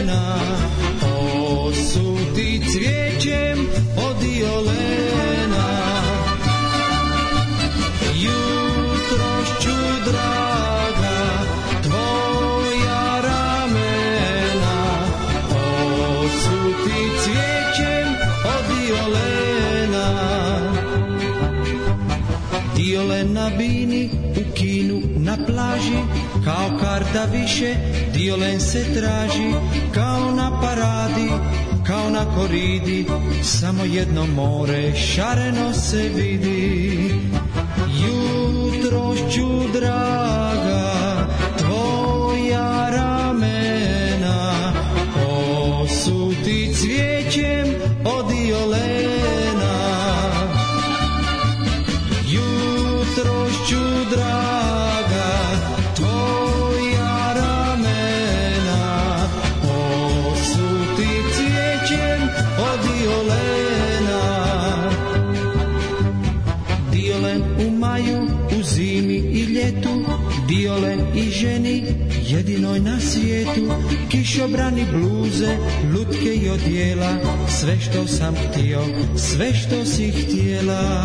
osuti cvijećem od violena. Jutrošću draga tvoja ramena osuti cvijećem od violena. Diolen na bini, u kinu, na plaži, kao karta više, diolen se traži, kao na paradi, kao na koridi, samo jedno more šareno se vidi. Jutrošću draga tvoja ramena osuti cvijećem od violena. Jutrošću draga tvoja ramena osuti cvijećem od violena. Diolen u maju, u zimi i ljetu, diolen i ženi jedinoj na svijetu. Kišobrani, bluze, lutke i odjela, sve što sam htio, sve što si htjela.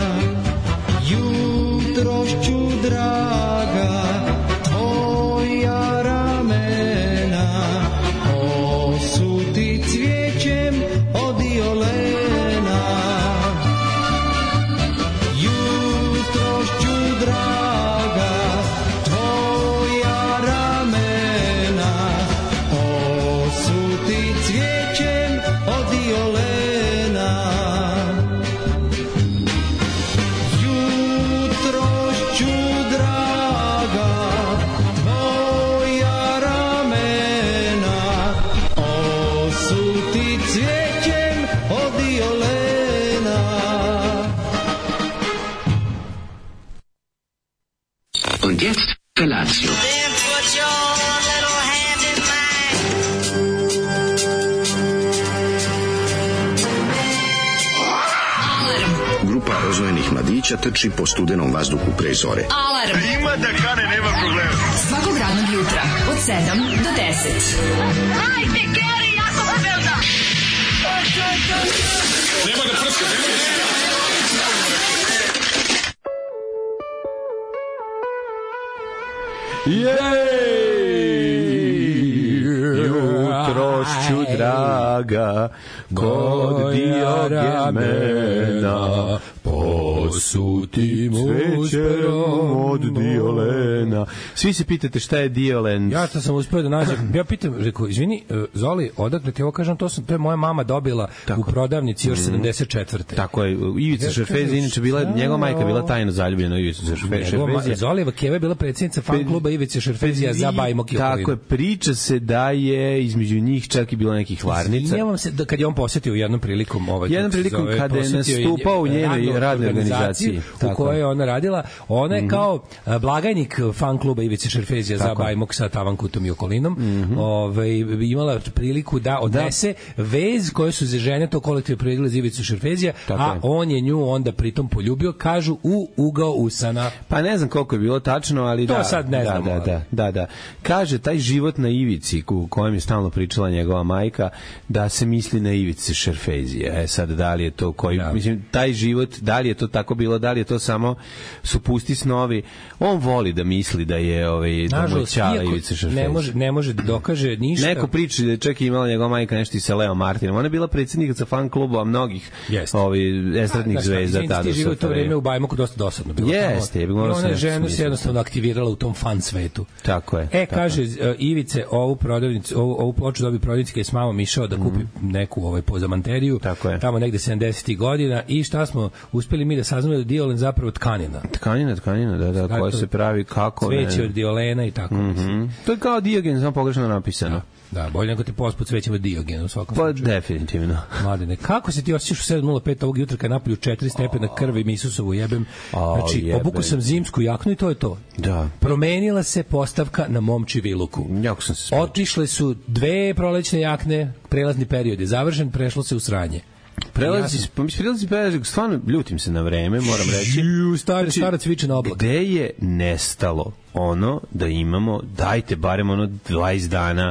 Jutrošću draga tvoja ramena osuti cvijećem od violena. Jutrošću draga tvoja ramena osuti cvijećem od violena. Und jetzt Felatio. Grupa rozvojenih mladića trči po studenom vazduhu pre zore. Alarm! Ima da kane, nema problema. Svakog radnog jutra, od 7 do 10. Hajde, Geri, jako se velda! Nema da prska, nema da prska. Jutrošću draga kod Diogemena posuti cvećem od diolena. Svi se pitate šta je diolen. Ja to sam uspeo da nađem. Ja pitam, rekao, izvini, Zoli, odakle ti ovo kažem, to je moja mama dobila tako u prodavnici još 74. Tako je, Ivica Šerfezija, inače bila, njegova majka bila tajno zaljubljena u Ivicu Šerfezija. Zolijeva keva je bila predsjednica fan kluba Ivice Šerfezija za Bajmok i okolinu. Tako je, priča se da je između njih čak i bilo nekih varnica. Izvinjavam se da kad je on posjetio jednom prilikom kada je nastupao u njenoj radnoj organizaciji u kojoj je ona radila, ona je kao blagajnik fan kluba Ivice Šerfezija za Bajmok sa Tavankutom i okolinom, imala priliku da odnese vez koje su za žene to kolektivno priredile za Ivicu Šerfezija, a on je nju onda pritom poljubio, kažu, u ugao usana. Pa ne znam koliko je bilo tačno, ali to sad ne znamo. Da. Kaže, taj život na ivici u kojem je stalno pričala njegova majka, da se misli na Ivice Šerfezije. Sad, da li je to mislim, taj život, da li je to tako bilo, da li je to samo su pusti snovi. On voli da misli da je da mu je ćala Ivica Šerfezija. Ne može da dokaže ništa. Neko priča da je čak imala njegova majka nešto i sa Leo Martinom. Ona je bila predsjednica fan klubova mnogih estradnih zvezda tada. Ti život to vreme u Bajmoku dosta dosadno bilo. Jeste. Ona je ženu se jednostavno aktivirala u tom fan svetu. Tako je. Kaže Ivice, ovu ploču dobi prodavnici je s mamom išao da kupi neku pozamanteriju. Tamo negde 70. godina i šta smo uspeli mi da saznamo da diolen zapravo tkanina. Tkanina, da, koja se pravi kako cveće od diolena i tako. To je kao Diogen, samo pogrešno napisano. Da, bolje nego ti posput cvećeva Diogena u svakom slučaju. Pa definitivno. Mladine, kako se ti osjećaš u 7:05 ovog jutra kad napolju 4 stepena krvi mi Isusovu jebem? Znači, obukao sam zimsku jaknu i to je to. Da. Promenila se postavka na mom čiviluku. Jako sam se otišle su 2 prolećne jakne, prelazni period je završen, prešlo se u sranje. Prelazi period, stvarno ljutim se na vreme, moram reći. Starac viče na oblak. Gde je nestalo ono da imamo, dajte barem 20 dana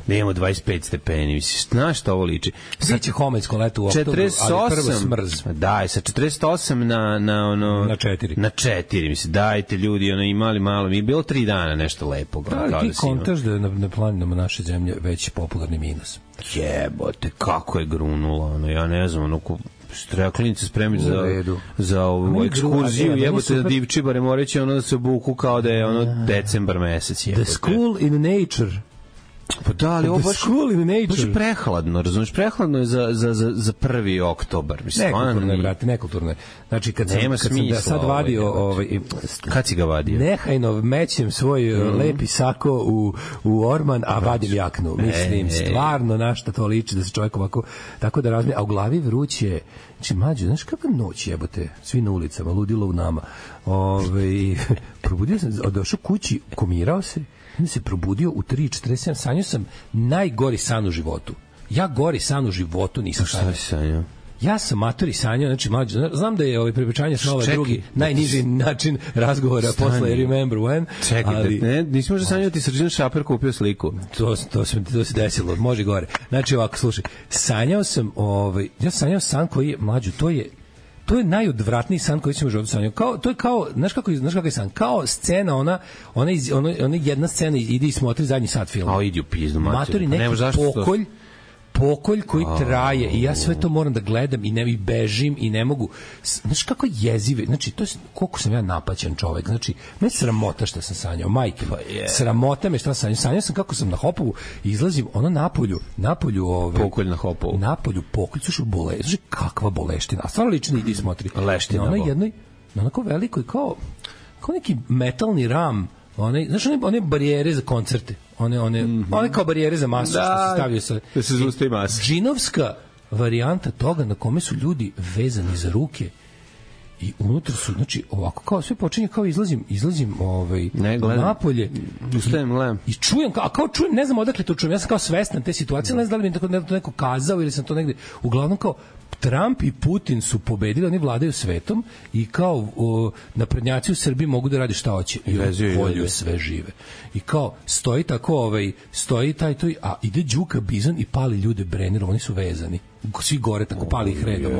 imamo 25 stepeni, misliš, znaš što ovo liči? Biće homensko leto u oktobru, ali prvo smrz. Daj, sa 48 na 4, mislim, dajte ljudi, imali malo, mi je bilo 3 dana nešto lepo. Da, ti kontaš da je na planinama naše zemlje već popularni minus. Jebote, kako je grunulo, ja ne znam, treba klinice spremiti za ovu ekskurziju, jebote da Divčibare moreće da se obuku kao da je decembar mesec. The school in nature. Pa da, ali ovo baš je prehladno, razumiješ, prehladno je za 1. oktobar. Nekulturno je, brate, nekulturno je. Znači, kad sam sad vadio... Kad si ga vadio? Nehajno mećem svoj lepi sako u orman, a vadim jaknu. Mislim, stvarno na šta to liči da se čovjek ovako, tako da razmije, a u glavi vruće. Znači, mlađe, znaš kakva noć jebote, svi na ulicama, ludilo u nama. Probudio sam, došao kući, komirao se, onda se probudio u 3:47, sanjao sam najgori san u životu. Ja gori san u životu nisam sanjao. Šta si sanjao? Ja sam matori sanjao, znači mlađe, znam da je prepričanje snova drugi najniži način razgovora posle Remember When. Čekaj, nisi možda sanjao ti Srđan Šaper kupio sliku. To se desilo, može gore. Znači ovako, slušaj, sanjao sam, ja sanjao san koji je, mlađu, to je najodvratniji san koji sam u životu sanjao. To je kao, znaš kako je san? Kao scena, ona jedna scena ide i smotri zadnji sat filma. A idi u pizdu, matori, neki pokolj koji traje i ja sve to moram da gledam i bežim i ne mogu. Znaš kako jezive, znači to je, koliko sam ja napaćen čovek, znači me sramota što sam sanjao, majke, sramota me što sam sanjao sam kako sam na Hopovu izlazim, napolju pokolj na Hopovu, napolju pokolj, znači kakva boleština, a stvarno lično ide i smotri, leština, na jednoj, na onako velikoj, kao neki metalni ram, znaš one barijere za koncerte, one kao barijere za masu, što se stavljaju sa... Da se zustavi masa. Džinovska varijanta toga na kome su ljudi vezani za ruke i unutra su, znači, ovako kao sve počinje kao izlazim napolje i čujem, ne znam odakle to čujem, ja sam kao svestan te situacije, ne znam da li mi je to neko kazao ili sam to negde, uglavnom kao Trump i Putin su pobedili, oni vladaju svetom i kao naprednjaci u Srbiji mogu da radi šta hoće i volju sve žive. I kao stoji tako, stoji taj, a ide Đuka Bizon i pali ljude Brennerom, oni su vezani. Svi gore tako pali ih redom.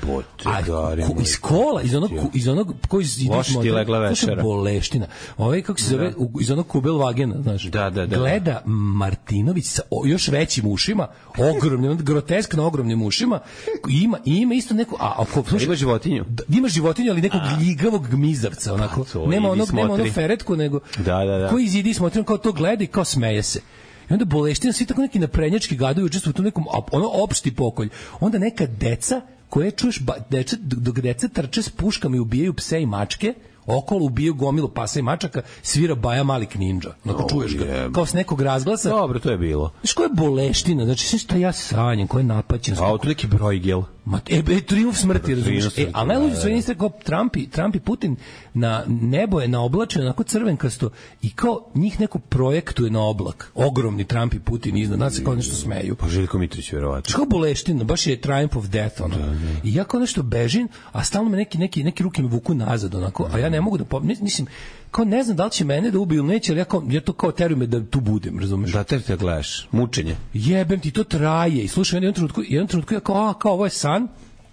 Iz kola, iz onog koji loši ti legla večera. Boleština. Kako se zove, iz onog Kubelvagena, znaš. Gleda Martinović sa još većim ušima, ogromnim, groteskno ogromnim ušima, ima isto neko, ima životinju. Ima životinju, ali nekog ljigavog gmizavca, onako. Nema onog feretku, nego koji izidi i smotri, kao to gleda i kao smeje se. I onda boleština, svi tako neki naprednjački gadovi učestvuju u tom nekom opšti pokolj. Onda neka deca koje čuješ, dok deca trče s puškama i ubijaju pse i mačke, okolo ubijaju gomilu pasa i mačaka, svira Baja Malik Ninja. Onako čuješ ga, kao s nekog razglasa. Dobro, to je bilo. Znaš, koja je boleština, znači sve šta ja sanjam, koja je napaćen. A to neki brojgel. Trijumf smrti, razumiješ. Ali najluđe sve niste kao Trump i Putin na nebo je naoblačeno, onako crvenkasto i kao njih neko projektuje na oblak. Ogromni Trump i Putin iznad nas se kao nešto smeju. Pa Željko Mitrović vjerovatno. Što boleština, baš je Triumph of Death, ono. I ja kao nešto bežim, a stalno me neki ruke me vuku nazad, onako, a ja ne mogu da mislim, kao ne znam da li će mene da ubiju ili neće, ali ja to kao terujem me da tu budem, razumeš? Da te gledaš, mučenje. Jebem ti, to traje. I slušaj, jednom trenutku ja kao ovo je san.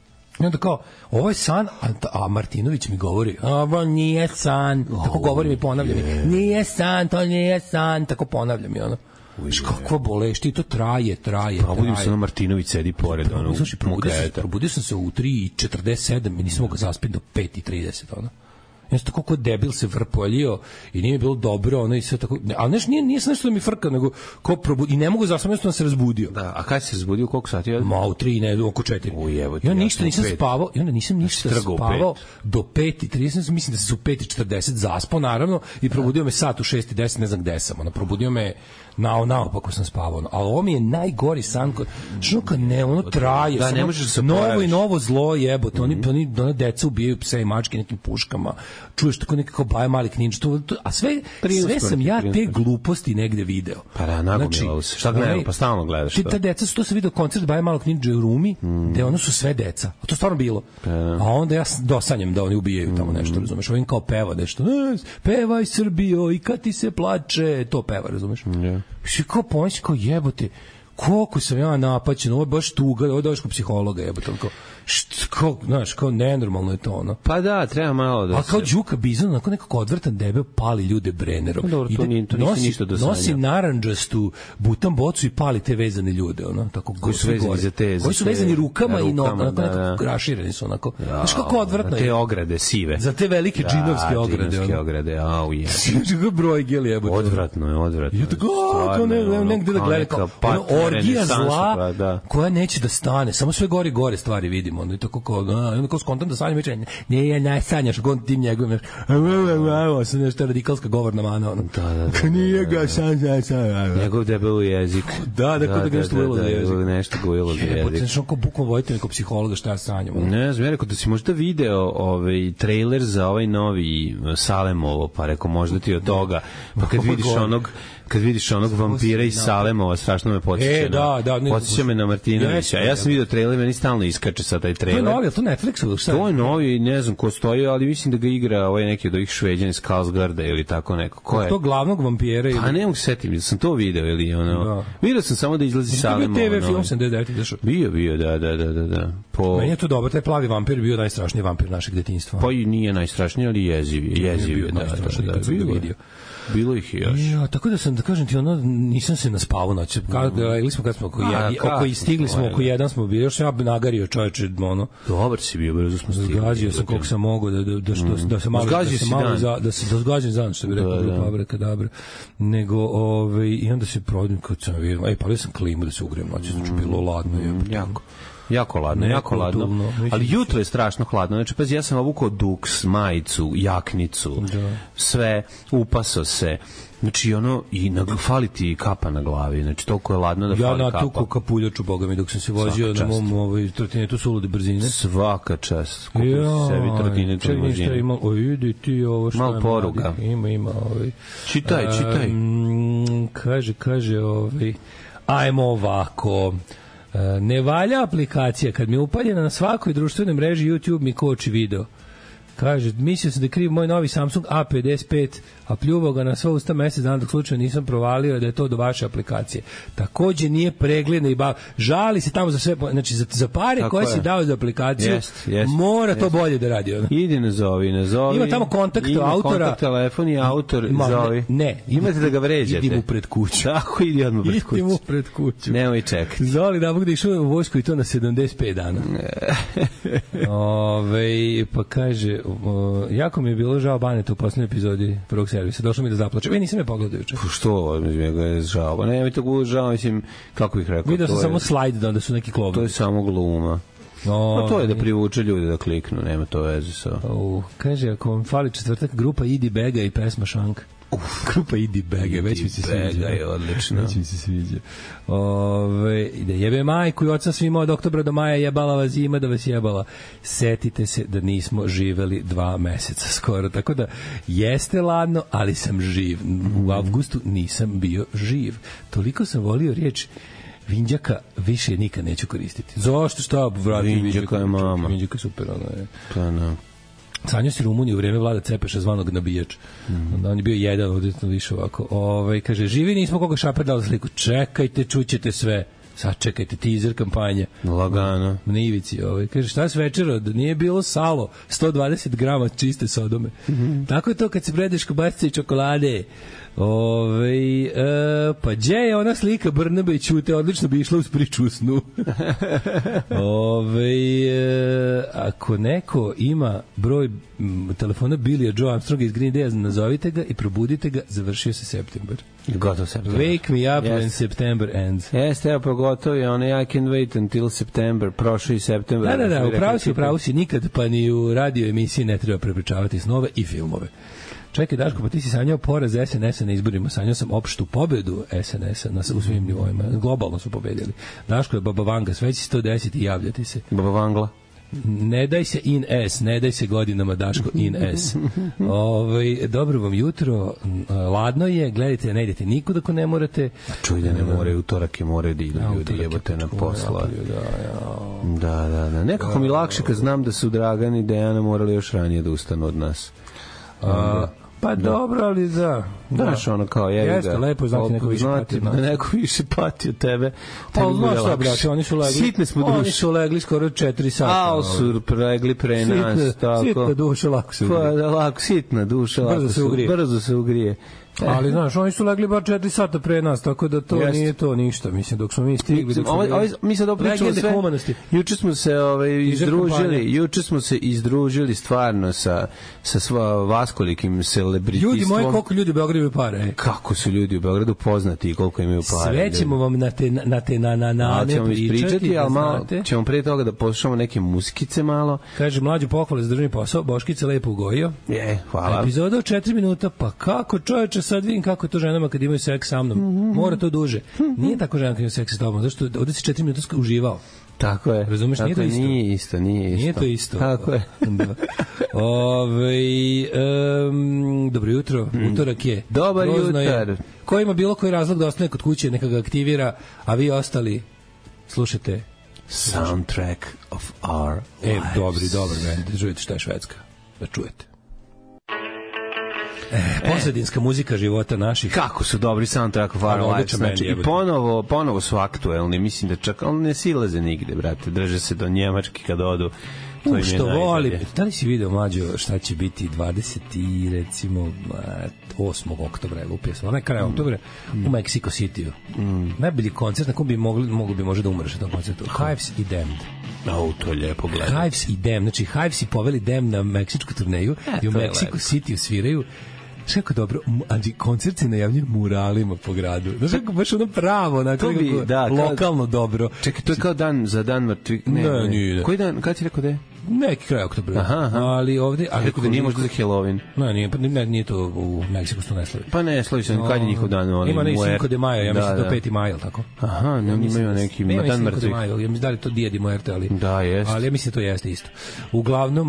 I onda kao, ovo je san, a Martinović mi govori, ovo nije san. Tako govori mi, ponavlja mi. Nije san, to nije san. Tako ponavlja mi, ono. Kakva bolešti, to traje. Probudim se na Martinović, sedi pored. Slušaj, probudio sam se u 3:47 i nisam mogao zaspiti do 5:30, ono. Ja sam tako debil se vrpoljio i nije bilo dobro, ono i sve tako. Ali nije se nešto da mi frka, nego i ne mogu zaspati, da se razbudio. Da, a kad se razbudio, koliko sati? Ma u 3, oko 4. Ja ništa nisam spavao, i onda nisam ništa spavao do 5:30, mislim da se u 5:40 zaspao, naravno, i probudio me sat u 6:10, ne znam gde sam, ono, probudio me naopako sam spavao, ali ovo mi je najgori san, što kad ne, ono traje, da, ne možeš se novo i novo zlo jebote, oni deca ubijaju pse i mačke nekim puškama, čuješ tako nekako Baja Mali Kninč, a sve sam ja te gluposti negde video. Pa da, nagomilalo se. Šta gledam, pa stalno gledaš to. Ta deca su to se video koncert Baja Malog Kninča u Rumi, gde ono su sve deca. A to stvarno bilo. A onda ja dosanjam da oni ubijaju tamo nešto, razumeš? Ovim kao peva nešto. Pevaj Srbijo i kad ti se plače, to peva, razumeš? I kao pomisli, kao jebote, koliko sam ja napaćen, ovo je baš tuga, ovo je došao kod psihologa, jebote, kao, znaš, kao nenormalno je to, ono. Pa da, treba malo da a kao Đuka Bizon, onako nekako odvrtan debel, pali ljude Brennerom. Dobro, to nisi ništa do sanja. Nosi narandžastu butan bocu i pali te vezane ljude, ono, tako koji su vezani za te, koji su vezani rukama i nekako rašireni su, onako. Znaš kako odvratno je. Te ograde sive. Za te velike džinovske ograde. Džinovske ograde, au je. Kako broj gel jebote. Odvratno je, odvratno. Ja tako, kao negde da gledam, kao orgija zla koja neće da stane, samo sve gore stvari vidimo, onda i tako kao, onda kao skontam da sanjam večer, ne, ne sanjaš, god tim njegovim, sam nešto radikalska govorna mana, ono. Da. Nije ga sanjam. Njegov debel jezik. Da, kod ga nešto gojilo za jezik. Nešto gojilo za jezik. Znači, ono kao bukom vojite neko psihologa šta ja sanjam. Ne znam, ja rekao da si možda video trailer za ovaj novi Salemovo, pa rekao možda ti od toga, pa kad vidiš onog vampira iz Salemova, strašno me podsjeća. Podsjeća me na Martinovića. Ja sam vidio trailer, meni stalno iskače sa taj trailer. To je novi, je to Netflixu? Šta? To je novi, ne znam ko stoji, ali mislim da ga igra ovaj neki od ovih Šveđana iz Karlsgarda ili tako neko. Ko je? To glavnog vampira ili? Pa ne mogu se setiti, da sam to video ili ono. Vidio sam samo da izlazi Salemov. Bio TV film 79 izašao. Bio, da. Meni je to dobro, taj plavi vampir bio najstrašniji vampir našeg detinjstva. Pa i nije najstrašniji, ali jeziv je. Da. Bilo ih i još. Ja, tako da sam, da kažem ti, ono, nisam se naspavao noć. Ili smo kad smo stigli smo, oko jedan smo bili, još sam ja nagario čovječe, ono. Dobar si bio, brzo smo stigli. Zgazio sam koliko sam mogao da se malo da zgađim zan, što bi rekao grupa Abrakadabra. Nego, i onda se prodim kad sam vidio, palio sam klimu da se ugrijem noć, znači bilo ladno. Jako ladno. Ali jutro je strašno hladno. Znači, pazi, ja sam obukao duks, majicu, jaknicu, sve, upaso se. Znači, ono, i fali ti kapa na glavi. Znači, toliko je ladno da fali kapa. Ja natuku kapuljaču, boga mi, dok sam se vozio na mom trotinetu sulude brzine. Svaka čast. Kupio sebi trotinetu brzine. Čekaj, ima, idi ti ovo što mal poruga. Ima, Čitaj. Kaže, ajmo ovako. Ne valja aplikacija, kad mi je upaljena na svakoj društvenoj mreži YouTube mi koči video. Kaže, mislio sam da je kriv moj novi Samsung A55, a pljuvao ga na sva usta mesec dana dok slučajno nisam provalio da je to do vaše aplikacije. Takođe nije pregledna i žali se tamo za sve, znači za pare koje si dao za aplikaciju, mora to bolje da radi. Idi nazovi. Ima tamo kontakt autora. Kontakt telefon i autor zovi. Ne. Imate da ga vređate. Idi mu pred kuću. Tako, idi odmah pred kuću. Idi mu pred kuću. Nemoj čekati. Zoli da mogu da išao u vojsku i to na 75 dana. Pa kaže, jako mi je bilo žao Baneta u poslednjoj epizodi prvog servisa. Došlo mi da zaplače. Nisam je pogledao juče. Što? Mi ga je žao. Ne, mi to žao, mislim, kako bih rekao. Vidio sam samo slajd da su neki klobovi. To je samo gluma. A to je da privuče ljude da kliknu, nema to veze sa. Kaže, ako vam fali četvrtak, grupa Idi Bega i pesma Šank. Grupa Idi Bega, već mi se sviđa. Je odlično. Već mi se sviđa. Da jebe majku i oca svima od oktobra do maja, jebala vas zima da vas jebala. Setite se da nismo živeli 2 meseca skoro, tako da jeste ladno, ali sam živ. U avgustu nisam bio živ. Toliko sam volio riječ Vinđaka više nikad neću koristiti. Zašto? Šta? Vinđaka je mama. Vinđaka je super, ono je. Pa ne. Sanjao si Rumuniju u vreme Vlada Cepeša zvanog nabijač. On je bio jedan odretno više ovako. Kaže, živi nismo koga Šaper dao sliku. Čekajte, čućete sve. Sad čekajte, teaser kampanja. Lagano. Na ivici. Kaže, šta s večera? Da nije bilo salo. 120 grama čiste sodome. Tako je to kad se predeš kobasice i čokolade. Pa gdje je ona slika Brnabe i Ćute? Odlično bi išla uz priču u snu. Ako neko ima broj telefona Billya Joe Armstronga iz Green Day, nazovite ga i probudite ga, završio se september. Gotov september. Wake me up when September ends. Jeste, evo pogotovo je onaj I can wait until September, prošao i september. Da, upravo si, nikad pa ni u radio emisiji ne treba prepričavati snove i filmove. Čekaj, Daško, pa ti si sanjao poraz SNS-a na izborima. Sanjao sam opštu pobedu SNS-a u svim nivoima. Globalno su pobedili. Daško je Baba Vanga, sve će 110 i javljati se. Baba Vangla? Ne daj se in S, ne daj se godinama Daško in S. Dobro vam jutro, ladno je, gledajte, ne idete nikud ako ne morate. Čuj da ne moraju, utorak je moraju da idu ljudi, jebote na posla. Da. Nekako mi lakše kad znam da su Dragan i Dejana morali još ranije da ustanu od nas. Pa dobro, ali da. Znaš, ono kao jevi ga. Jeste, lepo znati neko više pati od nas. Neko više pati od tebe. Pa znaš šta, brate, oni su legli. Sitne smo duše. Oni su legli skoro 4 sata. A, su legli pre nas. Sitna duša, lako se ugrije. Pa, lako, sitna duša, brzo se ugrije. Ali, znaš, oni su legli bar 4 sata pre nas, tako da to nije to ništa. Mislim, dok smo mi stigli... Mi sad opričamo sve... Juče smo se izdružili, stvarno sa vaskolikim celebritistvom. Ljudi moji, koliko ljudi u Beogradu imaju pare? Kako su ljudi u Beogradu poznati i koliko imaju pare? Sve ćemo vam na ne pričati, ali malo ćemo pre toga da poslušamo neke muskice malo. Kaže, mlađu pohvale za državni posao, Boškica lepo ugojio. Hvala. Epizoda od 4 minuta, pa kako čoveče, sad vidim kako je to ženama kad imaju seks sa mnom. Mora to duže. Nije tako žena kad imaju seks sa tobom, zašto ovde si 4 minuta uživao. Tako je. Razumeš, nije to isto. Nije to isto. Tako je. Dobro jutro, utorak je. Dobar jutar. Ko ima bilo koji razlog da ostane kod kuće, neka ga aktivira, a vi ostali slušajte Soundtrack of Our Lives. Dobar band. Čujete šta je Švedska. Da čujete. Posledinska muzika života naših. Kako su dobri Soundtrack of Our Lives. Znači, i ponovo su aktuelni. Mislim da čak, ali ne silaze nigde, brate. Drže se do Njemački kad odu. Što voli. Da li si video, mlađo, šta će biti 20. recimo 8. oktobra, lupio sam, onaj kraj oktobra u Mexico City-u. Najbolji koncert na kom bi mogu bi možda da umreš na tom koncertu. Hives i Damned. To je lijepo gledati. Hives i Damned. Znači, Hives i poveli Damned na meksičku turneju i u Mexico City-u sviraju. Kako dobro, koncert se najavljuje muralima po gradu. Znaš kako baš ono pravo, lokalno dobro. Čekaj, to je kao dan za dan mrtvih. Ne, nije. Koji dan, kada ti rekao da je? Neki kraj oktobra. Ali ovde... Rekao da nije možda za Halloween. Nije to u Meksiku što ne slavi. Pa ne, slavi se, kad je njihov dan? Ima neki 5. de maja, ja mislim da 5. maja, tako? Aha, ne, imaju neki dan mrtvih. Ja mislim da li to Dia de Muerte, ali... Da, jeste. Ali ja mislim da to jeste isto. Uglavnom,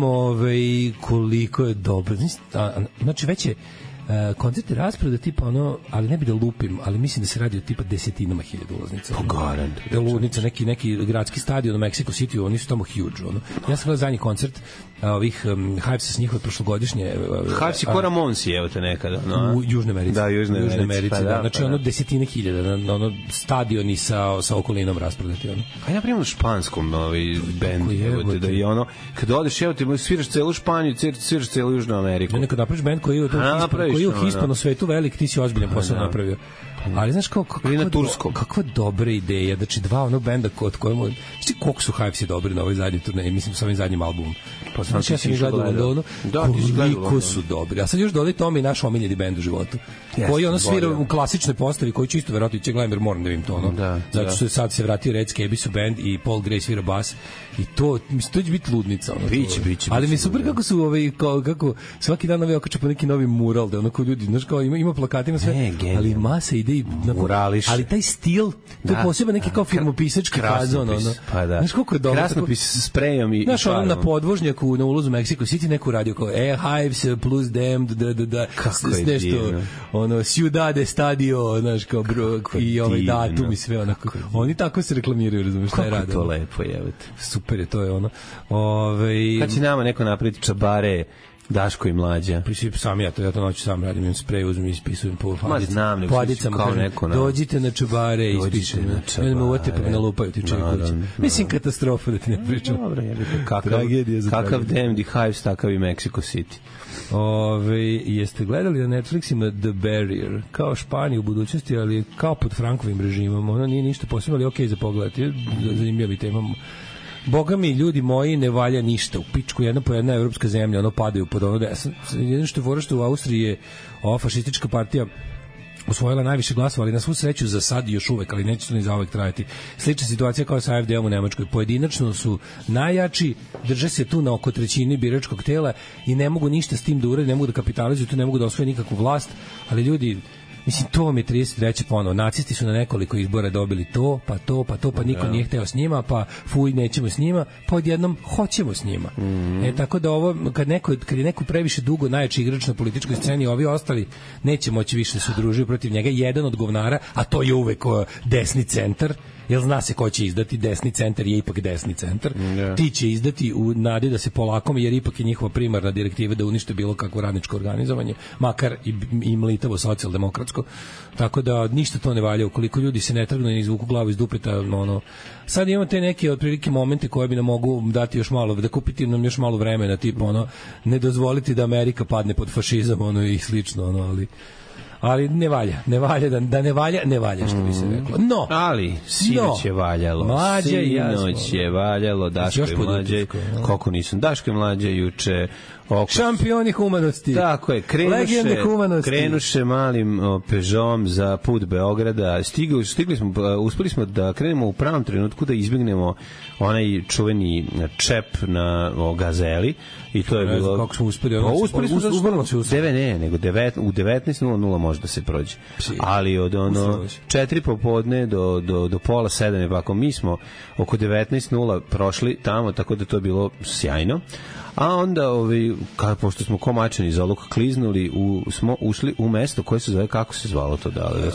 koliko je dobro. Znači, već je koncert je raspreda tipa ono, ali ne bi da lupim, ali mislim da se radi o tipa desetinama hiljada ulaznica. Garant. Da ulaznica, neki gradski stadion u Mexico City, oni su tamo huge. Ono. Ja sam gledao zadnji koncert ovih Hivesa s njihove prošlogodišnje... Hives i Koramonsi, evo te nekada. No? U Južnoj Americi. Da, Južnoj Americi. Pa da. Znači ono desetine hiljada, ono stadioni sa okolinom rasprodati. Ono. A ja primam španskom band, da je ono, kada odeš, evo ti sviraš celu Španiju, sviraš celu Južnu Ameriku. Nekad napraviš band koji je u hispano svetu velik, ti si ozbiljan posao napravio. Ali znaš kakva dobra ideja, znači dva onog benda kod kojemu, znači koliko su Hivesi dobri na ovoj zadnji turneji, mislim sa ovim zadnjim albumom. Pa znači ja sam ih gledao u Londonu, koliko su dobri. A sad još dodaj tome i naš omiljeni bend u životu, koji ono svira u klasičnoj postavi, koji čisto verovatno će gledam jer moram da vidim to ono. Zato što sad se vratio Red Scabies band i Paul Gray svira bas i to, mislim, to će biti ludnica. Biće. Ali mi super kako su kako svaki dan novi okače po neki novi mural, da onako ljudi, znaš kao ima plakatima sve, ali masa ide i murališ. Ali taj stil, to je posebno neki kao filmopisački fazon, ono. Pa da. Znaš koliko je dobro. Krasnopis sa sprejom i znaš, ono na podvožnjaku na ulazu u Mexico City neku radio kao Hives plus Damned, nešto, ono, Ciudad Estadio, znaš, kao i ovaj datum i sve onako. Oni tako se reklamiraju, razumiješ, šta je rado. Kako to lepo, jevete. Super je, to je ono. Kad će nama neko napraviti čabare Daško i Mlađa. Prisip sam ja to noću sam radim, imam sprej, uzmem i ispisujem po adicama. Dođite na čabare i ispisujem. Ne me uvate pa me nalupaju ti čovjek. Mislim katastrofa da ti ne pričam. Dobre, kakav Damned i Hives, takav i Mexico City. Jeste gledali na Netflixima The Barrier, kao Španija u budućnosti, ali kao pod Frankovim režimom. Ono nije ništa posebno, ali okej za pogledati. Zanimljiva tema. Boga mi, ljudi moji, ne valja ništa. U pičku jedna po jedna evropska zemlja, ono padaju pod ono jedino što je fora što u Austriji je ova fašistička partija osvojila najviše glasova, ali na svu sreću za sad još uvek, ali neće to ni za uvek trajati. Slična situacija kao sa AfD-om u Nemačkoj. Pojedinačno su najjači, drže se tu na oko trećini biračkog tela i ne mogu ništa s tim da urade, ne mogu da kapitalizuju, tu ne mogu da osvoje nikakvu vlast, ali ljudi, Mislim, to mi je 33. ponovo. Nacisti su na nekoliko izbora dobili to, pa niko nije hteo s njima, pa fuj, nećemo s njima, pa odjednom hoćemo s njima. Tako da ovo, kad je neko previše dugo najjači igrač na političkoj sceni, ovi ostali neće moći više da se udružuju protiv njega. Jedan od govnara, a to je uvek desni centar, jer zna se ko će izdati, desni centar je ipak desni centar. Ti će izdati u nadi da se polako, jer ipak je njihova primarna direktiva da unište bilo kakvo radničko organizovanje, makar i mlitavo socijaldemokratsko. Tako da ništa to ne valja ukoliko ljudi se ne trgnu i izvuku glavu iz dupeta. Sad imamo te neke otprilike momente koje bi nam mogu dati još malo, da kupiti nam još malo vremena, tipa ne dozvoliti da Amerika padne pod fašizam i slično, ali ne valja, ne valja što bi se reklo. No, ali sinoć je valjalo. Sinoć je valjalo, Daško i Mlađe. Koliko nisam, Daško i Mlađe juče šampioni humanosti. Tako je, krenuše malim Peugeotom za put Beograda. Uspeli smo da krenemo u pravom trenutku da izbegnemo onaj čuveni čep na Gazeli i to je bilo kako smo uspeli. Uspeli smo nego u 19:00 može da se prođe. Ali od 4 popodne do pola 7 ovako mi smo oko 19:00 prošli tamo, tako da to je bilo sjajno. A onda pošto smo komačeni iz oluk kliznuli, smo ušli u mesto koje se zove, kako se zvalo to da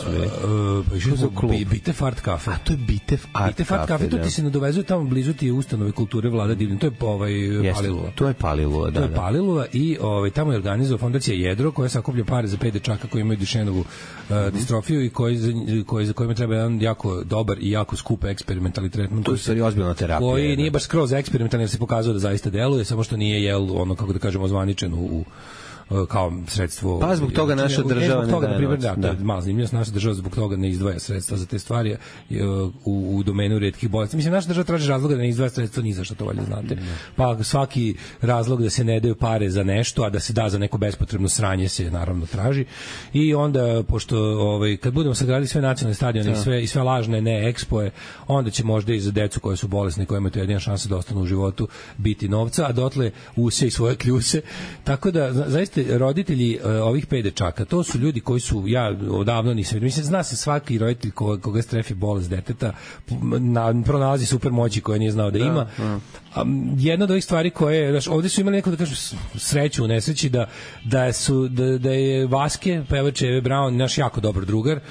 smo Bitev Art Cafe. A to je Bitev Art Cafe. To ti se nadovezuje tamo blizu ti ustanove kulture Vlada Divljan. To je Palilula. To je Palilula, da. To je Palilula i tamo je organizovao fondacija Jedro koja sakuplja pare za 5 dečaka koji imaju Dušenovu distrofiju i za kojima treba jedan jako dobar i jako skup eksperimentalni tretman. To je stvari ozbiljna terapija. Koji nije baš skroz eksperimentalni jer se pokazao da zaista deluje, samo što nije kako da kažemo ozvaničeno kao sredstvo. Pa zbog toga naša država ne daje. Da, malo zanimljivo, naša država zbog toga ne izdvaja sredstva za te stvari u domenu retkih bolesti. Mislim, naša država traži razloga da ne izdvaja sredstva ni za što, to valjda znate. Pa svaki razlog da se ne daju pare za nešto, a da se da za neko bespotrebno sranje se naravno traži. I onda, pošto kad budemo sagradili sve nacionalne stadione i sve lažne ne ekspoje, onda će možda i za decu koje su bolesne, koje imaju jedina šansa da ostanu u životu, biti novca, a dotle use i svoje kljuse. Tako da, zaista roditelji ovih 5 dečaka, to su ljudi koji su, ja odavno nisam vidio, mislim, zna se svaki roditelj koga strefi bolest deteta, pronalazi super moći koje nije znao da ima. Jedna od ovih stvari koje, ovde su imali neko, da kažem, sreću u nesreći, da je Vaske, pevač Eve Braun, naš jako dobar drugar,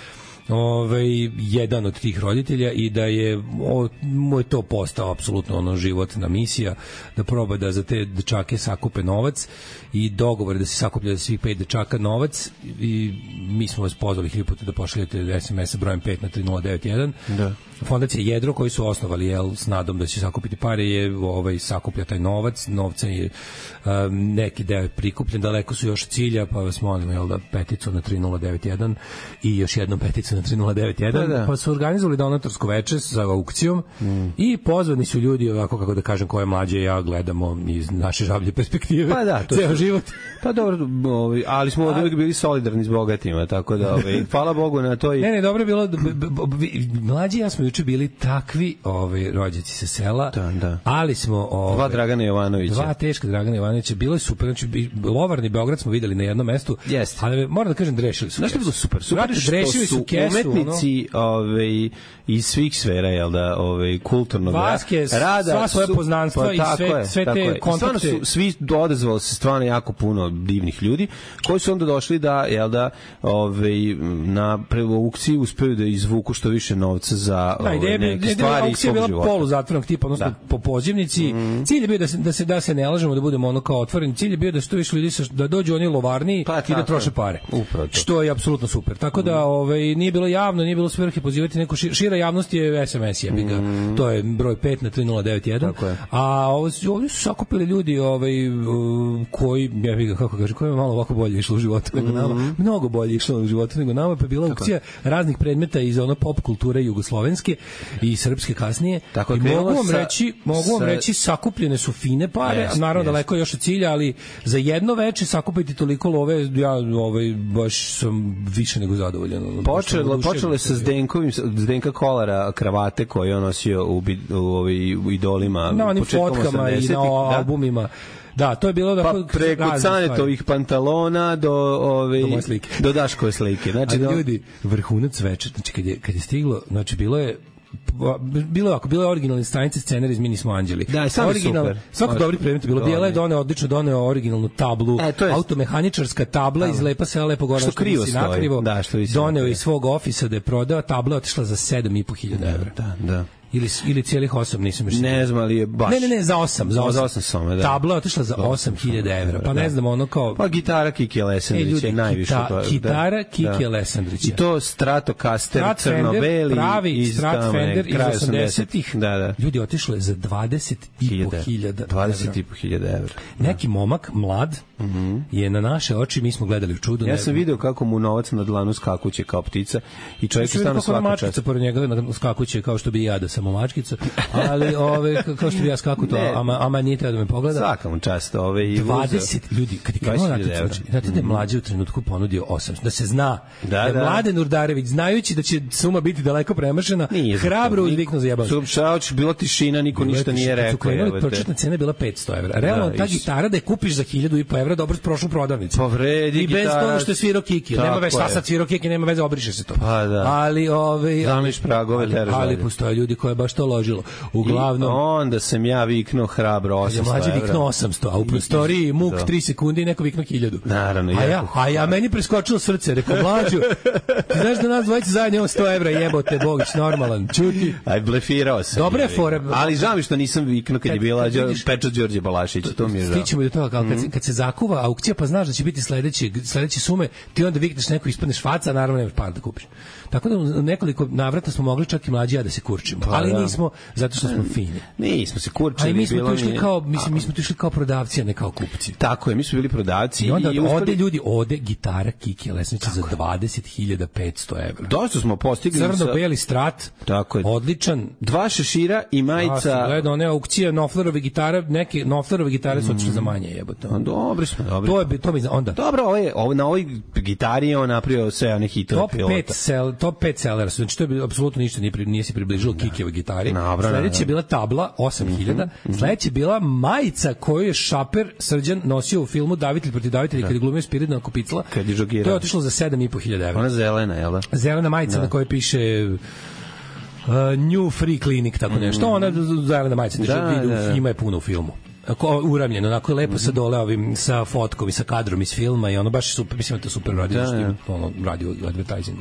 jedan od tih roditelja i da je mu je to postao apsolutno životna misija da proba da za te dečake sakupe novac i dogovor da se sakuplja za svih 5 dečaka novac i mi smo vas pozvali 1000 puta da pošaljete SMS brojem 5 na 3091. Da. Fondacija Jedro koji su osnovali s nadom da će sakupiti pare je sakuplja taj novac, novca je neki deo je prikupljen, daleko su još cilja, pa vas molim da peticu na 3091 i još jednom peticu na 3091, pa su organizovali donatorsko veče sa aukcijom i pozvani su ljudi, ovako kako da kažem, koje mlađe ja gledamo iz naše žablje perspektive. Pa da, ceo život. Pa dobro, ali smo uvijek bili solidarni s bogatima, tako da hvala Bogu na to. Ne, dobro je bilo, mlađi ja smo juče bili takvi rođaci sa sela, ali smo dva Dragana Jovanovića. Dva teška Dragana Jovanovića, bilo je super, znači Lovarni Beograd smo videli na jednom mestu, ali moram da kažem, drešili su. Znaš što je bilo super? Super što su umetnici iz svih sfera, jel da, kulturnog rada, sva svoje poznanstva i sve te kontakte. Svi odazvali se stvarno jako puno divnih ljudi, koji su onda došli da, jel da, na aukciji uspeju da izvuku što više novca za neke stvari iz svog života. Aukcija je bila poluzatvornog tipa, odnosno po pozivnici. Cilj je bio da se ne lažemo, da budemo kao otvoreni. Cilj je bio da što više ljudi da dođu oni lovarni i da troše pare. Što je apsolutno super. Tako da nije bilo javno, nije bilo svrhe pozivati neku šira javnost je SMS jebiga. To je broj 5 na 3091. A ovdje su sakupili ljudi koji, jebiga, kako kaže, koji je malo ovako bolje išlo u životu nego nama. Mnogo bolje išlo u životu nego nama, pa je bila aukcija raznih predmeta iz pop kulture jugoslovenske i srpske kasnije. I mogu vam reći sakupljene su fine pare, naravno daleko još od cilja, ali za jedno veče sakupiti toliko love, ja baš sam više nego zadovoljan. počelo je sa Zdenka Kolara kravate koje on nosio u Idolima. Na onim fotkama i na albumima. Da, to je bilo da preko Canetovih pantalona do Daškove slike. Znači ljudi, vrhunac večer, znači kad je stiglo, znači bilo je originalne stranice scenarij iz Mi nismo anđeli. Da, sam super. Svako dobri predmet bilo. Bijela je doneo originalnu tablu, automehaničarska tabla iz Lepa sela Lepo Gora, što krivo stoji. Doneo iz svog ofisa da je prodao, tabla je otišla za 7.500 evra. Da. Ili cijelih 8, nisam još. Ne znam, ali je baš. Ne, za 8. Za 8 some, da. Tabla je otišla za 8.000 evra. Pa ne znam, ono kao... Pa gitara Kiki Alessandrić je najviše. Gitara Kiki Alessandrić. I to Stratocaster crno-beli. Pravi Strat Fender iz 80-ih. Da. Ljudi, otišlo je za 20.500 evra. 20.500 evra. Neki momak, mlad, je na naše oči, mi smo gledali u čudu. Ja sam video kako mu novac na dlanu skakuće kao ptica i čovjek je stano svaka čast. Mačkica pored njega skakuće kao što bi ja da sam mačkica, ali kao što bi ja skaku to, ama nije teo da me pogleda. Svaka mu čast. 20 ljudi, kad je krenuo natjecanje, znate da je Mlađe u trenutku ponudio 800, da se zna da je Mladen Urdarević, znajući da će suma biti daleko premašena, hrabro uzviknuo za jebanje. Bila tišina, niko ništa nije rekao. Početna cena je bila 500 evra. Realno, ta gitara da je kupiš za 1.500 evra, dobro prošlu prodavnicu. Pa vredi gitara. I bez toga što je svirao Kiki. Nema veze, šta sad svirao Kiki, nema veze, obriše se to. Pa da. Ali, zamiš pragove, ali postoje ljudi koje baš to ložilo. Uglavnom, onda sam ja viknuo hrabro 800 evra. Mlađe viknuo 800, a u prostoriji muk 3 sekunde i neko viknuo 1000. Naravno. A ja meni preskočilo srce, rekao Mlađu, ti znaš da nas dvojice zajedno imamo 100 evra, jebote Bogić, normalan, čuti. Aj, blefirao sam. Dobre je fora. Ali žao mi što nisam viknuo kad je bila pečat Đorđe Balašić, to mi je žao. Stićemo do toga, kad se zakuva aukcija, pa znaš da će biti sledeće sume, ti onda vikneš neko, ispadneš faca, naravno nemaš para da kupiš. Tako da u nekoliko navrata smo mogli čak i Mlađi ja da se kurčimo, ali nismo, zato što smo fini. Nismo se kurčili. Ali mi smo tu išli kao prodavci, a ne kao kupci. Tako je, mi smo bili prodavci. I onda ode gitara Kiki Alessandrić za 20.500 evra. Dosta smo postigli. Crno-beli Strat, odličan. 2 šešira i majica. Gledao, one aukcije Noflerove gitare, neke Noflerove gitare su otišle za manje, jebote. Dobri smo. To mi onda. Dobro, na ovoj gitari je on napravio sve one hitove pilota. Top 5 sellera, znači to je apsolutno ništa nije se približilo Kikijevoj gitari. Sledeće je bila tabla 8.000, sledeće je bila majica koju je Šaper Srđan nosio u filmu Davitelj protiv Davitelja kad je glumio Spiridona Kopicla. Kad je žogirao. To je otišlo za 7.500 evra. Ona zelena, jel da? Zelena majica na kojoj piše New Free Clinic, tako nešto. Ona zelena majica, ima je puno u filmu. Uramljeno, onako je lepo sa dole ovim, sa fotkom i sa kadrom iz filma i ono baš super, mislim da to super radio, radio advertising.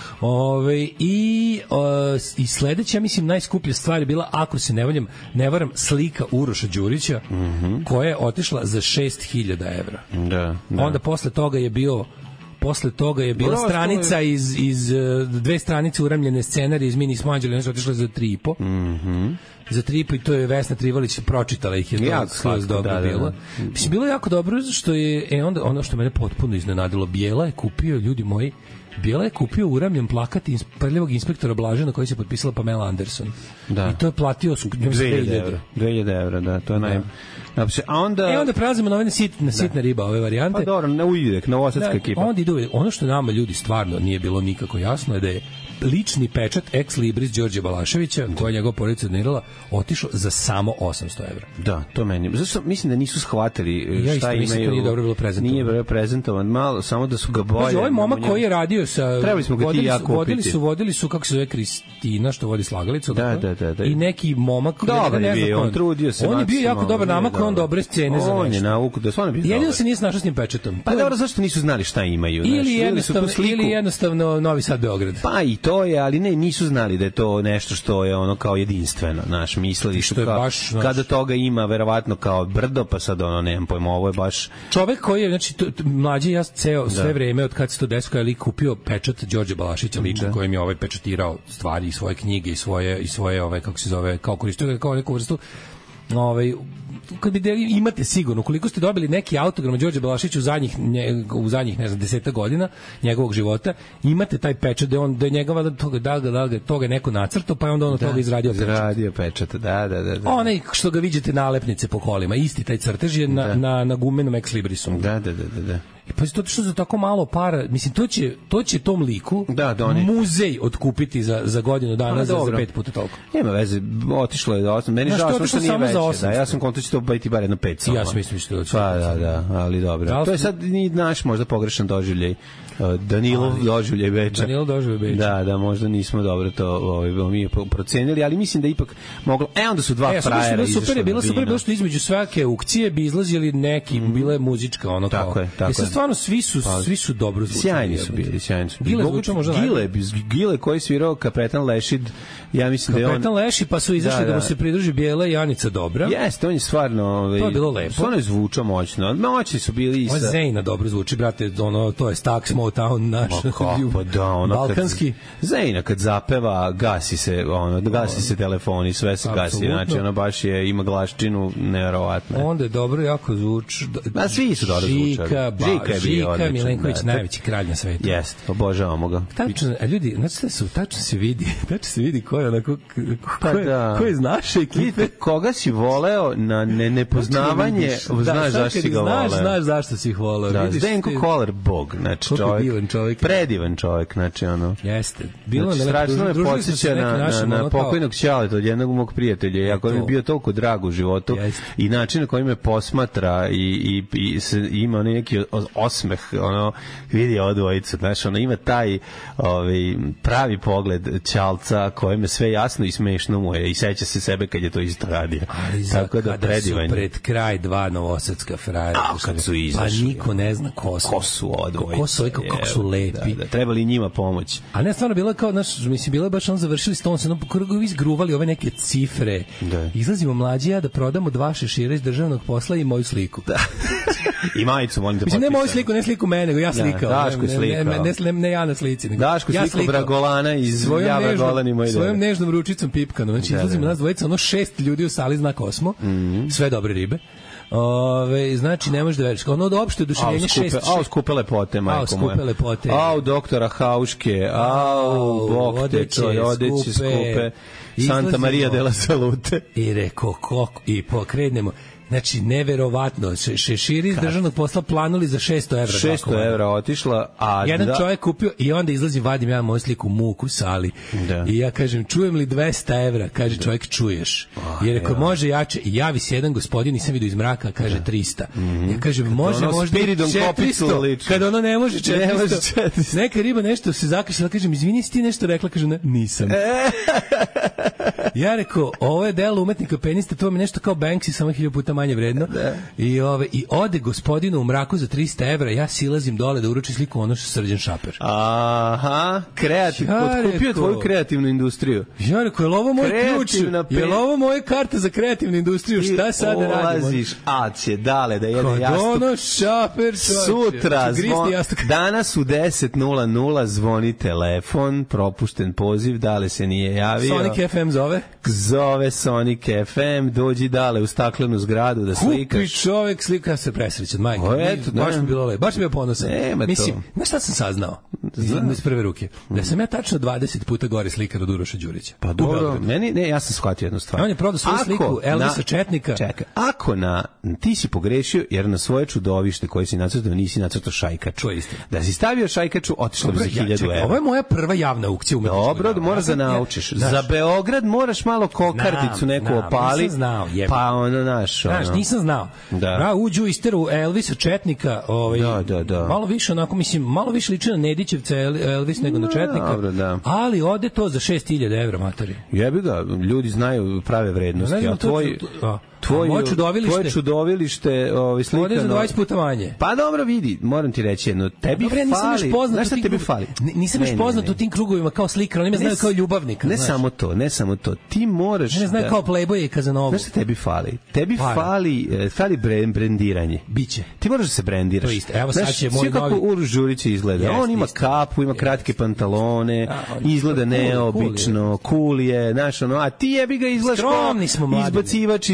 I sledeća, mislim, najskuplja stvar je bila, ako se ne varam, slika Uroša Đurića, koja je otišla za 6.000 evra. Onda posle toga je bila stranica iz 2 stranice uramljene scenarije iz Mi nismo anđeli, one su otišle za 3.500. Za 3.500 i to je Vesna Trivalić pročitala ih, je to skroz dobro bilo. Mislim, bilo je jako dobro što je, onda ono što mene potpuno iznenadilo, Bijela je kupio, ljudi moji, uramljen plakat prljavog inspektora Blažena koji se potpisala Pamela Anderson. I to je platio 2.000 evra, da, to je a onda prelazimo na ove sitna riba, ove varijante. Pa dobro, na uvijek, na osadska ekipa. Onda ide ono što nama ljudi stvarno nije bilo nikako jasno je da je lični pečat ex libris Đorđe Balaševića, koja je njegova porodica donirala, otišao za samo 800 evra. Da, to meni. Zašto mislim da nisu shvatili šta imaju. Nije dobro bilo prezentovano. Nije bilo prezentovan, malo, samo da su ga bolje. Ovaj momak koji je radio sa... Trebali smo ga ti ja kupiti. Vodili su, kako se zove, Kristina, što vodi slagalicu. Da. I neki momak... Dobar je bio, on trudio se. On je bio jako dobar namak, on dobre scene za nešto. On je nauku, da stvarno bio dobar. Jedino se nije snašao s tim pečatom. Pa dobro, zašto nisu znali šta imaju? Ili jednostavno Novi Sad, Beograd. Pa i to je, ali nisu znali da je to nešto što je ono kao jedinstveno, mislili su kao, kada toga ima verovatno kao brdo, pa sad nemam pojma, ovo je baš... Čovek koji je, znači, Mlađi ja sve vreme od kad se to desilo, je kupio pečat Đorđe Balašića lično, kojim je pečatirao stvari i svoje knjige i svoje kako se zove, kao koristio ga kao neku vrstu kad bi imate sigurno, koliko ste dobili neki autogram od Đorđe Balašića u zadnjih ne znam 10 godina njegovog života, imate taj pečat da je njegova toga neko nacrtao, pa je onda toga izradio pečat. Da. Onaj što ga vidite nalepnice po kolima, isti taj crtež je na gumenom ex librisu. Da. I pa to što za tako malo para, mislim, to će tom liku muzej otkupiti za godinu dana za 5 puta toliko. Nema veze, otišlo je dosta. Meni žao što nije veće. Ja sam konto će to biti bar jedno 5 samo. Ja sam mislim što će. Pa da, ali dobro. To je sad ni naš možda pogrešan doživljaj. Danilo doživljaj Beča. Da, možda nismo dobro to mi procenili, ali mislim da ipak moglo. Onda su dva frajera izašla. Super je bilo što između svake aukcije bi izlazili neki, bile muzička ono kao. Tako je. Stvarno svi su dobro zvučali. Sjajni su bili. Gile koji svirao Kapetan Lešid, ja mislim da je on Kapetan Leši, pa su izašli da mu se pridruži Bijela i Anica Dobra. Jeste, on je stvarno to je bilo lepo. Stvarno je zvučao moćno. Moćni su bili i sa Zejna dobro zvuči, brate, to je Stax Motown naš. Balkanski. Zejna kad zapeva, gasi se telefoni, sve se gasi, znači ona baš ima glaščinu neverovatno. Onda je dobro jako zvuči. Ma svi su dobro zvučali. Žika Milenković, najveći kralj na svetu. Jeste, obožavamo ga. Tačno, ljudi, znači tačno se vidi ko je onako ko je iz naše ekipe. Koga si voleo na nepoznavanje, znaš zašto si ga voleo. Znaš zašto si ih voleo. Zdenko Kolar Bog, znači čovjek. Predivan čovjek, znači ono. Jeste. Bilo strašno me podsjeća na pokojnog Ćaleta od jednog mog prijatelja, jako mi je bio toliko drag u životu i način na koji me posmatra i ima neki osmeh, ono, vidi ovu dvojicu, znaš, ono, ima taj pravi pogled Ćalca koji me sve jasno i smešno mu je i seća se sebe kad je to isto radio. Tako da predivan. Su pred kraj dva novosadska frajera. Kad su izašli. Pa niko ne zna ko su odvojice. Kako su lepi. Da, trebali njima pomoć. A ne, stvarno bilo kao, mislim, bilo je baš završili s tom, se izgruvali ove neke cifre. Da. Izlazimo mlađi ja da prodamo 2 šešira iz državnog posla i moju sliku. Da. I majicu, molim te potpisati. Ne moju sliku, ne sliku mene, nego ja slikao. Daško slikao. Ne ja na slici. Nego Daško slikao Bragolana iz Ja Bragolan i moj dede. Svojom nežnom ručicom pipkano. Znači, izlazimo nas dvojica, 6 ljudi u sali znak 8. Sve dobre ribe. Znači ne možeš da veriš. Ono da opšte oduševljenje 6. Skupe lepote, majko moja. Doktora Hauške. Bog te čoj, odeće skupe. Santa Maria della Salute. I rekao, i pokrenemo. Znači, neverovatno. Šeširi iz državnog posla planuli za 600 evra. 600 evra otišla. Jedan čovjek kupio i onda izlazim, vadim ja moju sliku muku u sali. Da. I ja kažem, čujem li 200 evra? Kaže čovjek, čuješ. Jer ako može jače, javi se jedan gospodin, nisam vidio iz mraka, kaže 300. Ja kažem, može možda 400. Kada ono ne može 400. Neka riba nešto se zakašila, kažem, izvini, si ti nešto rekla? Kaže, ne, nisam. Ja rekao, ovo je delo umetnika penista, to mi nešto kao Banksy, samo 1000 puta manje vredno. I ode gospodinu u mraku za 300 evra, ja silazim dole da uručim sliku ono što Srđan Šaper. Aha, otkupio tvoju kreativnu industriju. Ja rekao, je li ovo moj ključ? Je li ovo moja karta za kreativnu industriju? Šta sad da radimo? Ulaziš, će dale da jede jastuk. Kod ono Šaper, sutra, danas u 10:00 zvoni telefon, propušten poziv, dale se nije javio. Sonic FM zove Sonic FM, dođi dale u staklenu zgradu da slikaš. Kupi čovjek, slika se presrećan, majke. Baš mi bilo lepo, baš mi bio ponosan. Mislim, znaš šta sam saznao? Iz prve ruke. Da sam ja tačno 20 puta gore slikar od Uroša Đurića. Pa dobro, ja sam shvatio jednu stvar. On je prodao svoju sliku Elvisa Četnika. Čekaj, ako ti si pogrešio jer na svoje čudovište koje si nacrtao nisi nacrtao Šajkaču. Da si stavio Šajkaču, otišlo bi za 1000 evra. Ovo je moja prva javna aukcija umetničkog. Dobro, moraš da naučiš. Za Beograd moraš malo kokardicu neku opali. Pa ono naš. Nisam znao. Da, uđu isteru Elvisa Četnika, malo više onako, mislim, malo više liči na Nedićevca Elvis nego na Četnika. Ali ode to za 6000 evra, materi. Jebi ga, ljudi znaju prave vrednosti, a tvoje čudovilište slikano. Ode za 20 puta manje. Pa dobro, vidi, moram ti reći jedno, tebi fali. Znaš šta tebi fali? Nisam još poznat u tim krugovima kao slikar, oni me znaju kao ljubavnika. Ne samo to. Ti moraš... Ne znaju kao Playboy i Kazanovu. Znaš šta tebi fali? Tebi fali brendiranje. Biće. Ti moraš da se brendiraš. To isto. Evo sad će moj novi... kako Uroš Đurić izgleda. On ima kapu, ima kratke pantalone, izgleda neobično, cool je, znaš ono, a ti jebi ga izgledaš kao izbacivač iz Nagorno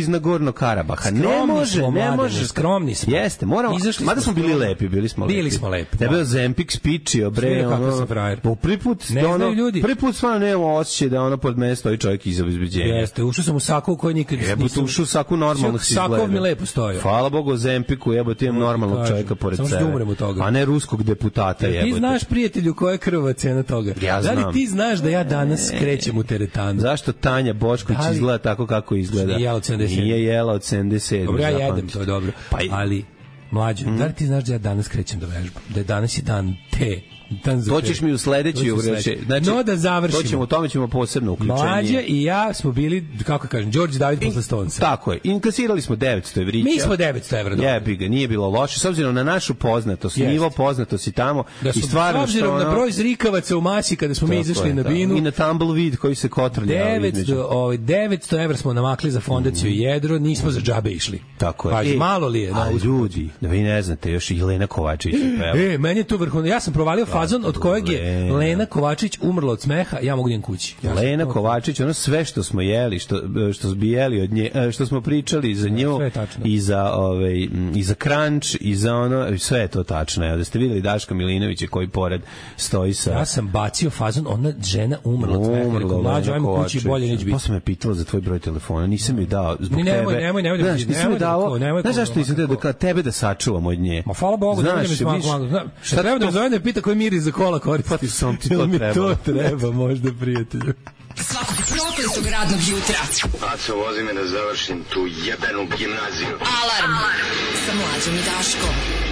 Nagorno-Karabaha. Ne može. Skromni smo. Jeste, moramo. Mada smo bili lepi, bili smo lepi. Tebe je Zempik spičio, bre, ono. Prvi put stvarno nemamo osjećaj da ono pod mene stoji čovjek iz obezbeđenja. Jeste, ušao sam u saku u kojoj nikad nisam. Ušao u saku normalno si izgleda. Sakov mi lepo stoji. Hvala Bogu Zempiku, jebote, imam normalnog čovjeka pored sebe. Samo što umrem od toga. A ne ruskog deputata, jebote. Ti znaš, prijatelju, koja je krvava cena toga? Ja znam. Da li ti znaš da ja danas krećem u teretanu? Zašto Tanja Bošković izgleda tako kako izgleda? Nije jela od 77. Dobro, ja jedem, to je dobro. Ali, mlađo, da li ti znaš da ja danas krećem da vežbam? Da je danas je dan te. To ćeš mi u sledeći uvreći. Znači, no da završimo. O tome ćemo posebno uključenje. Mlađa i ja smo bili, kako kažem, Đorđe David posle Stonca. Tako je. Inkasirali smo 900 evrića. Mi smo 900 evra. Jebi ga, nije bilo loše. S obzirom na našu poznatost, nivo poznatosti tamo. I stvarno s obzirom na broj zrikavaca u masi kada smo mi izašli na binu. I na tumbleweed koji se kotrlja. 900 evra smo namakli za fondaciju Jedro, nismo za džabe išli. Tako je. Pa malo li je? Ljudi, da vi ne znate, još i Lena Kovačić. Meni je to vrhunno. Ja sam provalio fazon od kojeg je Lena Kovačić umrla od smeha, ja mogu idem kući. Lena Kovačić, ono sve što smo jeli, što smo jeli od nje, što smo pričali za nju i za Crunch i za ono, sve je to tačno. Ja da ste videli Daška Milinovića koji pored stoji sa... Ja sam bacio fazon, ona žena umrla od smeha. Rekao, mlađo, ajmo kući, bolje neće biti. Posle me pitala za tvoj broj telefona, nisam mi dao zbog tebe. Nemoj. Nisam mi dao, znaš zašto nisam da tebe da sačuvam od nje? Ma hvala Bogu, šta treba da zove da pita koji miri za kola koristi. Pa ti sam ti to treba. To treba, možda, prijatelju. Svakog prokletog radnog jutra. Aco, vozi me da završim tu jebenu gimnaziju. Alarm sa Mlađom i Daškom.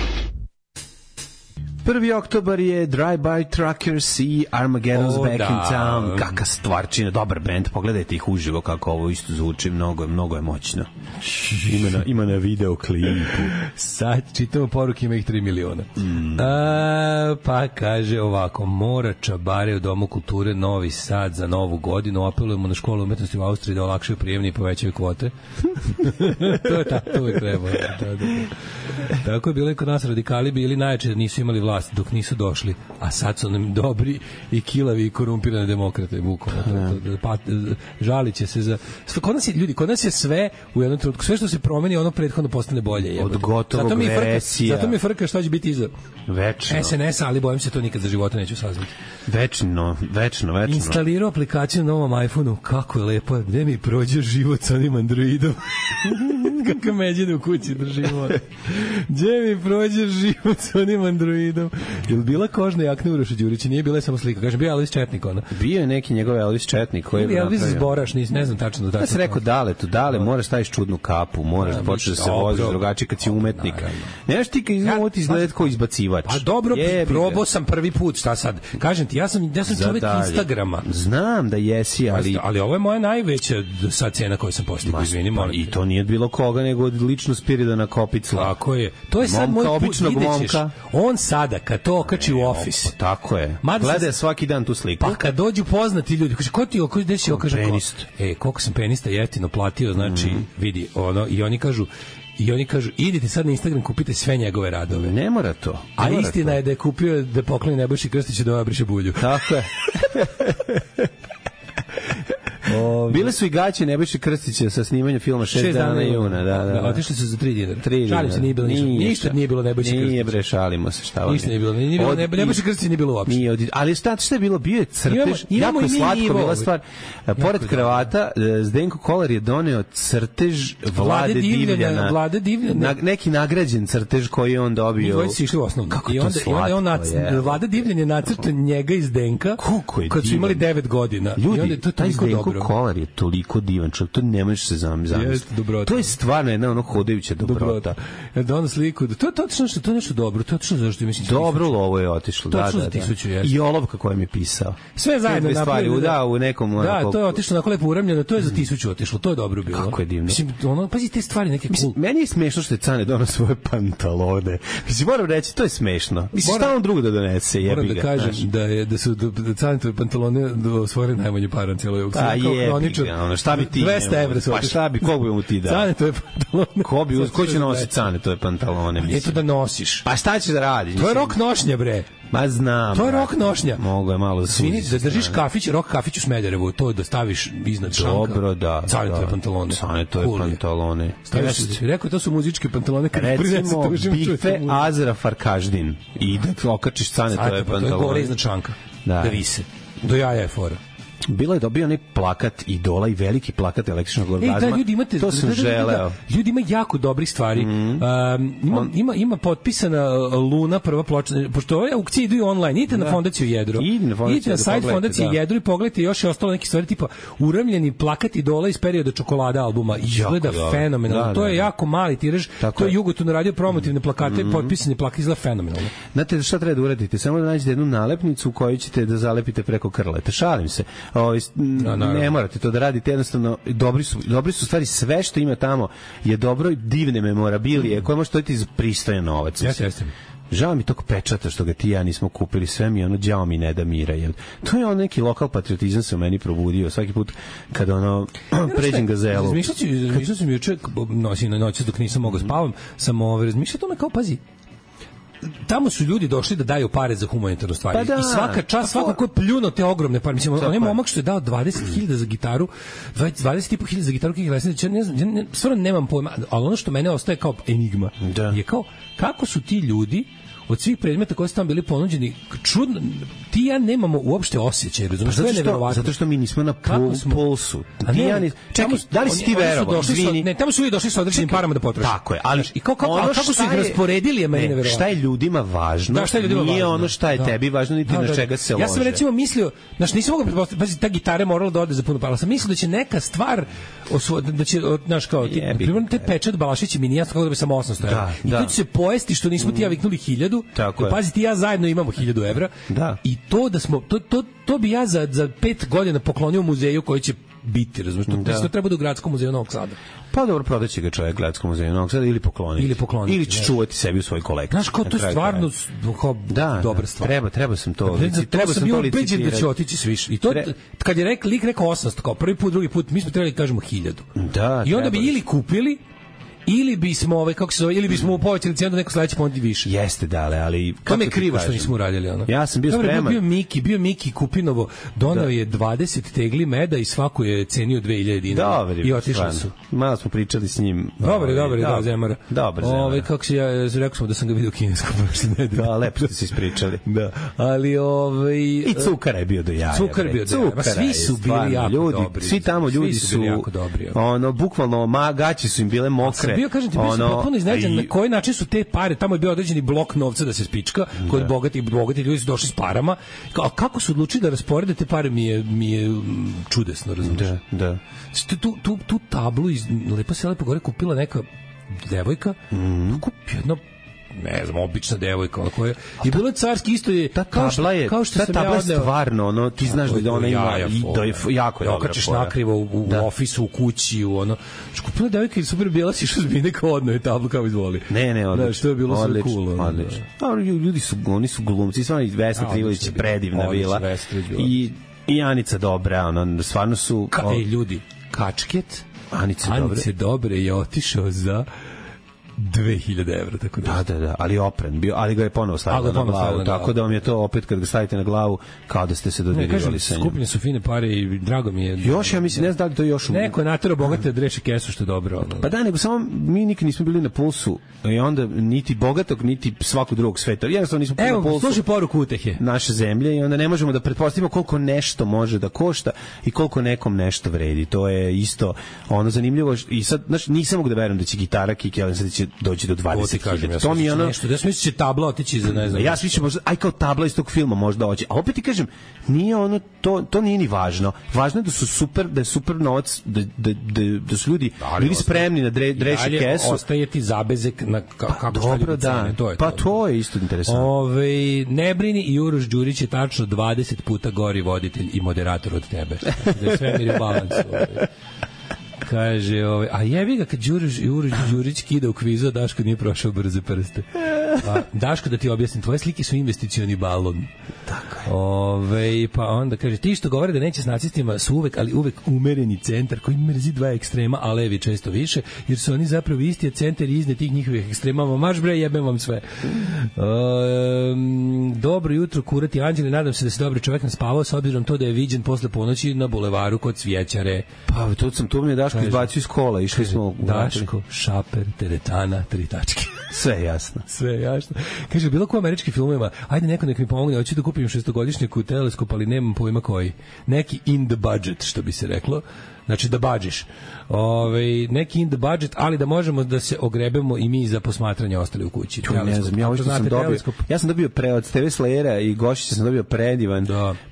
1. oktobar je Drive-By Truckers i Armageddon's Back in Town. Kaka stvarčina, dobar band, pogledajte ih uživo kako ovo isto zvuči, mnogo je moćno. Ima na videoklipu. Sad čitamo poruke, ima ih 3 miliona. Pa kaže ovako, Mora Čabare u Domu kulture Novi Sad za novu godinu, apelujemo na školu umetnosti u Austriji da olakšaju prijemni i povećaju kvote. To uvijek treba. Tako je bilo i kod nas, radikali bili najjači da nisu imali vlast dok nisu došli, a sad su nam dobri i kilavi i korumpirane demokrate žalit će se za... Kod nas je sve u jednom trenutku, sve što se promeni ono prethodno postane bolje. Od gotovog versija. Zato mi frka šta će biti iza večno SNS, ali bojim se to nikad za života neću saznati. Večno. Instalirao aplikaciju na novom iPhone-u, kako je lepo, gde mi prođe život sa onim Androidom. Kako međene u kući držimo. Gde mi prođe život sa onim Androidom. Je li bila kožna jakna Uroša Đurića? Nije bila samo slika. Kažem, bio Elvis Četnik ona. Bio je neki njegov Elvis Četnik koji je Elvis Zboraš, ne znam tačno. Ja sam rekao, Dale, moraš staviš čudnu kapu, moraš da počneš da se voziš drugačije kad si umetnik. Nemaš ti kad izgleda kao izbacivač. Pa dobro, probao sam prvi put, šta sad? Kažem ti, ja sam čovjek Instagrama. Znam da jesi, ali ovo je moja najveća sad cena koju sam postigao, izvini, molim. I to nije bilo koga, nego od lično Spiridana Kopicla. Tako je. To je sad moj put, videćeš. On sada, kad to okači u ofis. Tako je. Gleda svaki dan tu sliku. Pa kad dođu poznati ljudi, kaže, ko ti desi okaže? Penist. Koliko sam penista jeftino platio, znači, vidi, ono, i oni kažu, idite sad na Instagram, kupite sve njegove radove. Ne mora to. A istina je da je kupio da pokloni Nebojši Krstiću da obriše bulju. Tako je. Bile su i gaće Nebojše Krstića sa snimanjem filma 6 dana juna. Da. Otišli su za 3 dinara. Šalim se, nije bilo ništa. Nije bilo Nebojše Krstića. Nije bre, šalimo se, šta vam je. Ništa nije bilo. Nebojše Krstića nije bilo uopšte. Ali šta je bilo? Bio je crtež, jako slatko bila stvar. Pored kravata, Zdenko Kolar je doneo crtež Vlade Divljana. Neki nagrađen crtež koji je on dobio. Dvoje su išli u osnovnu. Kako to slatko je. Vlada Divljan je nacrtao njega iz Zdenka kad su imali 9 godina. Ljudi, taj Zdenko Kolar je toliko divan čovjek, to ne možeš se zamisliti. To je stvarno jedna ono hodajuća dobrota. Da ono sliku, to je nešto dobro, to je otišlo zašto mislim. Dobro lovo je otišlo, da. I olovka koja mi je pisao. Sve zajedno napravili, u nekom. Da, to je otišlo na lepo uramljeno, to je za 1000 otišlo, to je dobro bilo. Kako je divno. Mislim, ono, pazi te stvari neke cool. Meni je smešno što je Cane doneo svoje pantalone. Mislim, moram reći, to je smešno. Mislim, šta on drugo da donese, jebi ga. Moram da kažem da su Canetove pantalone osvojili najmanje para na cijeloj šta bi ti 200 evra su. Pa šta bi, koliko bi mu ti dao? Canetove pantalone. Ko će nositi Canetove pantalone? Eto da nosiš. Pa šta ćeš da radiš? To je rok nošnje, bre. Ma znam. To je rock nošnja. Mogu je malo da svini, da držiš kafić, rock kafić u Smederevu, to da staviš iznad šanka. Dobro, da. Canetove pantalone. Canetove pantalone. Rekao, to su muzičke pantalone. Recimo, bife Azra Farkaždin. I da okačiš Canetove pantalone. To je gore iznad šanka. Da vise. Do jaja je fora. Bilo je dobio onaj plakat Idola i veliki plakat Električnog orgazma. Da, ljudi imate, to sam želeo. Ljudi ima jako dobri stvari. Ima potpisana Luna prva ploča, pošto ove aukcije idu online. Idite na fondaciju Jedro. Idite na sajt fondacije Jedro i pogledajte, još je ostalo neke stvari tipa uremljeni plakat Idola iz perioda Čokolada albuma. Izgleda fenomenalno. To je jako mali tiraž. To je Jugotun radio promotivne plakate, potpisani plakat, izgleda fenomenalno. Znate šta treba da uradite? Samo da nađete jednu nalepnicu koju ćete da zalepite preko krleta. Šalim se. Ne morate to da radite, jednostavno dobri su stvari, sve što ima tamo je dobro i divne memorabilije koje možete dobiti za pristojan novac. Jeste. Žao mi tog pečata što ga ti ja nismo kupili, sve mi ono đao mi ne da mira. To je on neki lokal patriotizam se u meni probudio svaki put kada pređem Gazelu. Razmišljao sam juče, noći dok nisam mogao spavam, sam razmišljao tome kao, pazi, tamo su ljudi došli da daju pare za humanitarnu stvar. I svaka čast, svako ko je pljuno te ogromne pare. Mislim, onaj momak što je dao 20.000 za gitaru, 20.500 za gitaru, stvarno nemam pojma, ali ono što mene ostaje kao enigma je kao, kako su ti ljudi od svih predmeta koji su tamo bili ponuđeni, čudno, ti ja nemamo uopšte osjećaj, razumiješ, to je neverovatno. Zato što mi nismo na pulsu. Čekaj, da li si ti verovao? Ne, tamo su ljudi došli sa određenim parama da potroše. Tako je, ali i kako su ih rasporedili je meni neverovatno. Šta je ljudima važno, nije ono šta je tebi važno, niti na čega se lože. Ja sam recimo mislio, nisam mogao pretpostaviti, pazi, ta gitara je morala da ode za puno para, ali sam mislio da će neka stvar, da će, znaš kao, te pečat Balašići mi nije jasno kako da bi samo 800 evra. I to će se pojesti što nismo ti ja viknuli 1000. Pazi, ti ja zajedno imamo 1000 evra. I to da smo, to bi ja za 5 godina poklonio muzeju koji će biti, razumiješ, to treba da u Gradskom muzeju Novog Sada. Pa dobro, prodaće ga čovjek Gradskom muzeju Novog Sada ili pokloniti. Ili će čuvati sebi u svoj kolekciji. Znaš, kao to je stvarno dobra stvar. Treba sam to treba sam to licitirati. Da će otići sviš. I to, kad je lik rekao 800, kao prvi put, drugi put, mi smo trebali kažemo 1000. I onda bi ili kupili, ili bismo ili bismo povećali cenu da neko sledeći ponudi više. Jeste, ali kako je krivo što nismo uradili ono. Ja sam bio spreman. Bio Miki Kupinovo, donao je 20 tegli meda i svaku je cenio 2000 dinara. I otišli su. Malo smo pričali s njim. Dobar, da, Zemara. Dobar, Zemara. Kako se ja rekao smo da sam ga vidio kinesko prošle nedelje. Da, lepo ste se ispričali. Da. Ali i Cukara je bio do jaja. Cukar bio do jaja. Svi su bili jako dobri. Svi tamo ljudi su bukvalno gaći su im bile mokre. Bio, kažem ti, bio sam potpuno iznenađen na koji način su te pare, tamo je bio određeni blok novca da se spička, kod bogati ljudi su došli s parama, a kako su odlučili da rasporede te pare mi je čudesno, razumiješ? Da. Tu tablu lepo se gore kupila neka devojka, kupio jedno, ne znam, obična devojka, ona koja je bilo carski, isto je ta tabla je, kao što ta tabla je stvarno, ono, ti znaš da ona ima jako je dobra. Okačiš nakrivo u ofisu, u kući, u ono, kupila devojka i super bijela si šuzbine kao odno je tablu kao izvoli. Ne, odlično. Što je bilo sve cool. Odlično. Ljudi su, oni su glumci, stvarno i Vesna Trivović je predivna bila. I Anica dobra, ono, stvarno su... Ljudi, Kačket, Anice dobre je otišao za 2000 evra, tako da. Da, ali opren bio, ali ga je ponovo stavio na glavu, tako da vam je to opet kad ga stavite na glavu kao da ste se dodirivali sa njim. Skupljene su fine pare i drago mi je. Još, ja mislim, ne znam da li to još... Neko je naterao bogate da reši kesu, što je dobro. Pa da, nego samo mi nikad nismo bili na pulsu i onda niti bogatog, niti svakog drugog sveta. Jednostavno nismo bili na pulsu. Evo, slušaj poruku utehe. Naše zemlje i onda ne možemo da pretpostavimo koliko nešto može da košta i koliko nekom nešto vredi. To je isto ono zanimljivo i sad, znaš, nisam mogu da verujem da će gitara Kiki Alen će doći do 20.000. To mi je ono nešto, da se misli će tabla otići za ne znam. Ja smišljam možda kao tabla iz tog filma možda hoće. A opet ti kažem, nije ono to nije ni važno. Važno je da je super novac, da su ljudi spremni na dreše kesu. Ostaje ti zabezek na kako šta ljudi cene. Pa to je isto interesantno. Ne brini, i Uroš Đurić je tačno 20 puta gori voditelj i moderator od tebe. Da je sve mir u balansu. Kaže, a jebi ga kad Uroš Đurić kida u kvizu, Daško nije prošao brze prste. Daško, da ti objasnim, tvoje slike su investicioni balon. Tako je. Pa onda kaže, ti što govore da neće s nacistima su uvek, ali uvek umereni centar koji mrzi dva ekstrema, a levi često više, jer su oni zapravo isti, a centar izne tih njihovih ekstremama. Marš bre, jebem vam sve. Dobro jutro, kurati anđeli, nadam se da si dobro čovek naspavao, s obzirom to da je viđen posle ponoći na bulevaru kod Cvijećare. Pa, tu mi je Daško izbacio iz kola, išli smo... Daško, Šaper, teretana, 3 tačke. Sve jasno. Sve jasno. Kaže, bilo ko u američkim filmovima, ajde neko nek mi pomogne, hoću da kupim 6-godišnjaku teleskop, ali nemam pojma koji. Neki in the budget, što bi se reklo. Znači da bađiš. Neki in the budget, ali da možemo da se ogrebemo i mi za posmatranje ostali u kući. Ne znam, ja ovo što sam dobio. Ja sam dobio od TV Slayera i Gošića sam dobio predivan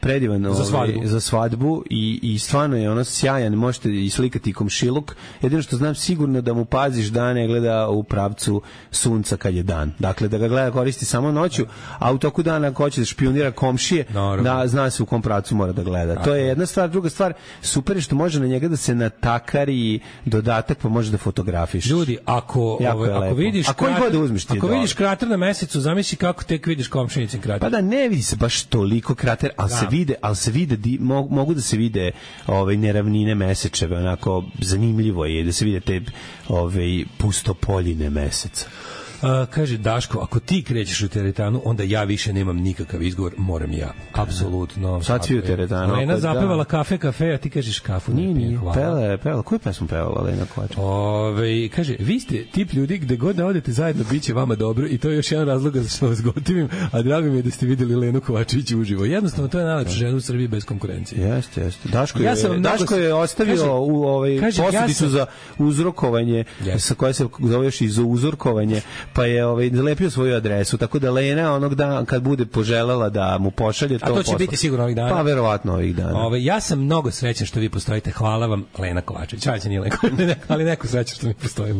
za svadbu i stvarno je ono sjajan, možete i slikati komšiluk. Jedino što znam sigurno da mu paziš da ne gleda u pravcu sunca kad je dan. Dakle, da ga gleda koristi samo noću, a u toku dana ako hoće da špionira komšije, da zna se u kom pravcu mora da gleda. To je jedna stvar. Druga stvar, super je što može na njega da se natakari dodatak pa može da fotografiš. Ljudi, ako vidiš vidiš krater na mesecu, zamisli kako tek vidiš komšinicin krater. Pa da ne vidi se baš toliko krater, ali se vide mogu da se vide neravnine mesečeve, onako zanimljivo je da se vide te pustopoljine meseca. Kaže Daško, ako ti krećeš u teretanu, onda ja više nemam nikakav izgovor, moram ja. Apsolutno. Sad svi u teretanu. Lena zapevala kafe, a ti kažeš kafu. Nije. Pela. Koju pesmu pevala Lena Kovač? Kaže, vi ste tip ljudi gde god da odete zajedno, bit će vama dobro i to je još jedan razlog za što vas gotivim, a drago mi je da ste videli Lenu Kovačević uživo. Jednostavno, to je najlepša žena u Srbiji bez konkurencije. Jeste. Daško je ostavio u posljedicu za uzrokovanje, sa koje se zove još i za uzorkovanje, pa je zalepio svoju adresu, tako da Lena onog dana kad bude poželjela da mu pošalje to. A to će biti sigurno ovih dana. Pa verovatno ovih dana. Ja sam mnogo srećan što vi postojite. Hvala vam, Lena Kovačević. Čače nije Lena, ali neko srećan što mi postojimo.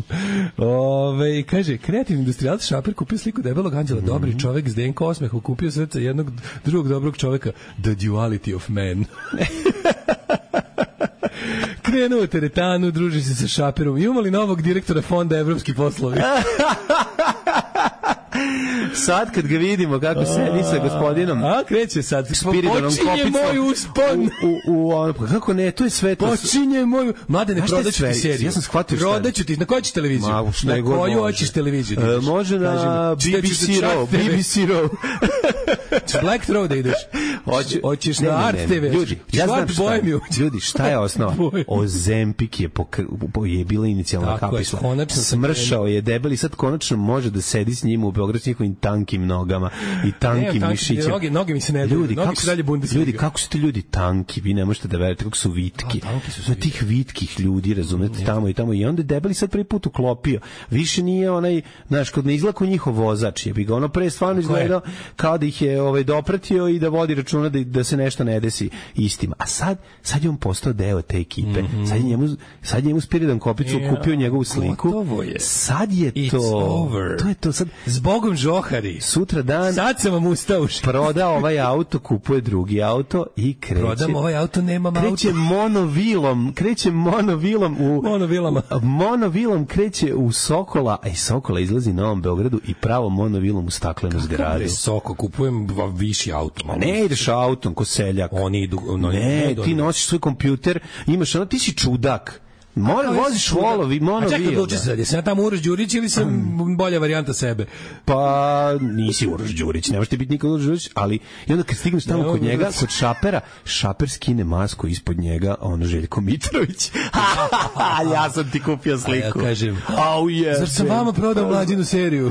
Kaže, kreativni industrijalac Šaper kupio sliku debelog anđela, dobri čovek s DNK osmehom, kupio srce jednog drugog dobrog čoveka. The duality of man. Krenuo u teretanu, druži se sa Šaperom. Imamo li novog direktora Fonda evropski poslovi? Sad kad ga vidimo kako sedi sa gospodinom kreće sad Spiridonom Kopicom počinje moj uspon kako ne, to je sve to počinje moju Mladene, prodaću ti seriju, ja sam shvatio šta prodaću ti, na koju ćeš televiziju, na koju hoćeš televiziju može na BBC Row Black Throw da ideš, hoćeš na Art TV, ljudi, šta je osnova? Ozempik je bila inicijalna kapisla, smršao je debeli, sad konačno može da sedi s njim u Beograd s njihovim tankim nogama i tankim mišićem. Noge mi se ne daju, noge su dalje Bundesliga. Ljudi, kako su ti ljudi tanki, vi ne možete da verujete kako su vitki. Na tih vitkih ljudi, razumete, tamo i onda je debeli sad prvi put uklopio. Više nije onaj, znaš, kod ne izlako njihov vozač, je bi ga ono pre stvarno izgledao kao da ih je dopratio i da vodi računa da se nešto ne desi istima. A sad je on postao deo te ekipe. Sad je njemu Spiridon Kopicu kupio njegovu sliku. Sad je to je to sad. Zbogom žohari. Sutra dan. Sad sam vam ustao. Proda ovaj auto, kupuje drugi auto i kreće. Prodam ovaj auto, nemam auto. Kreće monovilom u monovilama. Monovilom kreće u Sokola, a iz Sokola izlazi na Novom Beogradu i pravo monovilom u staklenu zgradu. Kako je Soko, kupujem viši auto. Ma ne ideš autom ko seljak. Oni idu. Ti nosiš svoj kompjuter, imaš ti si čudak. Voziš volovi, monovil. A čekaj, odluči se sad, jesam ja tamo Uroš Đurić ili sam bolja varijanta sebe? Pa nisi Uroš Đurić, ne možeš ti biti nikad Uroš Đurić, ali i onda kad stigneš tamo kod njega, kod Šapera, Šaper skine masku ispod njega, a ono Željko Mitrović. Ja sam ti kupio sliku. A ja kažem, zar sam vama prodao Mlađinu seriju?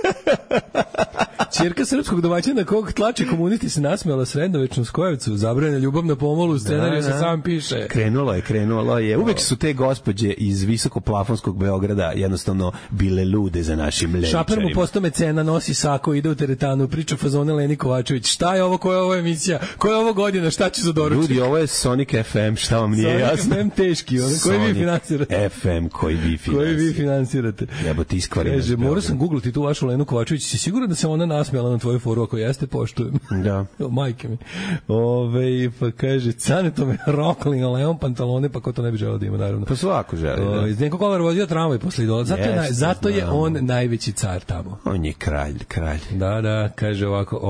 Ćerka srpskog domaćina kog tlače komunisti se nasmela srednjovečnom Skojevcu, zabranjena ljubav na pomolu, u scenariju se sam piše. Krenulo je. Uvek su te gospođe iz visokoplafonskog Beograda jednostavno bile lude za našim levičarima. Šaper mu postao mecena, nosi sako, ide u teretanu, priča fazone Leni Kovačević. Šta je ovo, koja je ovo emisija, koja je ovo godina, šta će za doručak? Ljudi, ovo je Sonic FM, šta vam nije jasno? Sonic FM teški, koji vi finansirate. FM koji vi finansirate. Jebote, iskvarimo. Morao sam googlati tu vašu Lenu Kovačević, si siguran da se ona nasmijala na tvoju foru, ako jeste, poštujem. Da. Majke mi. Pa kaže, cane to me rokli na leon pantalone, pa ko to ne bi želeo da ima, naravno. Pa svako želi, da. Zdenko Kolar vozio tramvaj posle Idola. Zato je on najveći car tamo. On je kralj. Da, kaže ovako,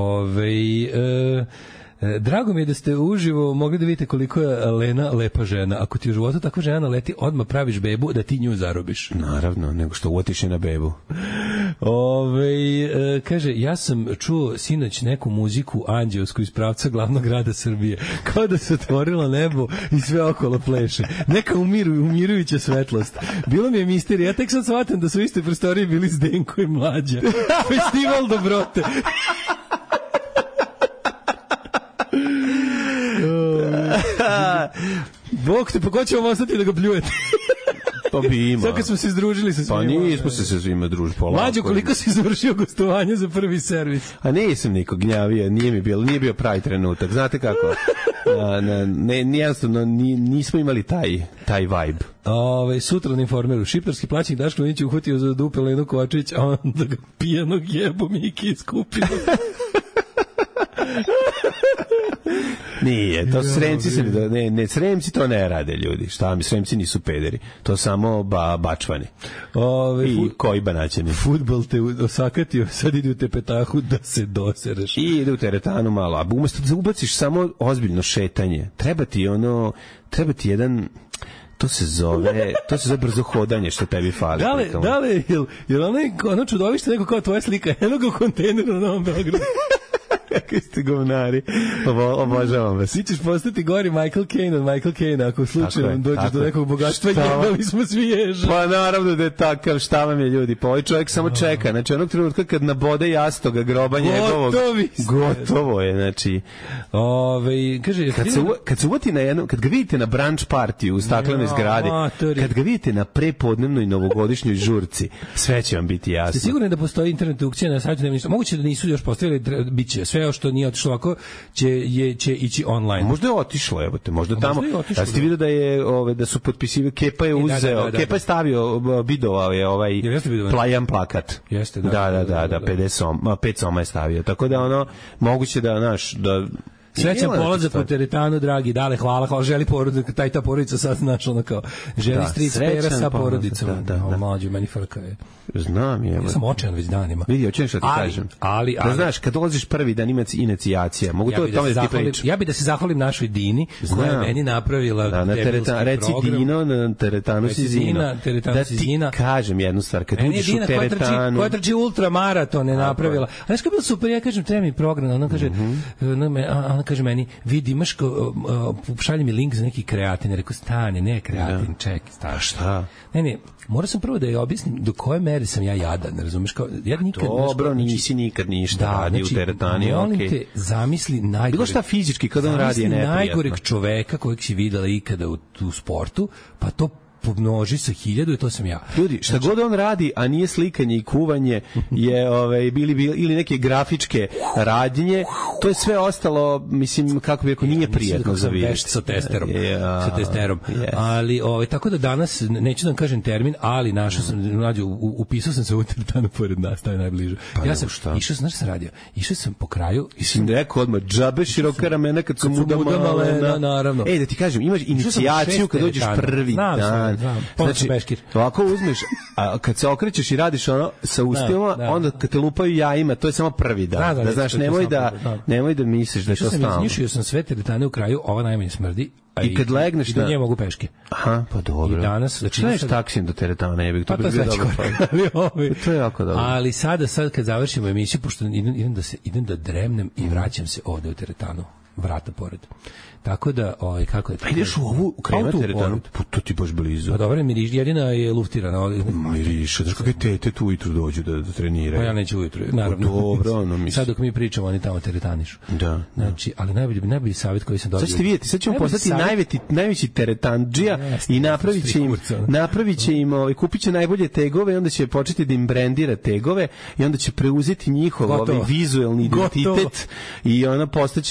drago mi je da ste uživo mogli da vidite koliko je Lena lepa žena. Ako ti u životu takva žena naleti, odmah praviš bebu da ti nju zarobiš. Naravno, nego što uotiš je na bebu. Kaže, ja sam čuo sinoć neku muziku anđelsku iz pravca glavnog grada Srbije. Kao da se otvorilo nebo i sve okolo pleše. Neka umirujuća svetlost. Bilo mi je misterija. Ja tek sad shvatam da su u istoj prostoriji bili Zdenko i Mlađa. Festival dobrote. Bog te, pa ko će vam ostati da ga pljujete? Pa bi ima. Sad kad smo se izdružili sa svima. Pa nismo se sa svima družili polako. Mlađo, koliko si završio gostovanje za prvi servis? A nisam niko gnjavio, nije bio pravi trenutak. Znate kako? Jednostavno, nismo imali taj vibe. Sutra na Informeru. Šiptarski plaćnik Daško Linić uhvatio za dupe Lenu Kovačević, a onda ga pijanog jebu Miki iskupio. Nije, to Sremci Sremci to ne rade, ljudi. Šta mi, Sremci nisu pederi. To samo bačvani. I koji banaćeni. Fudbal te osakatio, sad ide u Tepetahu da se dosereš. I ide u teretanu malo. A umesto da ubaciš samo ozbiljno šetanje, treba ti jedan... To se zove brzo hodanje što tebi fali. Da li, jel ono čudovište neko kao tvoja slika, jednog u kontejneru na Novom Beogradu? Kakvi ste govnari. Obožavam vas. Ti ćeš postati gori Michael Caine od Michael Caine ako slučajno dođeš do nekog bogatstva, jebali smo svi ježa. Pa naravno da je takav, šta vam je, ljudi. Pa ovaj čovjek samo čeka. Znači onog trenutka kad nabode jastoga groba njegovog. Gotovo je, znači. Kaže, kad se uvati na jednu, kad ga vidite na brunch partiju u staklenoj zgradi, kad ga vidite na prepodnevnoj novogodišnjoj žurci, sve će vam biti jasno. Ste sigurni da postoji internet aukcija na sajtu? Moguće da nisu još postavili, biće sve što nije otišlo ovako će ići online. Možda je otišlo, možda tamo. Ja ste vidio da je da su potpisivali, Kepa je uzeo, Kepa je stavio, bidovao je plajan plakat. Jeste, da, 5 soma je stavio. Tako da moguće da srećan polazak u teretanu, dragi, dale, hvala, želi porodica, ta porodica sad našla kao, želi stric pera sa porodicom. Da. Mlađo, meni frka je. Znam je. Ja sam očajan već danima. Vidi, očajan što ti kažem. Ali, da znaš, kad dolaziš prvi dan ima inicijacija, mogu to tome da ti pričam. Ja bih da se zahvalim našoj Dini, koja je meni napravila debilski program. Reci Dino, na teretanu si Zino. Da ti kažem jednu stvar, kad uđeš u teretanu. Koja trči ultramaraton je napravila. A znaš kako je bilo super, ja kažem, treba mi program, ona kaže, ona kaže meni, vidi, imaš šalje mi link za neki kreatin, rekao, stani, ne kreatin, čekaj, stani. Šta? Ne, morao sam prvo da je objasnim do koje mere sam ja jadan, razumeš, kao, ja nikad... Dobro, nisi nikad ništa radi u teretani, molim te, zamisli najgoreg... Bilo šta fizički, kada on radi je neprijatno. Zamisli najgoreg čoveka kojeg si videla ikada u sportu, pa to pomnoži sa 1000 i to sam ja. Ljudi, šta god on radi, a nije slikanje i kuvanje, je ili neke grafičke radnje, to je sve ostalo, mislim, kako bi rekao, nije prijatno za vidjeti. Sa testerom. Ali, tako da danas, neću da vam kažem termin, ali našao sam, upisao sam se u teretanu pored nas, taj najbliže. Ja sam, išao sam, znaš sam radio? Išao sam po kraju. Sam rekao odmah, džabe široka ramena kad su muda malena. Naravno. Da ti kažem, imaš inicijaciju kad dođeš prvi dan. Znači, ovako uzmeš, a kad se okrećeš i radiš sa ustima, onda kad te lupaju jajima, to je samo prvi dan. Da znaš, nemoj da misliš da je to stalno. Iznišio sam sve teretane u kraju, ova najmanje smrdi. I kad legneš i do nje mogu peške. Aha, pa dobro. I danas, znači, šta je taksijem do teretana, je to bi bio dobro. To je jako dobro. Ali sad kad završimo emisiju, pošto idem da dremnem i vraćam se ovde u teretanu, vrata pored. Tako da, kako je... Pa ideš u ovu krevet teretanu, to ti baš blizu. Pa dobro, miriš, jedina je luftirana. Miriš, znaš kakve tete tu ujutru dođu da treniraju. Pa ja neću ujutru, naravno. Dobro, mislim. Sad dok mi pričamo, oni tamo teretanišu. Da. Znači, ali najbolji savjet koji sam dobio... Sad ćete vidjeti, sad ćemo postati najveći teretandžija i napravit će im, kupit će najbolje tegove i onda će početi da im brendira tegove i onda će preuzeti njihov vizuelni identitet i ona postaće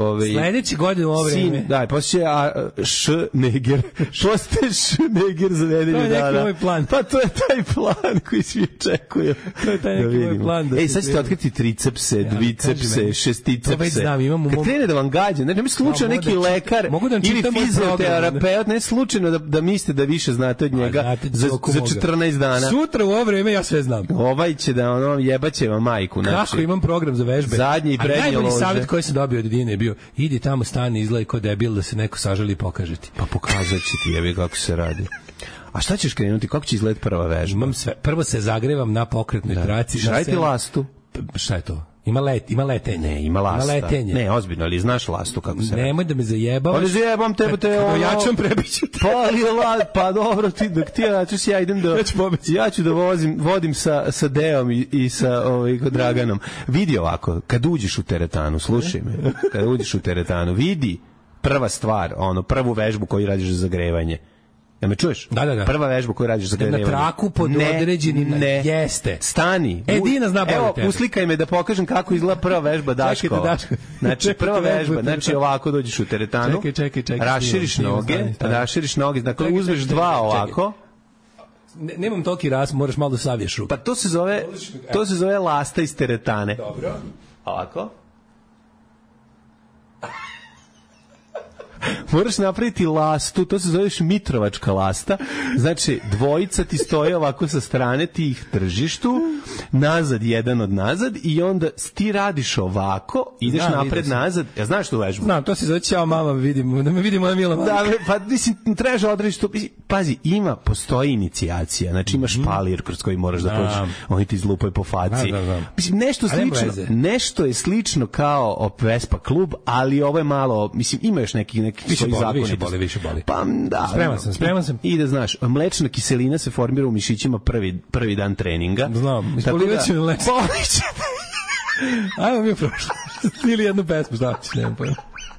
sledeće godine u ovo vreme. Da, poslije Neger. Postaje Neger za nedelju dana. To je neki moj plan. Pa to je taj plan koji svi očekuju. To je taj neki moj plan. Sad ćete otkriti tricepse, dvicepse, šesticepse. To već znam, imamo... Kad krene da vam gađa, ne slučajno neki lekar ili fizioterapeut, ne slučajno da mislite da više znate od njega za 14 dana. Sutra u ovo vreme ja sve znam. Ovaj će da jebaće vam majku. Kako imam program za vežbe? Zadnji i prednje lože. Najbolji savjet koji sam dobio od Dine je bio, idi tamo, stani, izgleda kao debil da se neko sažali i pokaže ti. Pa pokazat će ti, jebi kako se radi. A šta ćeš krenuti? Kako će izgledati prva vežba? Imam sve. Prvo se zagrevam na pokretnoj traci. Šajti lastu. Šta je to? Ima letenje. Ne, ima lasta. Ima letenje. Ne, ozbiljno, ali znaš lastu kako se radi. Nemoj da me zajebavaš. Ali zajebam tebe, te ono... Jačom prebiću te. Pa dobro, ti dok ti ja idem da... Ja ću da vodim sa Deom i sa Draganom. Vidi ovako, kad uđeš u teretanu, slušaj me, kad uđeš u teretanu, vidi prva stvar, prvu vežbu koju radiš za zagrevanje. Ja me čuješ? Da. Prva vežba koju radiš za zagrevanje. Na traku pod određenim... Jeste. Stani. Dina zna bolje tebe. Evo, uslikaj me da pokažem kako izgleda prva vežba Daškova. Znači, prva vežba, znači ovako dođeš u teretanu, čekaj. raširiš noge, dakle uzmeš dva ovako. Nemam toliki raz, moraš malo da saviješ ruku. Pa to se zove lasta iz teretane. Dobro. Ovako. Moraš napraviti lastu, to se zove Mitrovačka lasta, znači dvojica ti stoje ovako sa strane, ti ih držiš tu, nazad jedan od nazad i onda ti radiš ovako, ideš napred nazad, ja znaš tu vežbu? Znam, to se zove ćao mama, da me vidi moja mila mama. Da, pa mislim, trebaš odreći to, pazi, postoji inicijacija, znači imaš špalir kroz koji moraš da prođeš, oni ti izlupaju po faci. Mislim, nešto je slično kao Vespa klub, ali ovo je malo, mislim, ima još neki više boli. Pa da. Spreman sam. I da znaš, mlečna kiselina se formira u mišićima prvi dan treninga. Znam, ispolivaću mlečna. Ajmo mi prošlo. Ili jednu pesmu, šta ćeš, nemam pojma.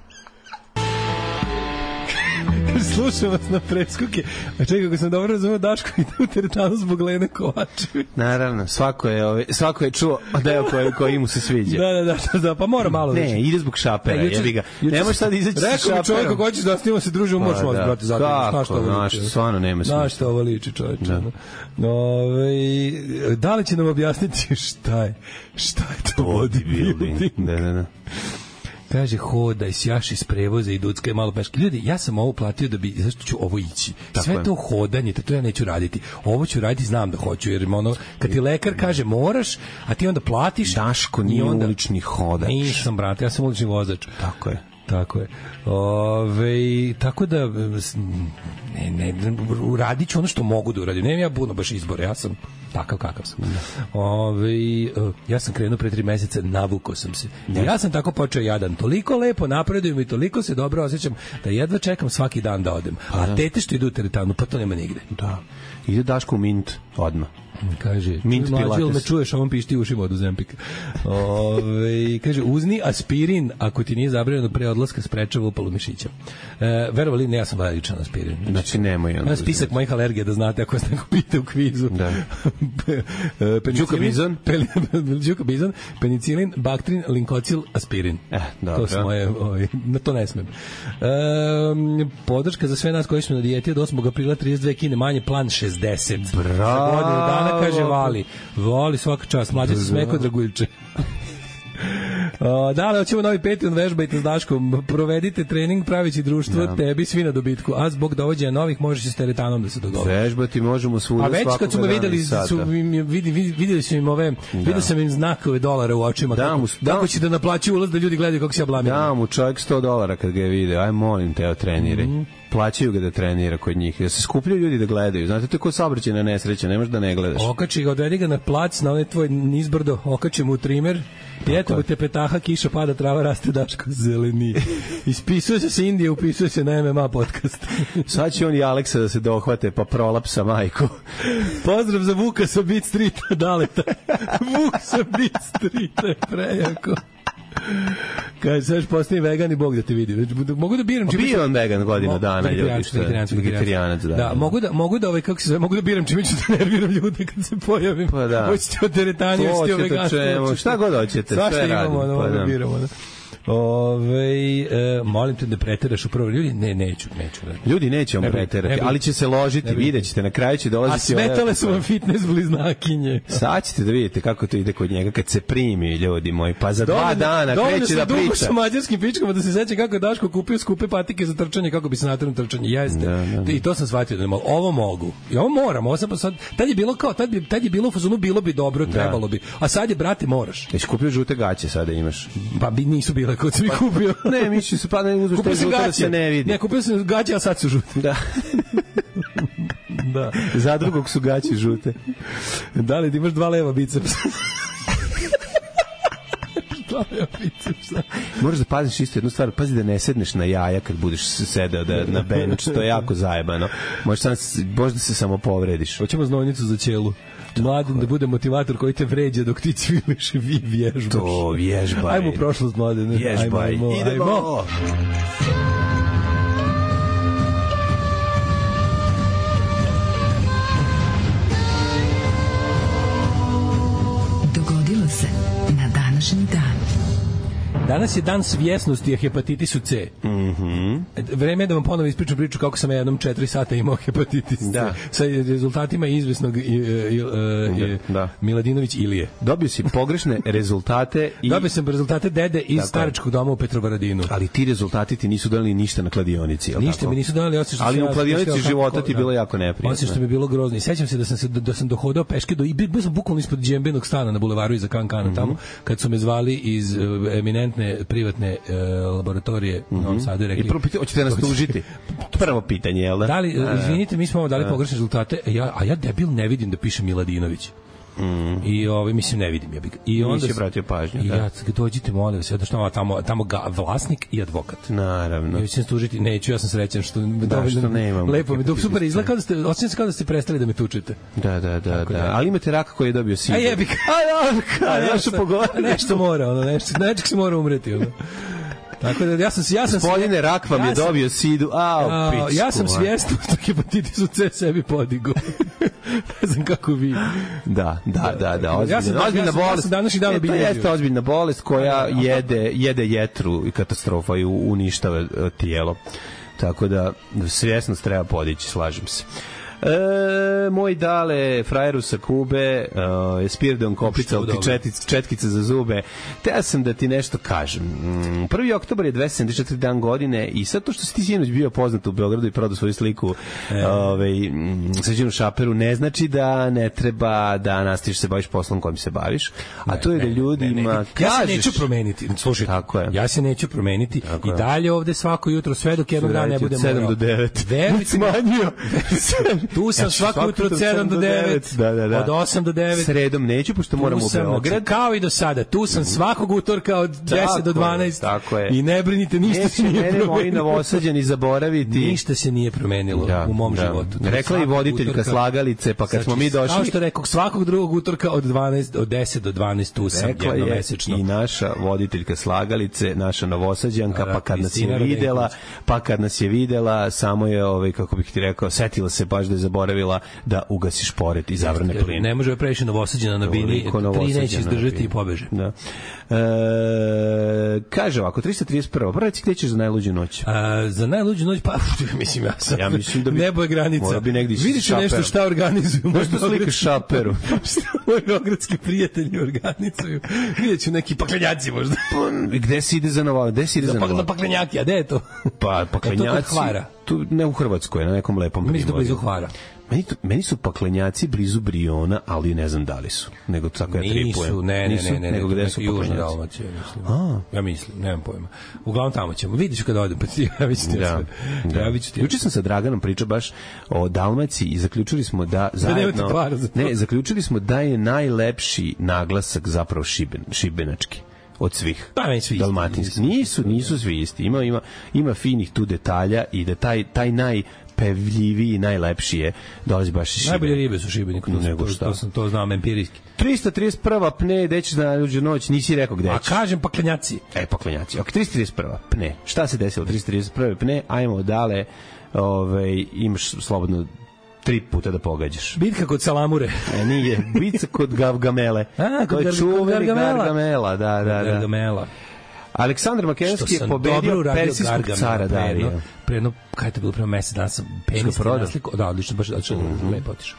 Slušam vas na preskoke. A čekaj, ako sam dobro razumio, Daško ide u teretanu zbog Lene Kovačević. Naravno, svako je čuo deo koji mu se sviđa. Da, pa mora malo. Ne, ide zbog šapera, jebi ga. Ne možeš sad izaći sa šaperom. Rekao mi čovjek, ako hoćeš da snimamo se družimo, možeš vas, brate, zatim. Kako, stvarno nema smisla. Znaš što ovo liči, čovječe. Da li će nam objasniti šta je to bodybuilding? Da. Kaže, hodaj, sjaši s prevoza i duckaj malo peške. Ljudi, ja sam ovo platio da bi, zašto ću ovo ići? Sve to hodanje, to ja neću raditi. Ovo ću raditi, znam da hoću, jer kad ti lekar kaže moraš, a ti onda platiš... Daško nije ulični hodač. Nisam, brate, ja sam ulični vozač. Tako je. Tako da radit ću ono što mogu da uradim. Nemam ja puno baš izbora, ja sam takav kakav sam. Ja sam krenuo pre 3 meseca, navukao sam se. Ja sam tako počeo jadan. Toliko lepo napredujem i toliko se dobro osjećam da jedva čekam svaki dan da odem. A tete što idu u teretanu, pa to nema nigde. Da. Ide Daško u Mint odmah. Kaže, mlađi, me čuješ, ovom pišti ušima od Uzempika. Kaže, uzni aspirin ako ti nije zabranjeno pre odlaska, sprečava upalu mišića. Verovali, ne, ja sam varičan aspirin. Znači, nemoj. Spisak mojih alergija, da znate, ako se neko pita u kvizu. Da. Đuka bizon, penicilin, baktrin, linkocil, aspirin. To su moje, na to ne smem. Podrška za sve nas koji smo na dijeti od 8. aprila 32 kine manje, plan 60. Bravo. Za godinu dana, kaže, voli svaka čast, mlađe se smeko Draguljče. Da, ali hoćemo novi Patreon, vežbajte s Daškom, provedite trening pravići društvo, tebi svi na dobitku, a zbog dovođenja novih možeš s teretanom da se dogovori. Vežbati možemo svuda svakoga dana. A već kad su me videli su im ove, vidio sam im znakove dolara u očima, kako će da naplaću ulaz da ljudi gledaju kako se ja blamiram. Da mu čovjek $100 kad ga je video, aj molim te, treniraj. Plaćaju ga da trenira kod njih, da se skupljaju ljudi da gledaju. Znate, to je ko saobraćajna nesreća, ne možeš da ne gledaš. Okači ga, odvedi ga na plac, na onaj tvoj nizbrdo, okači mu u trimer, i eto mu te petaha, kiša pada, trava raste, Daško zeleni. Ispisuje se sa Indije, upisuje se na MMA podcast. Sad će on i Aleksa da se dohvate, pa prolapsa majku. Pozdrav za Vuka sa Beat Streeta, Daleta. Vuk sa Beat Streeta, prejako. Kaže, sad još postani vegan i Bog da te vidi. Mogu da biram čime... Bio on vegan godinu dana. Vegetarianac, da. Mogu da kako se zove, mogu da biram čime ću da nerviram ljude kad se pojavim. Pa da. Hoćete od teretanje, hoćete od veganstva. Šta god hoćete, sve radimo. Svašta imamo, da biramo. Molim te da preteraš u prvo. Ljudi, neću. Ljudi neće vam preterati, ali će se ložiti, vidjet ćete, na kraju će dolaziti... A smetale su vam fitness bliznakinje. Sad ćete da vidite kako to ide kod njega kad se primi, ljudi moji, pa za 2 dana kreće da priča. Dovoljno sa mađarskim pičkama da se seća kako je Daško kupio skupe patike za trčanje, kako bi se naterno trčanje. Jeste. Da. I to sam shvatio da ovo mogu. I ovo moram, ovo sam pa sad... Tad je bilo u fazonu, bilo bi dobro, trebalo bi. A sad je, brate, moraš. Jesi kupio žute gaće sada imaš? Pa nisu bile kod sam ih kupio. Ne, misli su pa ne uzmeš te žute da se ne vidi. Ne, kupio sam gaće, a sad su žute. Da. Da. Za drugog su gaće žute. Da li ti imaš 2 leva bicepsa? Moraš da paziš isto jednu stvar, pazi da ne sedneš na jaja kad budeš sedao na bench, to je jako zajebano. Možda se samo povrediš. Hoćemo znojnicu za ćelu. Mladen da bude motivator koji te vređa dok ti cviliš i vi vježbaš. To vježbaj. Ajmo u prošlost, Mladene. Vježbaj. Idemo. Dogodilo se na današnji dan. Danas je dan svjesnosti o hepatitisu C. Vreme je da vam ponovo ispričam priču kako sam jednom 4 sata imao hepatitis C. Da. Sa rezultatima izvesnog Miladinović Ilije. Dobio si pogrešne rezultate. Dobio sam rezultate dede iz staračkog doma u Petrovaradinu. Ali ti rezultati ti nisu doneli ništa na kladionici. Ništa mi nisu doneli, osim što ali u kladionici života ti bilo jako neprijatno. Osim što mi je bilo grozno. I sećam se da sam dohodao peške i bio sam bukvalno ispod džembenog stana na bulevaru iza Kankana tamo, kad su me zvali iz eminentne privatne laboratorije u Novom Sadu i rekli... I prvo pitanje, hoćete nas tužiti? Prvo pitanje, jel da? Izvinite, mi smo vam dali pogrešne rezultate, a ja debil ne vidim da piše Miladinović. I mislim ne vidim ja bih. I onda se obratio pažnju. I ja dođite molim vas, zato što tamo vlasnik i advokat. Naravno. Ja ću se tužiti, neću, ja sam srećan što nemam. Lepo mi, super izgleda kao da ste, osjećam se kao da ste prestali da me tučete. Da. Ali imate raka koji je dobio sin. A jebi ga. Nešto mora, nečeg se mora umreti, ono. Tako da ja sam gospodine rak vam je dobio sidu. Ja sam svjestan što hepatitisu C sebi podigao. Ne znam kako vi. Da. Ozbiljna bolest. To jeste ozbiljna bolest koja jede jetru i katastrofa i uništava tijelo. Tako da svjesnost treba podići, slažem se. Moj dale, frajeru sa Kube, Spiridon Koprica, četkica za zube. Te sam da ti nešto kažem. 1. oktobar je 274 dan godine i sad to što si ti sinoć bio poznat u Beogradu i prodao svoju sliku Sređenu Šaperu, ne znači da ne treba da nastaviš se baviš poslom kojim se baviš, a to je da ljudima kažeš... Ja se neću promeniti, slušajte, ja se neću promeniti i dalje ovde svako jutro, sve dok jednog dana ne budem morao. 7 do 9. Verujte mi, tu sam svako jutro od 7 do 9, od 8 do 9. Sredom neću, pošto moram u Beograd. Kao i do sada, tu sam svakog utorka od 10 do 12. Tako je. I ne brinite, ništa se nije promenilo. Moji Novosađani zaboraviti. Ništa se nije promenilo u mom životu. Rekla i voditeljka slagalice, pa kad smo mi došli... Kao što rekao, svakog drugog utorka od 10 do 12 tu sam jednomesečno. I naša voditeljka slagalice, naša Novosađanka, pa kad nas je videla, samo je, kako bih ti rekao, setila se baš da je zaboravila da ugasiš pored i zavrne plin. Ne može previše Novosađana na bini, 3 neće izdržati i pobeže. Da. Kaže ovako, 331. Prvo reći gde ćeš za najluđu noć? Za najluđu noć, pa mislim ja mislim da bi... Nebo je granica. Vidiš nešto šta organizuju. Možda slikaš Šaperu. Šta moji beogradski prijatelji organizuju. Vidjet ću neki paklenjaci možda. Gde se ide za Novo? Na paklenjaki, a gde je to? Pa paklenjaci... Tu, ne u Hrvatskoj, na nekom lepom primorju. Mislim blizu Hvara. Meni su paklenjaci blizu Briona, ali ne znam da li su. Nego tako ja tripujem. Ne. Nego gde su Južna Dalmacija, mislim. Ja mislim, nemam pojma. Uglavnom tamo ćemo. Vidiš kada odem, pa ti javit ću ti. Juče sam sa Draganom pričao baš o Dalmaciji i zaključili smo da zajedno... zaključili smo da je najlepši naglasak zapravo šibenački od svih dalmatinskih. Nisu svi isti. Ima finih tu detalja i da taj najpevljiviji, najlepši je dolazi baš iz Šibena. Najbolje ribe su Šibeniku, to znam empirijski. 331. Pne, gde ćeš na najluđu noć, nisi rekao gde ćeš. A kažem paklenjaci. Paklenjaci. Ok, 331. Pne. Šta se desilo? 331. Pne, ajmo dale, imaš slobodno 3 puta da pogađaš. Bitka kod Salamure. Nije, bitka kod Gargamele. To je čuveni Gargamela, da. Gargamela. Aleksandar Makedonski je pobedio persijskog cara Darija. Kada je to bilo prema mesec dana sam penis nasliko. Da, odlično, baš lepo otišao.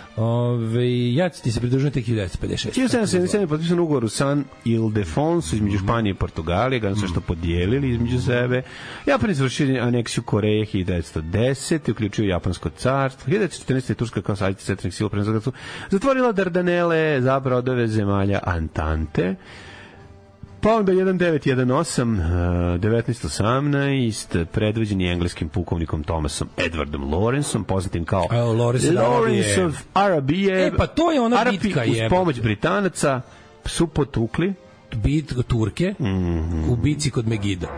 Ja ti se pridružujem tek 1956. 1777 je potpisan ugovor u San Ildefonsu između Španije i Portugalije, kada su što podijelili između sebe. Japan izvršili aneksiju Koreje 1910, uključuju Japansko carstvo. 1914. je Turska kao savjetnik centralnih sila zatvorila Dardanele za brodove zemalja Antante. Pa onda 1918, 1918, predvođeni engleskim pukovnikom Thomasom Edwardom Lawrenceom, poznatim kao Lawrence of Arabije. Pa to je ona Arapi bitka uz pomoć Britanaca su potukli Turke u bici kod Megida.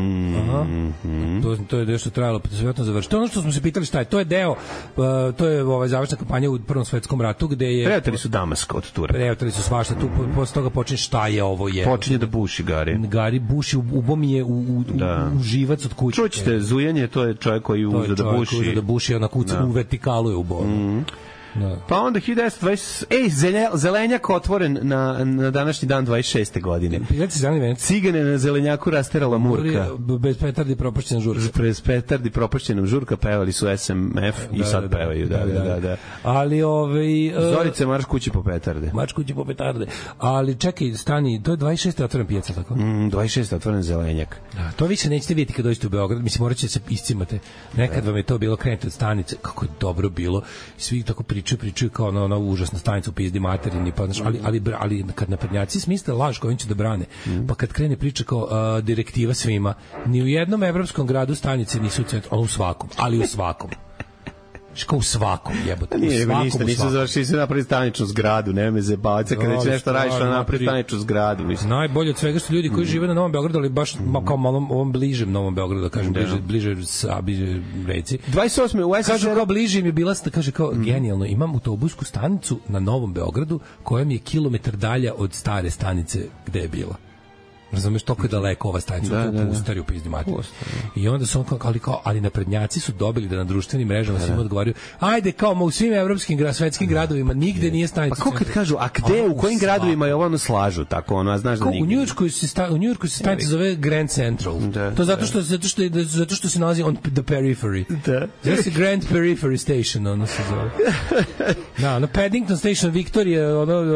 To je nešto trajalo, pa to se vjerojatno završi. To je ono što smo se pitali šta je. To je deo, to je završna kampanja u Prvom svetskom ratu, gde je... Preoteli su Damask od Turaka. Preoteli su svašta. Tu posle toga počinje šta je ovo je. Počinje da buši Gari. Gari buši, ubomi je u živac od kuće. Čućete, zujanje, to je čovjek koji uze da buši. To je čovjek koji uze da buši, ona kuca u vertikalu je ubomi. Pa onda 1920... zelenjak otvoren na današnji dan 26. godine. Cigane na zelenjaku rasterala Murka. Bez petardi propuštena žurka. Bez petardi propuštena žurka, pevali su SMF i sad pevaju. Da. Ali Zorice, marš kući po petarde. Marš kući po petarde. Ali čekaj, stani, to je 26. otvoren pijaca, tako? 26. otvoren zelenjak. Da, to više nećete vidjeti kad dođete u Beograd. Mislim, morat ćete se iscimate. Nekad vam je to bilo, krenete od stanice, kako je dobro bilo. Svi tako pričaju kao ona užasna stanica u pizdi materini, pa znaš, ali kad naprednjaci smisle laž koju će da brane, pa kad krene priča kao direktiva svima, ni u jednom evropskom gradu stanice nisu u centru, ali u svakom. Kao u svakom, jebote. Nisu završili se napraviti staničnu zgradu, nema me zebavati, kada već nešto radiš, napraviti staničnu zgradu. Najbolje od svega su ljudi koji žive na Novom Beogradu, ali baš kao malo ovom bližem Novom Beogradu, da kažem, bliže Sabi reci. 28. u SSR... Kažu kao bliže mi je bila, kaže kao genijalno, imam autobusku stanicu na Novom Beogradu, koja mi je kilometar dalja od stare stanice gde je bila. Razumeš, toliko je daleko ova stanica, u Pustarju, pizdi mati. I onda su ali naprednjaci su dobili da na društvenim mrežama svima odgovaraju, ajde, kao u svim evropskim svetskim gradovima nigde nije stanica. Pa kako kad kažu, a gde, u kojim gradovima je ovo slažu, tako ono, znaš da nigde. U Njujorku se stanica zove Grand Central. To zato što se nalazi on the periphery. Zove se Grand Periphery Station, ono se zove. Da, Paddington Station, Victoria,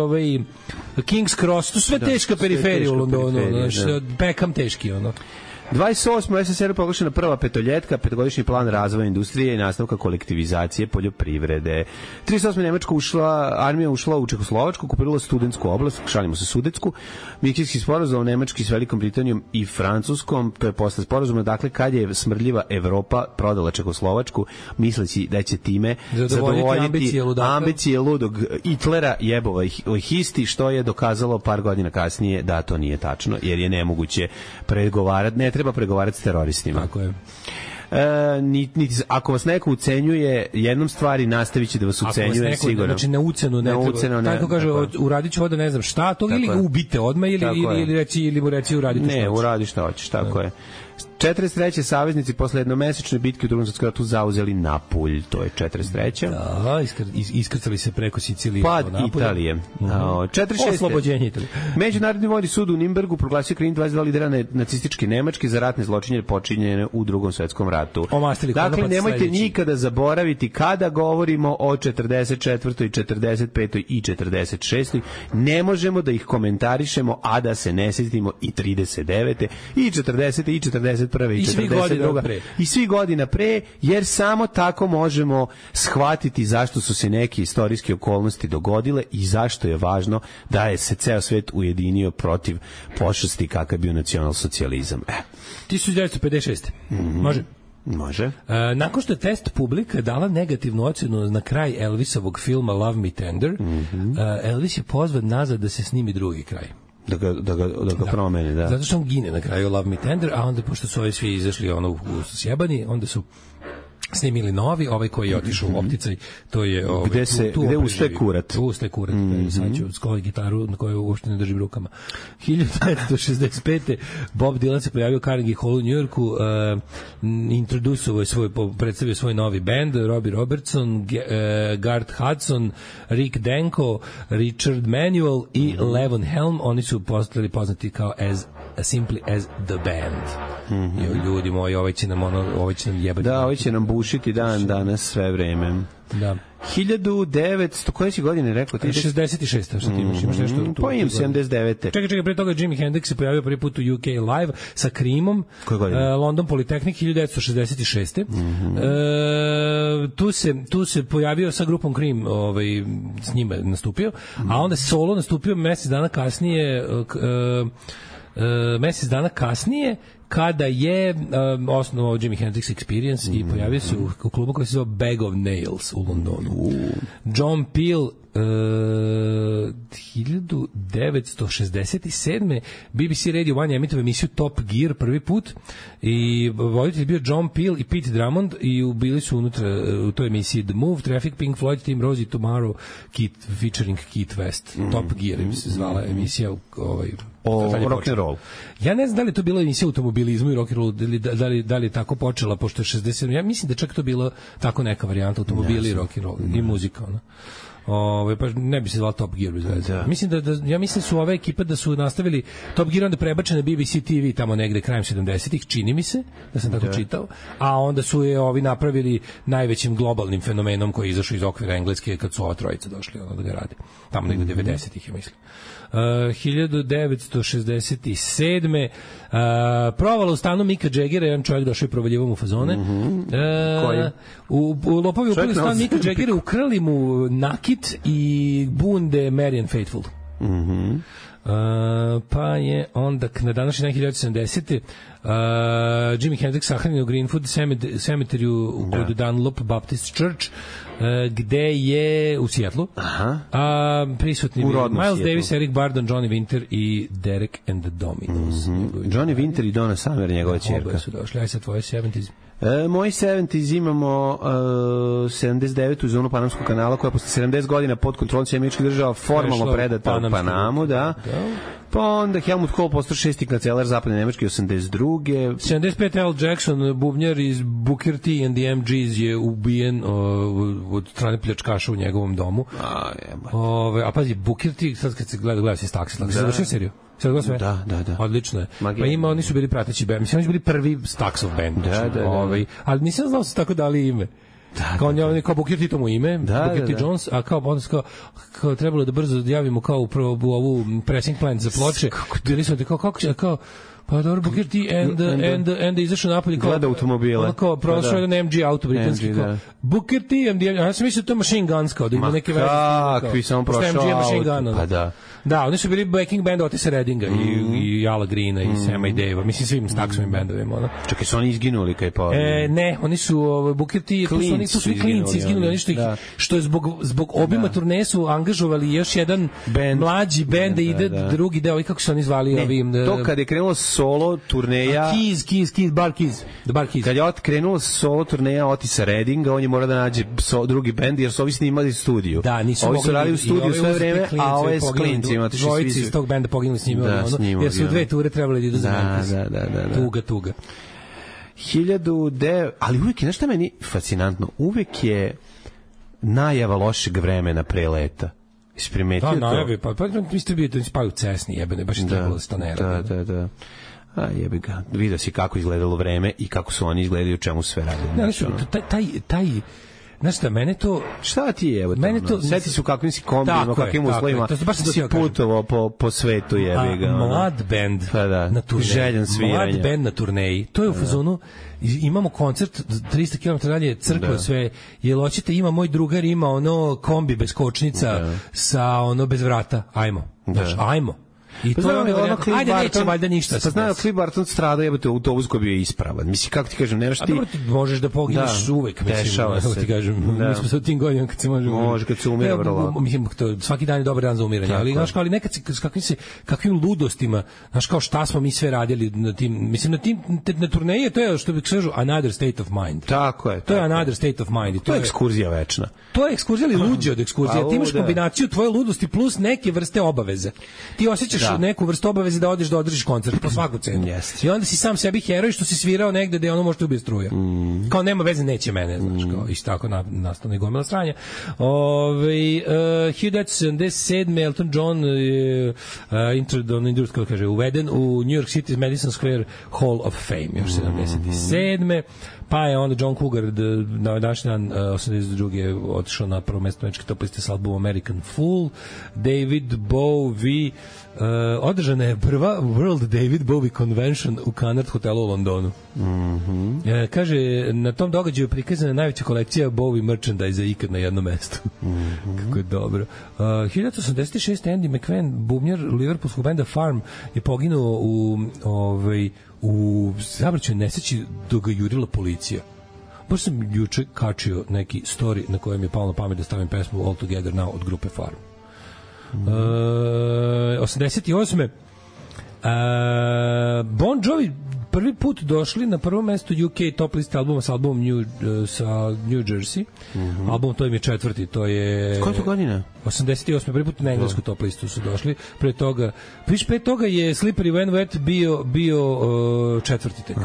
King's Cross, to sve teška periferija u Londonu. Pekam teški, ono. 28. SSR proglašena prva petoljetka, petogodišnji plan razvoja industrije i nastavka kolektivizacije poljoprivrede. 38. Nemačka armija ušla u Čehoslovačku, okupirala studentsku oblast, šalimo se Sudetsku, Minhenski sporazum Nemački s Velikom Britanijom i Francuskom, to je posle sporazuma, dakle, kad je smrdljiva Evropa prodala Čehoslovačku, misleći da će time zadovoljiti ambicije ludog Hitlera, jebova histi, što je dokazalo par godina kasnije da to nije tačno, jer je nemoguće pregovarati, ne treba pregovarati s teroristima. Tako je. Ako vas neko ucenjuje jednom stvari, nastavit će da vas ucenjuje sigurno. Znači na ucenu ne treba. Tako kaže, uradit ću ovo da ne znam šta, to ili ubite odmah ili mu reći uradite šta hoćeš. Ne, uradi šta hoćeš, tako je. 43. saveznici posle jednomesečne bitke u Drugom svetskom ratu zauzeli Napulj, to je 43. Da, iskrcali se preko Sicilije. Pad Italije. 46. Oslobođenje Italije. Međunarodni vojni sud u Nimbergu proglasio krivim 22 lidera nacističke Nemačke za ratne zločine počinjene u Drugom svetskom ratu. Dakle, nemojte nikada zaboraviti kada govorimo o 44. i 45. i 46. Ne možemo da ih komentarišemo, a da se ne sjetimo i 39. i 40. i 41. i 42. I svih godina pre, jer samo tako možemo shvatiti zašto su se neke istorijske okolnosti dogodile i zašto je važno da je se ceo svet ujedinio protiv pošasti kakav je bio nacionalsocijalizam. 1956. Može? Može. Nakon što je test publika dala negativnu ocenu na kraj Elvisovog filma Love Me Tender, Elvis je pozvan nazad da se snimi drugi kraj. Da ga promeni, da. Zato što on gine na kraju Love Me Tender, a onda, pošto su ovi svi izašli u sjebani, onda su snimili novi, ovaj koji je otišao u opticaj, to je gde ustaje kurat. Tu ustaje kurat, sad ću skloniti gitaru na kojoj uopšte ne držim rukama. 1965. Bob Dylan se pojavio u Carnegie Hall u Njujorku, predstavio svoj novi band, Robbie Robertson, Garth Hudson, Rick Denko, Richard Manuel i Levon Helm. Oni su postali poznati kao Simply as the Band. Ljudi moji, ovaj će nam jebati. Da, ovaj će nam bušiti dan danas sve vreme. Da. 1900, koje si godine rekao? 66. Što ti imaš nešto? Pa imam 79. Čekaj, pre toga Jimi Hendrix se pojavio prvi put u UK live sa Creamom. Koje godine? London Polytechnic 1966. Tu se pojavio sa grupom Cream, s njima nastupio, a onda solo nastupio mesec dana kasnije kada je osnovao Jimi Hendrix Experience i pojavio se u klubu koji se zove Bag of Nails u Londonu. John Peel 1967. BBC Radio 1 je emitovao emisiju Top Gear prvi put i voditelj je bio John Peel i Pete Drummond i bili su unutra u toj emisiji The Move, Traffic, Pink Floyd, Tim Rosie, Tomorrow, featuring Keith West. Top Gear se zvala emisija o rock'n'roll. Ja ne znam da li je to bila emisija automobilizmu i rock'n'roll, da li je tako počela, pošto je 67. Ja mislim da čak to bilo tako neka varijanta automobili i rock'n'roll i muzika, ono. Pa ne bi se zvala Top Gear bez veze. Ja mislim su ove ekipe da su nastavili Top Gear, onda prebačen na BBC TV tamo negde krajem 70-ih, čini mi se da sam tako čitao, a onda su je ovi napravili najvećim globalnim fenomenom koji je izašao iz okvira Engleske kad su ova trojica došli da ga rade tamo negde 90-ih, ja mislim. 1967. Provala u stanu Mika Jaggera, jedan čovjek došao i provaljivao mu fazone. Lopovi upali u stan Mika Jaggera, ukrali mu nakit i bunde Marianne Faithfull. Pa je onda na današnji dan 1970. Jimi Hendrix sahranjen u Greenwood Cemetery kod Dunlop Baptist Church, gde je u Seattlu. Prisutni Miles Davis, Eric Burdon, Johnny Winter i Derek and the Dominos. Johnny Winter i Donna Summer, njegova ćerka. Oboje su došli. Aj sad tvoje 70s. Moji 70s imamo 79. u zonu Panamskog kanala, koja posle 70 godina pod kontrolom Američkih država formalno predata u Panamu, da. Pa onda Helmut Kohl postao šesti kancelar zapadne Nemačke 82. 75. Al Jackson, bubnjar iz Booker T and the MGs, je ubijen od strane pljačkaša u njegovom domu. A pazi, Booker T, sad kad se gleda se staksi, se završio seriju? Da. Odlično je. Pa oni su bili prateći band. Mislim, oni su bili prvi Staxov band. Ali nisam znao su tako dali ime. Kao Booker T tomu ime, Booker T Jones, a kao trebalo da brzo javimo kao u ovu pressing plant za ploče. Bili smo kako pa dobro, Booker T and izašao napolje kao gleda automobile. Kao prošao jedan MG auto britanski. Booker T and ja sam mislio to Machine Guns, kao da ima neke veze. Kakvi sam prošao auto. Pa da. Da, oni su bili backing band Otisa Reddinga i Ala Greena i Sama i Dave-a, mislim svim Staxovim bendovima. Čekaj, su oni izginuli kaj pa? Ne, oni su Booker T, to su svi klinci izginuli, oni što je zbog obima turneje su angažovali još jedan mlađi bend da ide drugi deo, i kako su oni zvali ovim... To kad je krenulo solo turneja... Bar Keys. Kad je krenulo solo turneja Otisa Reddinga, on je morao da nađe drugi bend, jer su ovi snimali studiju. Da, nisu mogli... Ovi su radili u studiju sve vreme, a ove s klinci. Dvojici iz tog benda poginuli s njima, jer su dve ture trebali da idu za Memphis. Tuga. 1900, ali uvek je, znaš šta meni fascinantno, uvek je najava lošeg vremena pre leta. Jesi primetio to? Da, najave, pa mislite bio da spaju cesni jebene, baš je trebalo da se to ne radi. Da. A jebi ga, vidio si kako izgledalo vreme i kako su oni izgledali, u čemu sve radili. Taj znaš šta, mene to... Šta ti je, evo to? Sjeti su kakvim si kombijima, kakvim uslovima si putovao po svetu, jebi ga. Mlad band na turneji. Željan sviranja. Mlad band na turneji. To je u fazonu, imamo koncert 300 km dalje, crkva sve, jel hoćete, ima moj drugar, ima ono kombi bez kočnica sa ono bez vrata, ajmo. I to je ajde, neće valjda ništa. Pa znaju, Cliff Barton strada, jebate, autobus koji bio ispravan. Mislim, kako ti kažem, nemaš ti... A dobro, ti možeš da pogineš uvek, dešava se. Ti kažem, mi smo sa tim godinama kad se može kad se umira vrlo lako. Mislim, svaki dan je dobar dan za umiranje, ali znaš kao, ali nekad se, kakvim ludostima, znaš kao šta smo mi sve radili na tim, mislim, na turneje, to je, što bih kažu, another state of mind. Tako je. To je another state of mind. To je ekskurzija večna. To je ekskurzija, ali luđe od ekskurzije. Ti imaš kombinaciju tvoje ludosti plus neke vrste obaveze. Ti osjećaš neku vrstu obaveze da odeš da održiš koncert po svaku cenu. I onda si sam sebi heroj što si svirao negde gde ono možete ubije struja. Kao nema veze, neće mene, znaš, kao isto tako nastane gomila sranja. 1977. Elton John kaže, uveden u New York City's Madison Square Hall of Fame još 77. Pa je onda John Cougar na današnji dan 82. otišao na prvo mesto američke top liste s albumom American Fool. David Bowie održana je prva World David Bowie Convention u Cunard hotelu u Londonu. Kaže, na tom događaju prikazana najveća kolekcija Bowie merchandise ikad na jednom mestu. Kako je dobro. 1986. Andy McVan, bubnjar liverpoolskog benda Farm, je poginuo u saobraćajnoj nesreći dok ga jurila policija. Baš sam juče kačio neki story na kojem je palo na pamet da stavim pesmu All Together Now od grupe Farm. 88. Bon Jovi prvi put došli na prvo mesto UK top liste albuma sa albumom sa New Jersey. Album to im je četvrti, to je... Koje to godine? 88. Prvi put na englesku top listu su došli. Pre toga je Slippery When Wet bio četvrti tek.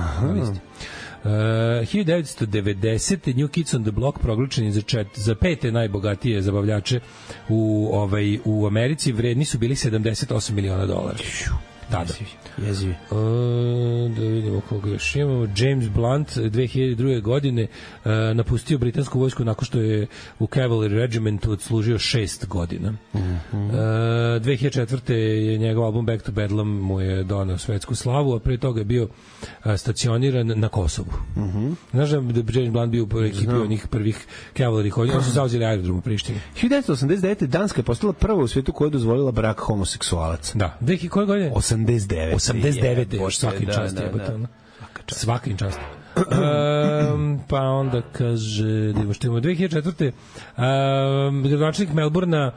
1990. New Kids on the Block proglašen je za pete najbogatije zabavljače u Americi, vredni su bili $78 miliona. Tada. Jezivi. Da vidimo koga još imamo. James Blunt 2002. godine napustio britansku vojsku nakon što je u Cavalry Regimentu odslužio 6 godina. 2004. je njegov album Back to Bedlam mu je doneo svetsku slavu, a pre toga je bio stacioniran na Kosovu. Znaš da James Blunt bio u ekipi onih prvih Cavalry hodina, oni su zauzeli aerodrom u Prištini. 1989. Danska je postala prva u svijetu koja je dozvolila brak homoseksualaca. Da. Koje godine? 89. još svaki čast je. Svaki čast. Pa onda kaže, da što imamo 2004. Gradonačelnik Melbourna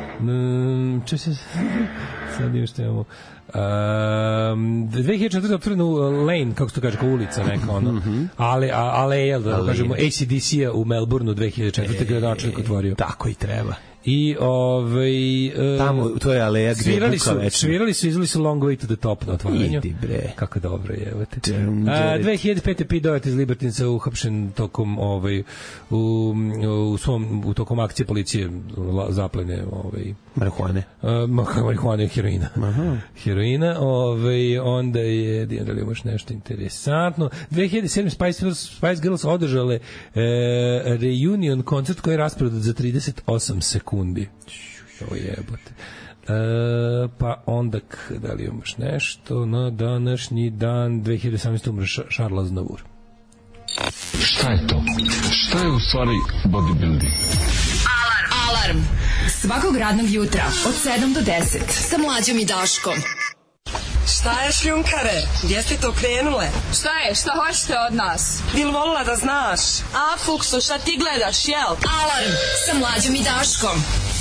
sad imamo što imamo 2004. otvorena lane, kako se to kaže, kao ulica neka ono, aleja, da kažemo, AC/DC-a u Melbourneu 2004. gradonačelnik otvorio. Tako i treba. I tamo to je aleja gdje je buka večna. Svirali su, izveli su Long Way to the Top na otvaranju. Idi bre. Kako dobro je, evo te. 2005. Pete Doherty iz Libertinca uhapšen tokom u tokom akcije policije zaplene marihuane heroina. Heroina, onda je da li imaš nešto interesantno. 2007. Spice Girls održale reunion koncert koji je rasprodat za 38 sekundi. Ovo jebote. Pa onda, da li imaš nešto na današnji dan 2018. umre Charles Aznavour. Šta je to? Šta je u stvari bodybuilding? Alarm. Svakog radnog jutra od 7 do 10 sa Mlađom i Daškom. Šta je šljunkare? Gdje ste to krenule? Šta je? Šta hoćete od nas? Bil volila da znaš? A, Fuksu, šta ti gledaš, jel? Alarm sa Mlađom i Daškom.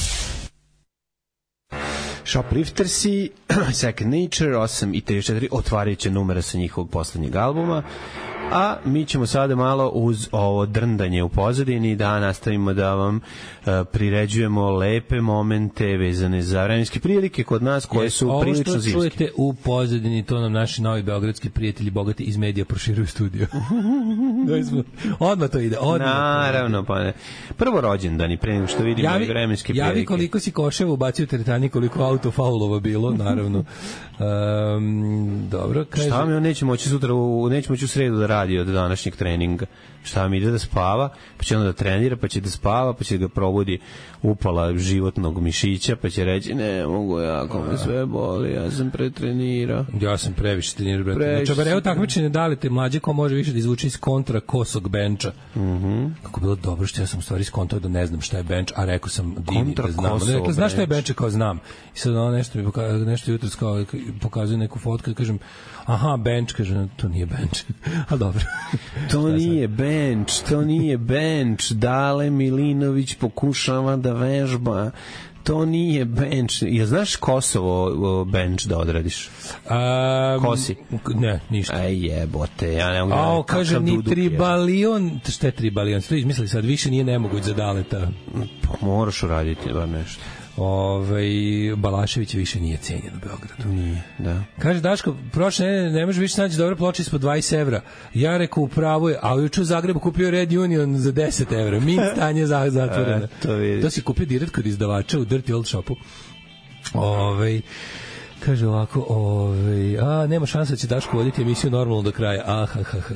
Shopliftersi, Second Nature, 8:34, otvarajuće numere sa njihovog poslednjeg albuma. A mi ćemo sada malo uz ovo drndanje u pozadini da nastavimo da vam priređujemo lepe momente vezane za vremenske prilike kod nas koje su prilično zimske. Ovo što čujete u pozadini, to nam naši novi beogradski prijatelji bogati iz medija proširuju studio. Odmah to ide. Naravno, pa ne. Prvo rođendan i pre nego što vidimo i vremenske prilike. Javi koliko si koševa ubacio u teretani, koliko autofaulova bilo, naravno. Dobro, kaže. Šta mi on neće moći sutra, neće moći u sredu da radi od današnjeg treninga. Šta mi ide da spava, pa će onda da trenira, pa će da spava, pa će da ga probudi upala životnog mišića, pa će reći, ne mogu ja, ako me sve boli, ja sam pretrenirao. Ja sam previše trenirao, brate. Znači, evo takmičenje dali te mlađe ko može više da izvuče iz kontra kosog benča. Kako bilo dobro što ja sam u stvari skontao da ne znam šta je benč, a rekao sam divni da znam. Rekla, znaš šta je benč, kao znam. I sad ono nešto jutros kao pokazuje neku fotku i kažem, aha, benč, kaže, to nije benč. A dobro. To nije benč. Dale Milinović pokušava da vežba. To nije benč. Ja znaš Kosovo benč da odradiš? Kosi? Ne, ništa. Aj jebote, ja ne mogu. Kaže, ni tribalion. Šta je tribalion? Što izmislili sad? Više nije nemoguć za Daleta. Pa moraš uraditi bar nešto. Balašević više nije cenjen u Beogradu. Nije, da. Kaže Daško, prošle ne može više naći dobre ploče ispod 20 evra. Ja rekao, upravo je, a juče u Zagrebu kupio Red Union za 10 evra. Min stanje zatvoreno. To si kupio direkt kod izdavača u Dirty Old Shopu. Kaže ovako, nema šanse da će Daško voditi emisiju normalno do kraja.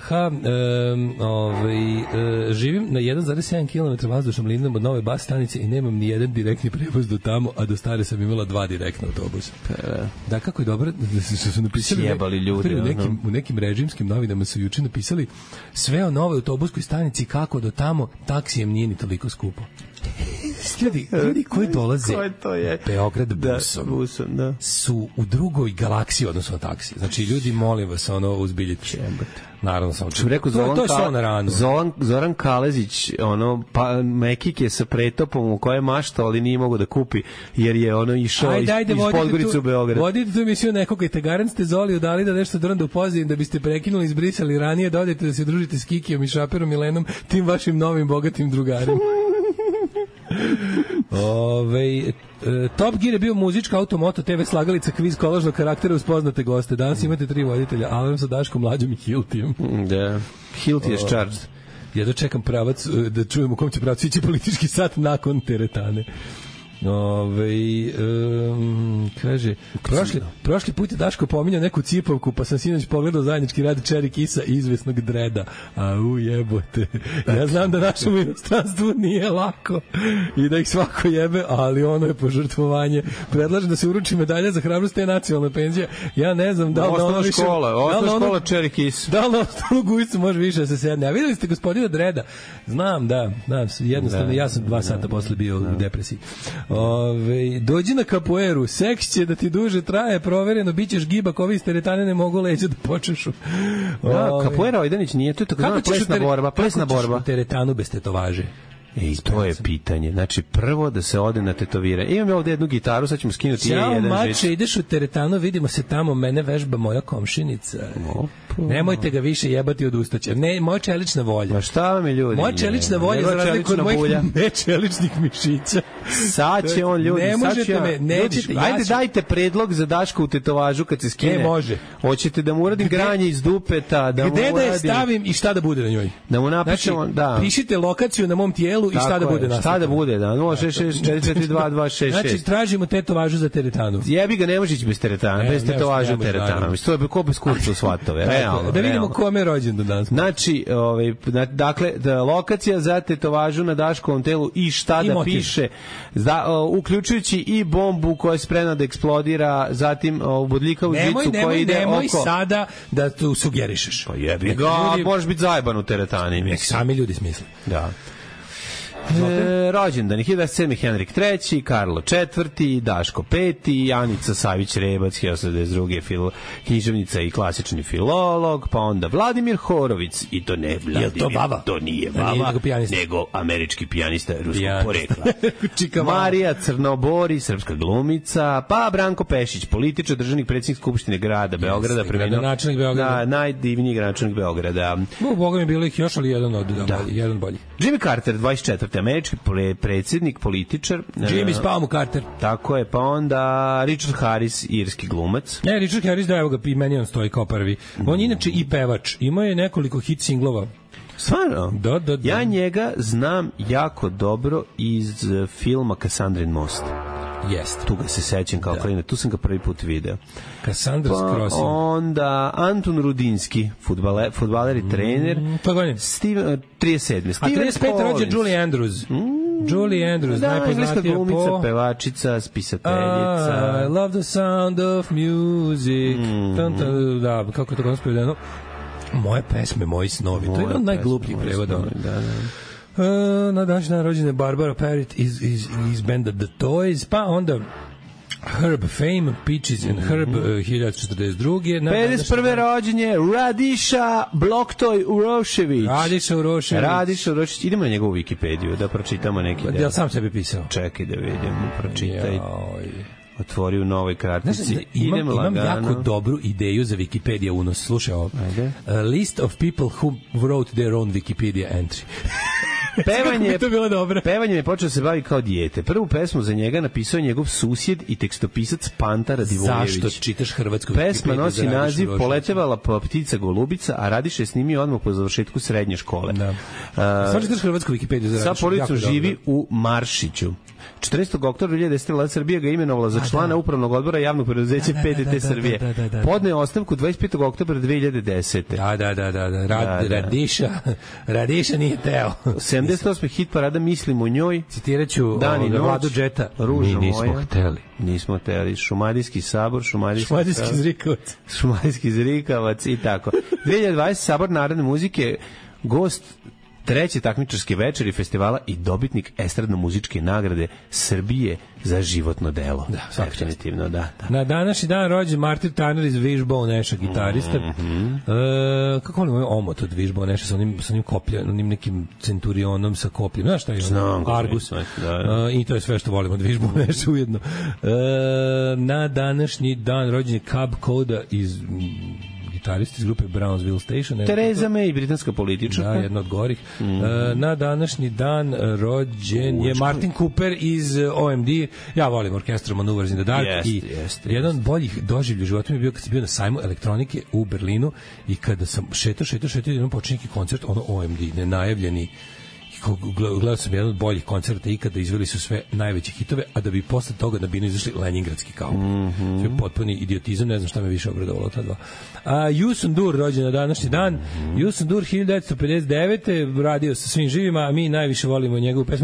Živim na 1,7 km vazdušnom linijom od Nove bas stanice i nemam ni jedan direktni prevoz do tamo, a do stare sam imala 2 direktna autobusa. Da, kako je dobro da su napisali ljudi, u nekim režimskim novinama su juče napisali sve o novoj autobuskoj stanici, kako do tamo taksijem nije ni toliko skupo. Ljudi koji dolaze Beograd busom su u drugoj galaksiji odnosno na taksi. Znači, ljudi, molim vas, uzbiljite. Naravno, sam rekao Zoran Kalezić, mekike sa pretopom u koje mašta, ali nije mogo da kupi, jer je išao iz Podgorice u Beograd. Vodite tu emisiju nekoga i Tagaran ste Zoliju dali da nešto Drnda upozivim, da biste prekinuli, izbrisali ranije, da odete da se družite s Kikijom i Šaperom i Lenom, tim vašim novim bogatim drugarima. Top Gear je bio muzička automoto TV slagalica kviz kolažnog karaktera uz poznate goste. Danas imate 3 voditelja, Alarm sa Daškom, Mlađom i Hiltijem. Da, Hilti je charged. Ja dočekam pravac da čujem u kom će pravac ići politički sat nakon teretane. Kaže, prošli put je Daško pominjao neku cipavku, pa sam sinoć pogledao zajednički rad Cherry Kissa i izvesnog Dreda. Jebote. Ja znam da našem inostranstvu nije lako i da ih svako jebe, ali ono je požrtvovanje. Predlažem da se uruči medalja za hrabrost te nacionalne penzije. Ja ne znam da li na ono više... Osnovna škola Cherry Kiss. Da li na osnovnu gujicu može više da se sedne. A videli ste gospodina Dreda? Znam, da. Jednostavno, ja sam 2 sata posle bio u depresiji. Dođi na kapoeru, seks će da ti duže traje, provereno, bit ćeš gibak, ovi iz teretane ne mogu leđa da počešu. Kapoera Ojdanić nije, to je tako plesna borba. Kako ćeš u teretanu bez tetovaže? To je pitanje. Znači, prvo da se ode na tetovire. Imam ovde jednu gitaru, sad ćemo skinuti jedan žic. Mače, ideš u teretanu, vidimo se tamo, mene vežba moja komšinica. Nemojte ga više jebati od ustaća. Ne, moja čelična volja. Ma šta vam je ljudi? Moja čelična volja za razliku od mojih nečeličnih mišića. Sad će on ljudi. Ne možete me, nećete. Ajde, dajte predlog za Daško u tetovažu kad se skine. Može. Hoćete da mu uradim granje iz dupeta, da mu uradim... Gde da je stavim i šta da bude na njoj? Da mu napišemo, da. Pišite lokaciju na mom tijelu i šta da bude na. Šta da bude, da. 066442266. Znači, tražimo tetovažu za teretanu. Jebi ga, ne može ići bez teretana, bez tetovažu teretana. To je ko bez kurca u svatove, realno. Da vidimo kome je rođendan danas. Znači, dakle, lokacija za tetovažu na Daškovom telu i šta da piše, uključujući i bombu koja je spremna da eksplodira, zatim bodljikavu žicu koja ide oko... Nemoj sada da tu sugerišeš. Pa jebi ga, možeš biti zajeban u teretani. Nek sami ljudi smisle. Da. Rođendan 1907. Henrik III, Karlo IV, Daško V, Anica Savić-Rebac 1992. Književnica i klasični filolog, pa onda Vladimir Horovic, i to ne Vladimir, to nije baba, nego američki pijanista ruskog porekla. Marija Crnobori, srpska glumica, pa Branko Pešić, političar, državnik, predsjednik Skupštine grada Beograda, gradonačelnik Beograda, najdivniji gradonačelnik Beograda. Boga mi je bilo ih još, ali jedan bolji. Jimmy Carter, 24. američki predsjednik, političar. Jimmy spao mu Carter. Tako je, pa onda Richard Harris, irski glumac. Ne, Richard Harris, da, evo ga, i meni on stoji kao prvi. On je inače i pevač. Imao je nekoliko hit singlova. Stvarno? Da. Ja njega znam jako dobro iz filma Kassandrin most. Jeste. Tu ga se sećam kao klinac, tu sam ga prvi put video. Cassandra's Crossing. Onda Anton Rudinski, fudbaler i trener. Pa godine? 37. A 35. rođen Julie Andrews. Julie Andrews, najpoznatija po... glumica, pevačica, spisateljica. I love the sound of music. Da, kako je to gospodin prevedeno? Moje pesme, moji snovi. To je jedan od najglupljih prevoda. Na današnji dan rođene Barbara Parrott iz benda The Toys, pa onda Herb Fame, Peaches and Herb 1942. 51. rođenje Radiša Bloktoj Urošević. Radiša Urošević. Idemo na njegovu Wikipediju da pročitamo neki deo. Ja sam sebi pisao. Čekaj da vidimo, pročitaj. Otvori u novoj kartici. Imam jako dobru ideju za Wikipedia unos. Slušaj ovo. List of people who wrote their own Wikipedia entry. Pevanjem je počeo se bavi kao dijete. Prvu pesmu za njega napisao njegov susjed i tekstopisac Panta Radivoljević. Zašto čitaš hrvatsku Wikipediju? Pesma nosi naziv Poletevala pa ptica golubica, a Radiša je snimio odmah po završetku srednje škole. Zašto čitaš hrvatsku Wikipediju za Radišu? Sa porodicom živi u Maršiću. 14. oktobra 2010. Vlada Srbije ga imenovala za člana upravnog odbora javnog preduzeća PTT Srbije. Podneo ostavku 25. oktobra 2010. Radiša nije teo. 78. hit parada Mislim o njoj. Citiraću Vladu Džeta. Nismo hteli. Šumadijski sabor, Šumadijski zrikavac i tako. 2020. Sabor narodne muzike, gost treće takmičarske večeri festivala i dobitnik estradno-muzičke nagrade Srbije za životno delo. Da, definitivno, da. Na današnji dan rođen Martin Turner iz Wishbone Nasha, gitarista. Kako volim omot od Wishbone Nasha sa onim kopljem, onim nekim centurionom sa kopljem. Znaš šta je? Argus. I to je sve što volim od Wishbone Nasha ujedno. Na današnji dan rođen je Cab Coda iz gitarist iz grupe Brownsville Station. Tereza May, britanska političarka. Da, jedna od gorih. Na današnji dan rođen je Martin Cooper iz OMD. Ja volim Orchestral Maneuvers in the Dark. Jedan od boljih doživlja u životu mi je bio kad sam bio na sajmu elektronike u Berlinu i kada sam šetao jedan počinje neki koncert, OMD, nenajavljeni. Gledao sam jedan od boljih koncerta ikada, izveli su sve najveće hitove, a da bi posle toga na binu izašli Leningradski kauboj. Sve potpuni idiotizam, ne znam šta me više obradovalo ta dva. Yusun Dur, rođen na današnji dan. Yusun Dur 1959. radio sa svim živima, a mi najviše volimo njegovu pesmu.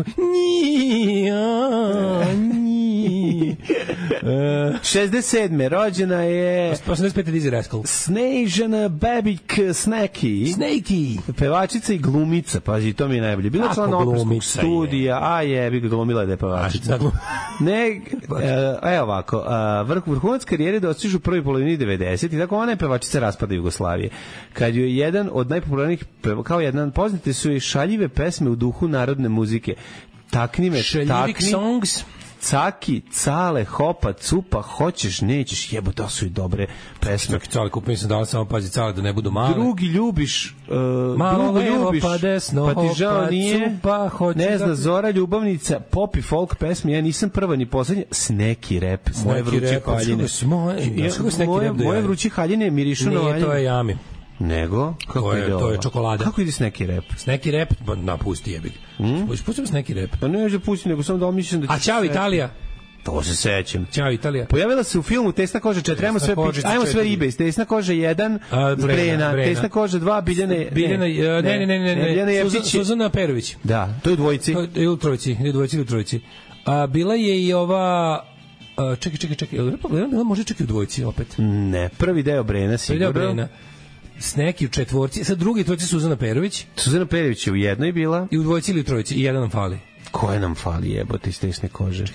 67. rođena je 85. Dizzy Rascal. Snežana Babić Snakey. Pevačica i glumica, pazi, to mi je najbolje. Bila član operskog studija, a jebi ga, glumila da je pevačica. Evo ovako, vrhunac karijere dostižu prvi polovini 90 i tako ona je pevačica raspada Jugoslavije. Kad je jedan od najpopularnijih, kao jedan, poznate su i šaljive pesme u duhu narodne muzike. Takni me, songs. Caki, Cale, Hopa, Cupa, hoćeš, nećeš, jebo, to su i dobre pesme. Cale, kupim sam dao samo pazi Cale da ne budu male. Drugi ljubiš, malo ljubiš, pa desno, pa ti žao nije, Cupa, ne zna, Zora ljubavnica, pop i folk pesme, ja nisam prva ni poslednja, sneki rep, moje vruće haljine. Moje vruće haljine mirišu na haljine. Nije, to je Jami. Nego? To je čokolada. Kako ide sneki rep? Sneki rep, napusti jebi. Pustimo sneki rep. Pa ne da pusti, nego samo da omišljam da će... A Ćao Italija? To se sećam. Ćao Italija. Pojavila se u filmu Tesna koža 4, ajmo sve ribe. Tesna koža 1, Brena. Tesna koža 2, Biljana... Ne. Suzana Perović. Da, to je u dvojici. To u trojici. Bila je i ova... Čekaj. Može čekaj u dvojici opet. Ne, prvi deo Brena sigurno. Sneki u četvorci, sad drugi trojici Suzana Perović. Suzana Perović je u jednoj bila. I u dvojici ili u trojici, i jedan nam fali. Koje nam fali, jebote, iz Tesne kože?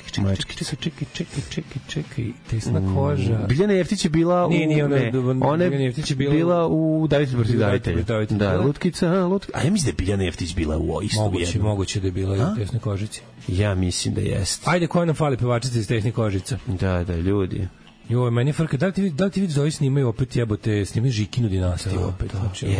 Čekaj, Tesna koža. Biljana Jeftić je bila u... Ona je bila u David protiv davitelja. Da, Lutkica. A ja mislim da je Biljana Jeftić bila u istu jednu. Moguće da je bila i u Tesnoj kožici. Ja mislim da jeste. Ajde, koje nam fali pevačice iz Tesnih kožica? Da, ljudi. Jo, meni je frka, da li ti vidiš da ovi snimaju opet jebote, snimaju Žikinu dinastiju opet.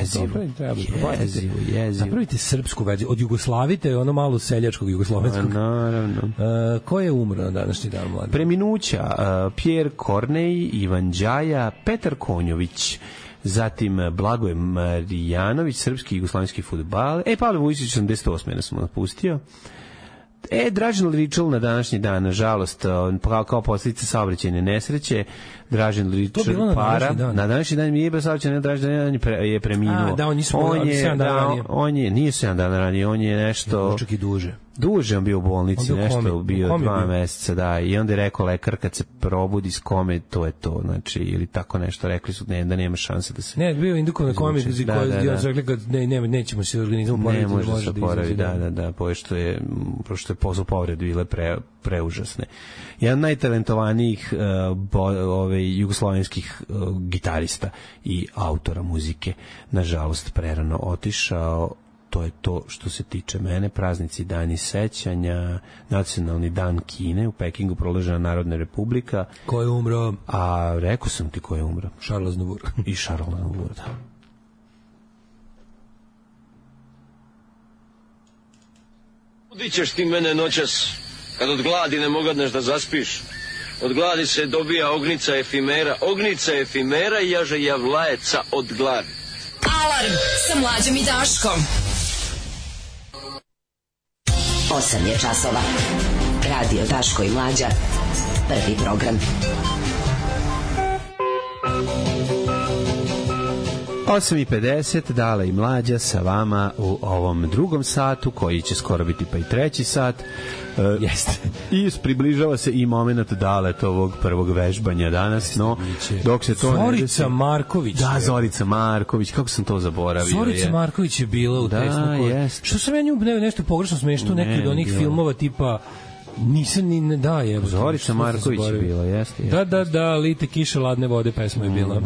Jezivo. Zapravite srpsku verziju, od Jugoslavite, ono malo seljačkog jugoslovenskog. Naravno. Ko je umro na današnji dan, mladi? Preminuća, Pierre Corneille, Ivan Đaja, Petar Konjović, zatim Blagoje Marijanović, srpski i jugoslovenski fudbal. Pavle Vujsić, 78. nas smo napustio. Dražen Ličel na današnji dan, nažalost, kao posljedice saobraćajne nesreće, Dražen Ličel para. Na današnji dan mi je bio saobraćajne, Dražen je preminuo. Da, on je nije 7 dana ranije, on je nešto... Čak i duže. Duže on bio u bolnici, bio 2 meseca, da, i onda je rekao lekar kad se probudi iz kome, to je to, znači, ili tako nešto, rekli su da nema šanse da se... Ne, bio indukovan komi, koji su rekli kad nećemo se organizmu poraviti. Ne može se poraviti, da, pošto je posao povrede bile preužasne. Jedan najtalentovanijih jugoslovenskih gitarista i autora muzike, nažalost, prerano otišao. To je to što se tiče mene. Praznici, dani sećanja, nacionalni dan Kine, u Pekingu prolažena Narodna republika. Ko je umro? A rekao sam ti ko je umro. Charles Aznavour. I Charles Aznavour, da. Budit ćeš ti mene noćas, kad od gladi ne mogadneš da zaspiš. Od gladi se dobija ognica efimera i jaže javlajeca od gladi. Alarm sa Mlađom i Daškom. 8 je časova. Radio Daško i Mlađa. Prvi program. 8:50, Dala i Mlađa sa vama u ovom drugom satu, koji će skoro biti pa i treći sat. Jeste. I približava se i moment Daletovog prvog vežbanja danas, no dok se to Zorica Marković. Da, Zorica Marković, kako sam to zaboravio. Zorica Marković je bila u tekstu. Što sam ja nju nešto pogrešno smeštu, neki od onih filmova tipa nisam ni da je. Zorica Marković je bila, jeste. Da, Lite kiše ladne vode pesma je bila.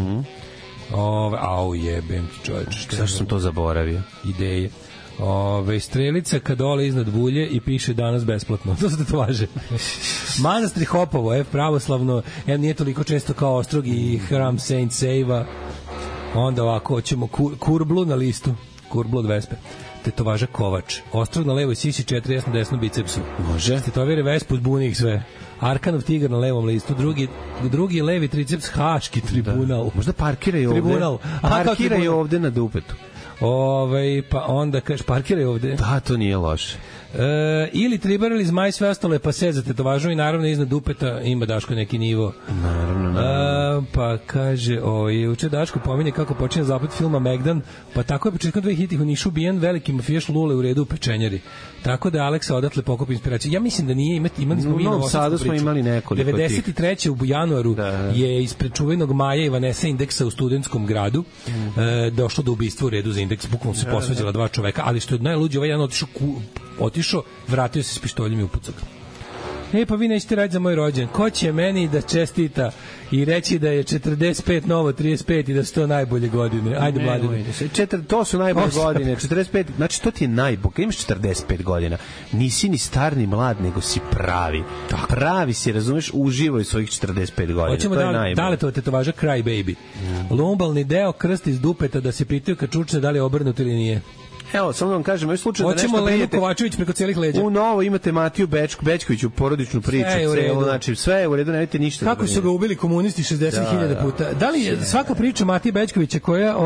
Jebem ti čovječe. Zašto sam to zaboravio? Ideje. Strelica kad dole iznad bulje i piše danas besplatno. To se tetovaže. Manastir Hopovo, pravoslavno, nije toliko često kao Ostrog i hram Saint Seiva. Onda ovako, hoćemo kurblu na listu. Kurblu od Vespe. Tetovaža Kovač. Ostrog na levoj sisi, 4S na desnom bicepsu. Može. Tetovire Vespu, zbuni ih sve. Arkanov tigar na levom listu, drugi levi triceps, Haški tribunal. Možda parkiraju ovde. Tribunal. Parkiraju ovde na dupetu. Pa onda kažeš parkiraj ovde. Da, to nije loše. Ili tribar ili zmaj, sve ostalo je pase za tetovažu i naravno iznad dupeta ima Daško neki nivo. Naravno. Pa kaže, juče Daško pominje kako počinje zaplet filma Megdan, pa tako je početkom 2000-ih u Nišu ubijen veliki mafijaš Lule u redu u pečenjari. Tako da Aleksa odatle pokupi inspiraciju. Ja mislim da nije imali smo mi u Sadu smo imali nekoliko 93. u januaru je ispred čuvenog Maja i Vanessa indeksa u Studentskom gradu došlo do ubistva u redu za indeks. Bukvalno se posvađala dva čoveka, ali što je najluđe, ovaj jedan otišao, vratio se s pištoljem i upucao. Pa vi nećete raditi za moj rođen. Ko će meni da čestita i reći da je 45 novo 35 i da su to najbolje godine? Ajde, Mladine. To su najbolje godine. 45, znači to ti je najbolje. Imaš 45 godina. Nisi ni star ni mlad, nego si pravi. Pravi si, razumeš, uživaj svojih 45 godina. Hoćemo Daletova tetovaža Cry Baby. Lumbalni deo, krst iz dupeta, da se pitaju kad čučne da li je obrnuto ili nije. Evo, samo da vam kažem, ovaj slučaj da nešto prijete. Hoćemo Lenu Kovačević preko cijelih leđa. U Novo imate Matiju Bečkoviću, porodičnu priču. Znači, sve je u redu, nemojte ništa. Kako su ga ubili komunisti 60.000 puta. Da li je svaka priča Matije Bečkovića koja...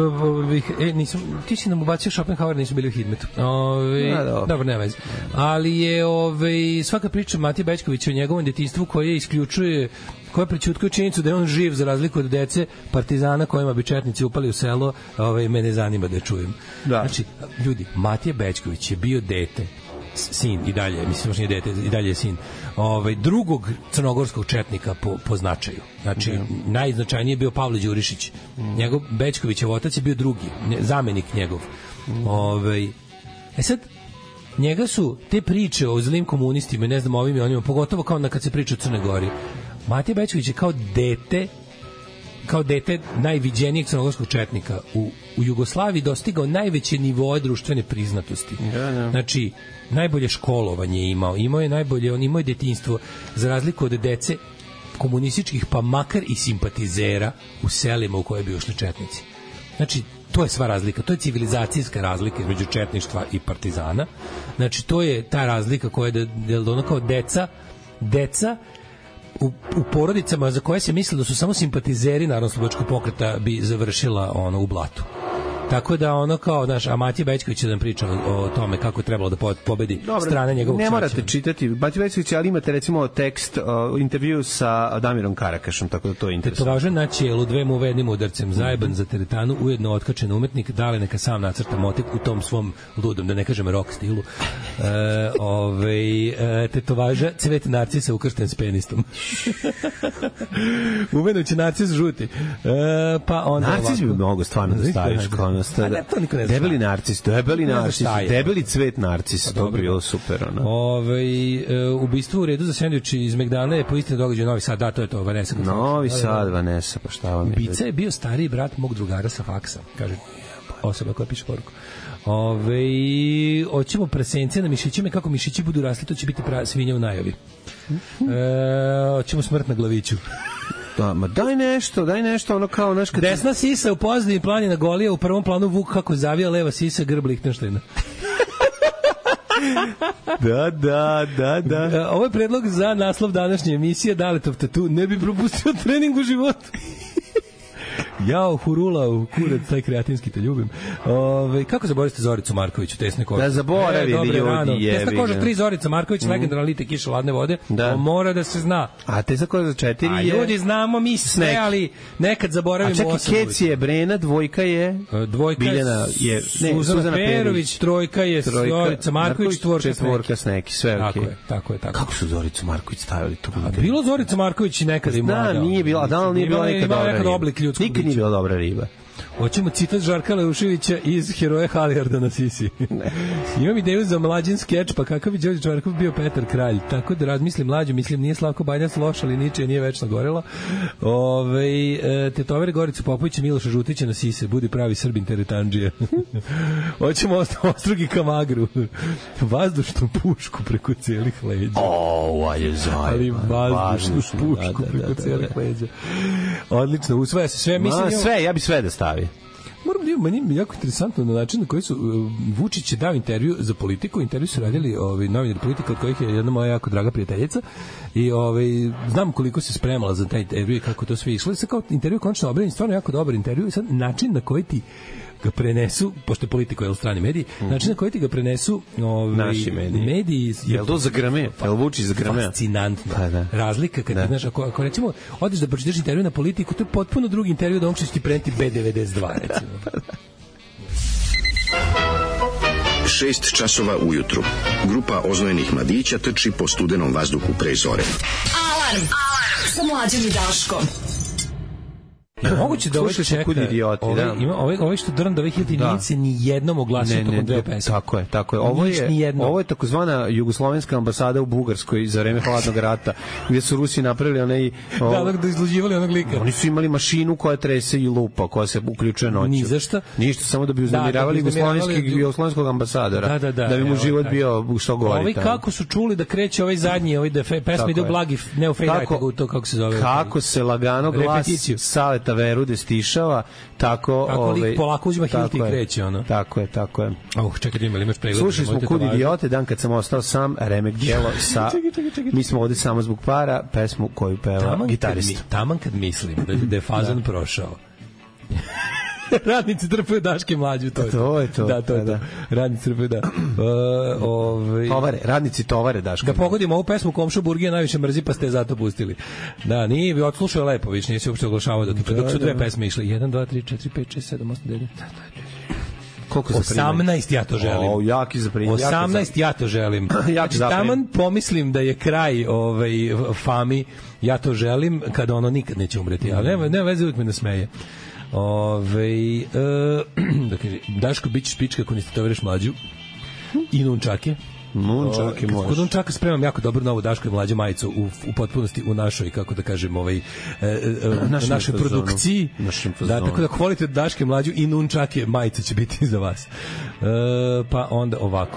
ti si nam ubacio Schopenhauer, nisu bili u Hidmetu. Dobro, ne vezi. Ali je svaka priča Matije Bečkovića o njegovom djetinjstvu koje isključuje, koja prećutkuje činjenicu da je on živ za razliku od dece partizana kojima bi četnici upali u selo, mene zanima da čujem. Znači, ljudi, Matija Bečković je bio dete, sin i dalje, mislim još nije dete, i dalje je sin, drugog crnogorskog četnika po značaju. Znači, najznačajniji je bio Pavle Đurišić. Njegov Bečkovićev otac je bio drugi, zamenik njegov. Sad, njega su te priče o zlim komunistima, ne znam, ovim i onima, pogotovo kao kad se priča o Crnoj Gori. Matija Bečković je kao dete najviđenijeg crnogorskog četnika u Jugoslaviji dostigao najveće nivoe društvene priznatosti. Znači, najbolje školovanje je imao je najbolje, on imao je detinjstvo, za razliku od dece komunističkih, pa makar i simpatizera u selima u koje bi ušli četnici. Znači, to je sva razlika, to je civilizacijska razlika između četništva i partizana. Znači, to je ta razlika koja je ono kao deca u porodicama za koje se misli da su samo simpatizeri Narodno-slobodačkog pokreta bi završila u blatu. Tako da ono kao, znaš, a Matija Bećković će da nam priča o tome kako je trebalo da pobedi strana njegovog ne čača. morate čitati Matija Bećković, ali imate recimo tekst intervju sa Damirom Karakašom, tako da to je interesantno. Tetovaža na ćelu, 2 mu vednim udarcem, zajeban za teretanu, ujedno otkačen umetnik, dale neka sam nacrta motiv u tom svom ludom, da ne kažem rock stilu. Tetovaža cvet narcisa ukršten s penistom. Umenući narcis žuti. Pa onda narcis bi mogo stvarno da staviš kao ono debeli narcis, debeli cvet narcis, to bi bilo super. Ubistvo u redu za sendvič iz Megdana je po istini događaju Novi Sad, da, to je to, Vanessa. Novi Sad, Vanessa, pa šta vam je? Ubica je bio stariji brat mog drugara sa faksa, kaže osoba koja piše poruku. Hoćemo presencije na mišićima, kako mišići budu rasli, to će biti svinja u najavi. Hoćemo smrt na glaviću. Da, ma daj nešto, ono kao naš... Desna sisa u pozadini planina Golija, u prvom planu Vuk kako zavija, leva sisa grb Lichtensteina. Da. Ovo je predlog za naslov današnje emisije Daletov tatu, ne bi propustio trening u životu. Jao, hurula u kurac, taj kreatinski te ljubim. Kako zaboravite Zoricu Markoviću, tesne kože? Da zaboravili ljudi, jebi. Tesna koža 3 Zorica Marković, legendarna lite kiša ladne vode, to mora da se zna. A tesna koža 4 je... A ljudi znamo mi sve, ali nekad zaboravimo 8. A čekaj, Keci je Brena, 2 je... Biljana je... Suzana Perović, 3 je Zorica Marković, 4 Sneki, sve okej. Tako je. Kako su Zoricu Marković stavili tu? A bilo Zorica Marković nekada i mlada. Da, nije bila, da li nije bila nekad oblik ljudskog. Nikad nije bila dobra riba. Hoćemo citat Žarka Leuševića iz Heroja Halijarda na Sisi. Imam ideju za mlađen skeč, pa kakav bi Đorđe Čvarkov bio Petar Kralj. Tako da razmislim mlađu, mislim nije Slavko Banjac loš, ali ničije nije večno gorela. Tetovere Goricu Popovića, Miloša Žutića na Sise, budi pravi Srbin teretandžija. Hoćemo Ostrugi Kamagru. Vazdušnu pušku preko cijelih leđa. Je zajedno. Ali vazdušnu pušku preko cijelih leđa. Odlično, usvaja se sve. Sve, ja bi sve da stavi. Moram da imam, meni je jako interesantno na način na koji su Vučić je dao intervju za Politiku, intervju su radili novinari Politika, od kojih je jedna moja jako draga prijateljica i znam koliko se spremala za taj intervju i kako to sve išlo. I sad kao intervju konačno obranjen, stvarno jako dobar intervju i sad način na koji ti ga prenesu, pošto je Politika je strani mediji, način na koji ti ga prenesu naši mediji. Je to za grame? Je li Vučić za grame? Fascinantno. Razlika kad ti, znaš, ako recimo odeš da pročitaš intervju na Politiku, to je potpuno drugi intervju da on će ti preneti B92, recimo. 6 časova ujutru. Grupa oznojenih mladića trči po studenom vazduhu pre zore. Alarm! Sa Mlađom i Daškom. Moguće da ovaj što Drn do 2000 nije se ni jednom oglasio tokom 2 pesme. Tako je. Ovo je takozvana jugoslovenska ambasada u Bugarskoj za vreme hladnog rata, gdje su Rusi napravili onaj... Da izluđivali onog lika. Oni su imali mašinu koja trese i lupa, koja se uključuje noću. Ni zašta. Ništa, samo da bi uznemiravali jugoslovenskog ambasadora. Da bi mu život bio što gori. Ovi kako su čuli da kreće ovaj zadnji, da pesma ide u blagi, ne u fade, to kako se zove. Kako se lagano glas Saleta Verude stišava, tako lik polako uzima hilt i kreće ono. Tako je. Čekaj, imaš pregled. Slušali smo Kud idiote, dan kad sam ostao sam, remek djelo sa Mi smo ovde samo zbog para, pesmu koju peva gitarista. Taman kad mislim da je fazon prošao. Radnici trpaju Daške Mlađu, to je to. Da. Radnici trpaju, da. Radnici tovare Daške. Da pogodimo ovu pesmu Komšo Burgija najviše mrzi, pa ste je zato pustili. Da, nije bi odslušao lepo, viš, nije se uopšte oglašavao dok su 2 pesme išle. 1, 2, 3, 4, 5, 6, 7, 8, 9. Koliko zaprime? 18 ja to želim. Jaki zaprime. 18 ja to želim. Znači, taman pomislim da je kraj fami, ja to želim, kada ono nikad neće umreti. Ali nema veze, uvijek me nasmeje. Da kaže, Daško, bit ćeš pička ako niste tovariš Mlađu i nunčake. Kod nunčaka spremam jako dobro novu Daško i Mlađu majicu u potpunosti u našoj, kako da kažem, našoj produkciji. Da, tako da ako volite Daške, Mlađu i nunčake, majica će biti za vas. Pa onda ovako.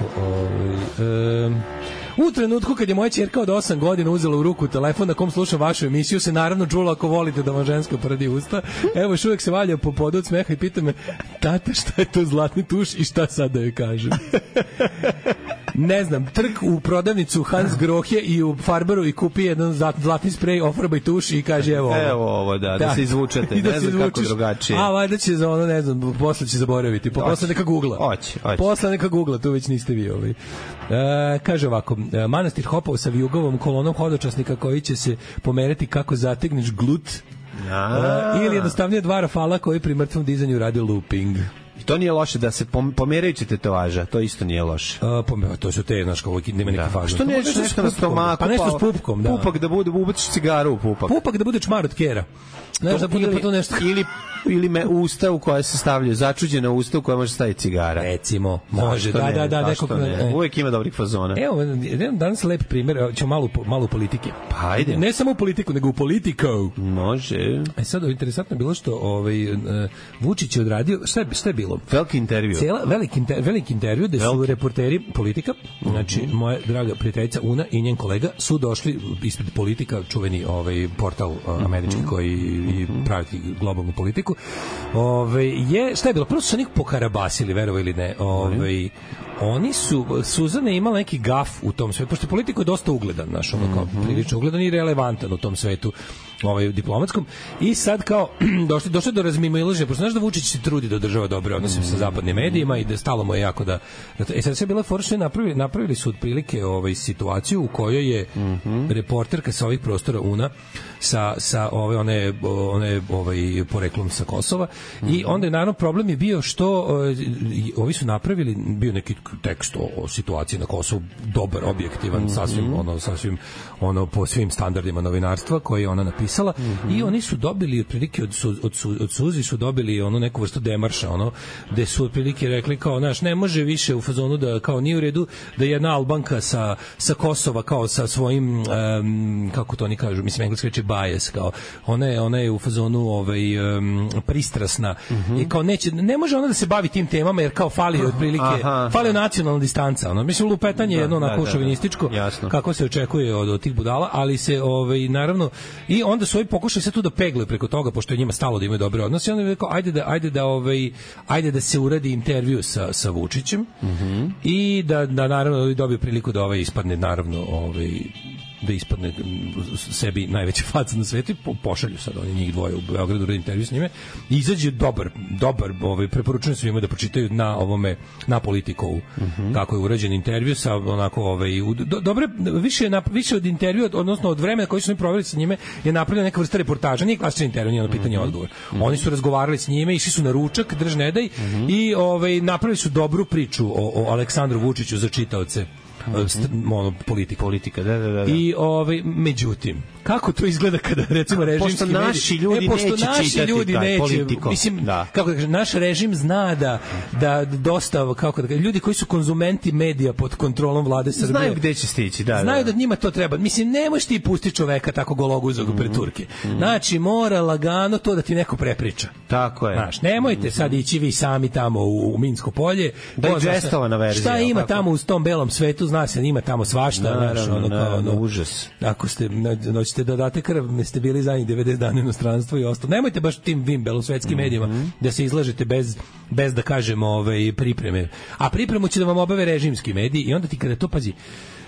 U trenutku kad je moja ćerka od 8 godina uzela u ruku telefon na kom slušam vašu emisiju, se naravno čulo ako volite da vam žensko prdi usta. Evo, još uvek se valja po podu od smeha i pita me, tata, šta je to zlatni tuš i šta sad da joj kažem? ne znam, trk u prodavnicu Hans Grohe i u Farberu i kupi jedan zlatni sprej, ofarbaj tuši i kaže evo ovo, da se izvučete, ne znam kako drugačije. A valjda će za ono, ne znam, posle će zaboraviti, posle neka googla. Hoće. Posle neka googla, tu već niste vi ovaj. Kaže ovako, manastir Hopov sa vijugovom kolonom hodočasnika koji će se pomeriti kako zategneš glut, ili jednostavnije 2 Rafala koji pri mrtvom dizanju radi looping. To nije loše da se pomerajući tetovaža, to isto nije loše. To su te, znaš, kao nema neke faze. Što nešto na stomaku? Pa nešto s pupkom, da. Pupak da bude, ubaciš cigaru u pupak. Pupak da bude čmar od kera. Znaš, da bude to nešto. Ili usta u koje se stavljaju, začuđena usta u koje može staviti cigara. Recimo, može, da, nekog... Uvijek ima dobrih fazona. Evo, danas lep primjer, ćemo malo politike. Pa ajde. Ne samo u politiku, nego u politiku. Može. Sad, interesantno je bilo što Vučić je odradio, šta je bilo? Veliki intervju. Veliki intervju gde su reporteri Politika, znači moja draga prijateljica Una i njen kolega su došli ispred Politika, čuveni portal američki koji pravi globalnu politiku. Šta je bilo? Prvo su se njih pokarabasili, verovo ili ne. Oni su, Suzana je imala neki gaf u tom svetu, pošto Politiko je dosta ugledan, znaš, kao prilično ugledan i relevantan u tom svetu diplomatskom, i sad kao došli do razmimoilaženja, pošto znaš da Vučić se trudi da održava dobre odnose sa zapadnim medijima i da stalo mu je jako da sad sve bila fora što napravili su otprilike situaciju u kojoj je reporterka sa ovih prostora Una sa one poreklom sa Kosova, i onda je naravno problem je bio što ovi su napravili, bio neki tekst o situaciji na Kosovu, dobar, objektivan, sasvim po svim standardima novinarstva koje je ona napisala, i oni su dobili otprilike od Suzi su dobili neku vrstu demarša, gde su otprilike rekli kao, znaš, ne može više u fazonu da kao nije u redu da jedna Albanka sa Kosova kao sa svojim kako to oni kažu, mislim engleski reče bias, kao ona je u fazonu pristrasna i kao ne može ona da se bavi tim temama jer kao fali otprilike fali nacionalna distanca, mislim lupetanje je jedno onako šovinističko kako se očekuje od tih budala, ali se naravno, i onda su ovi pokušali se tu da peglaju preko toga, pošto je njima stalo da imaju dobre odnose, i onda je rekao ajde da se uradi intervju sa Vučićem i da naravno dobiju priliku da ispadne naravno da ispadne sebi najveća faca na svetu, pošalju sad oni njih dvoje u Beogradu uradi intervju s njime i izađe dobar preporučujem svima da pročitaju na Politikovu kako je urađen intervju sa onako dobre, više od intervjua, odnosno od vremena koji su oni proveli sa njime je napravljena neka vrsta reportaža, nije klasičan intervju, nije pitanje i odgovor. Oni su razgovarali s njime, išli su na ručak, drž ne daj, i napravili su dobru priču o Aleksandru Vučiću za čitaoce politika. Da. I međutim, kako to izgleda kada recimo režimski mediji, pošto naši ljudi neće politiku. Mislim, kako da kažem, naš režim zna da dosta, kako da kažem, ljudi koji su konzumenti medija pod kontrolom vlade Srbije znaju gde će stići, znaju da njima to treba. Mislim, ne možeš ti pustiti čoveka tako gologuzog pred Turke. Znači, mora lagano to da ti neko prepriča. Tako je. Znaš, nemojte sad ići vi sami tamo u Minsko polje. Da je džestovana verzija. Šta ima tamo u tom belom svetu, zna se, ima tamo svašta. Naravno, užas. Ako hoćete da date krv, ste bili zadnjih 90 dana u inostranstvu i ostalo. Nemojte baš tim belosvetskim medijima da se izlažete bez da kažemo pripreme. A pripremu će da vam obave režimski mediji, i onda ti kada to pazi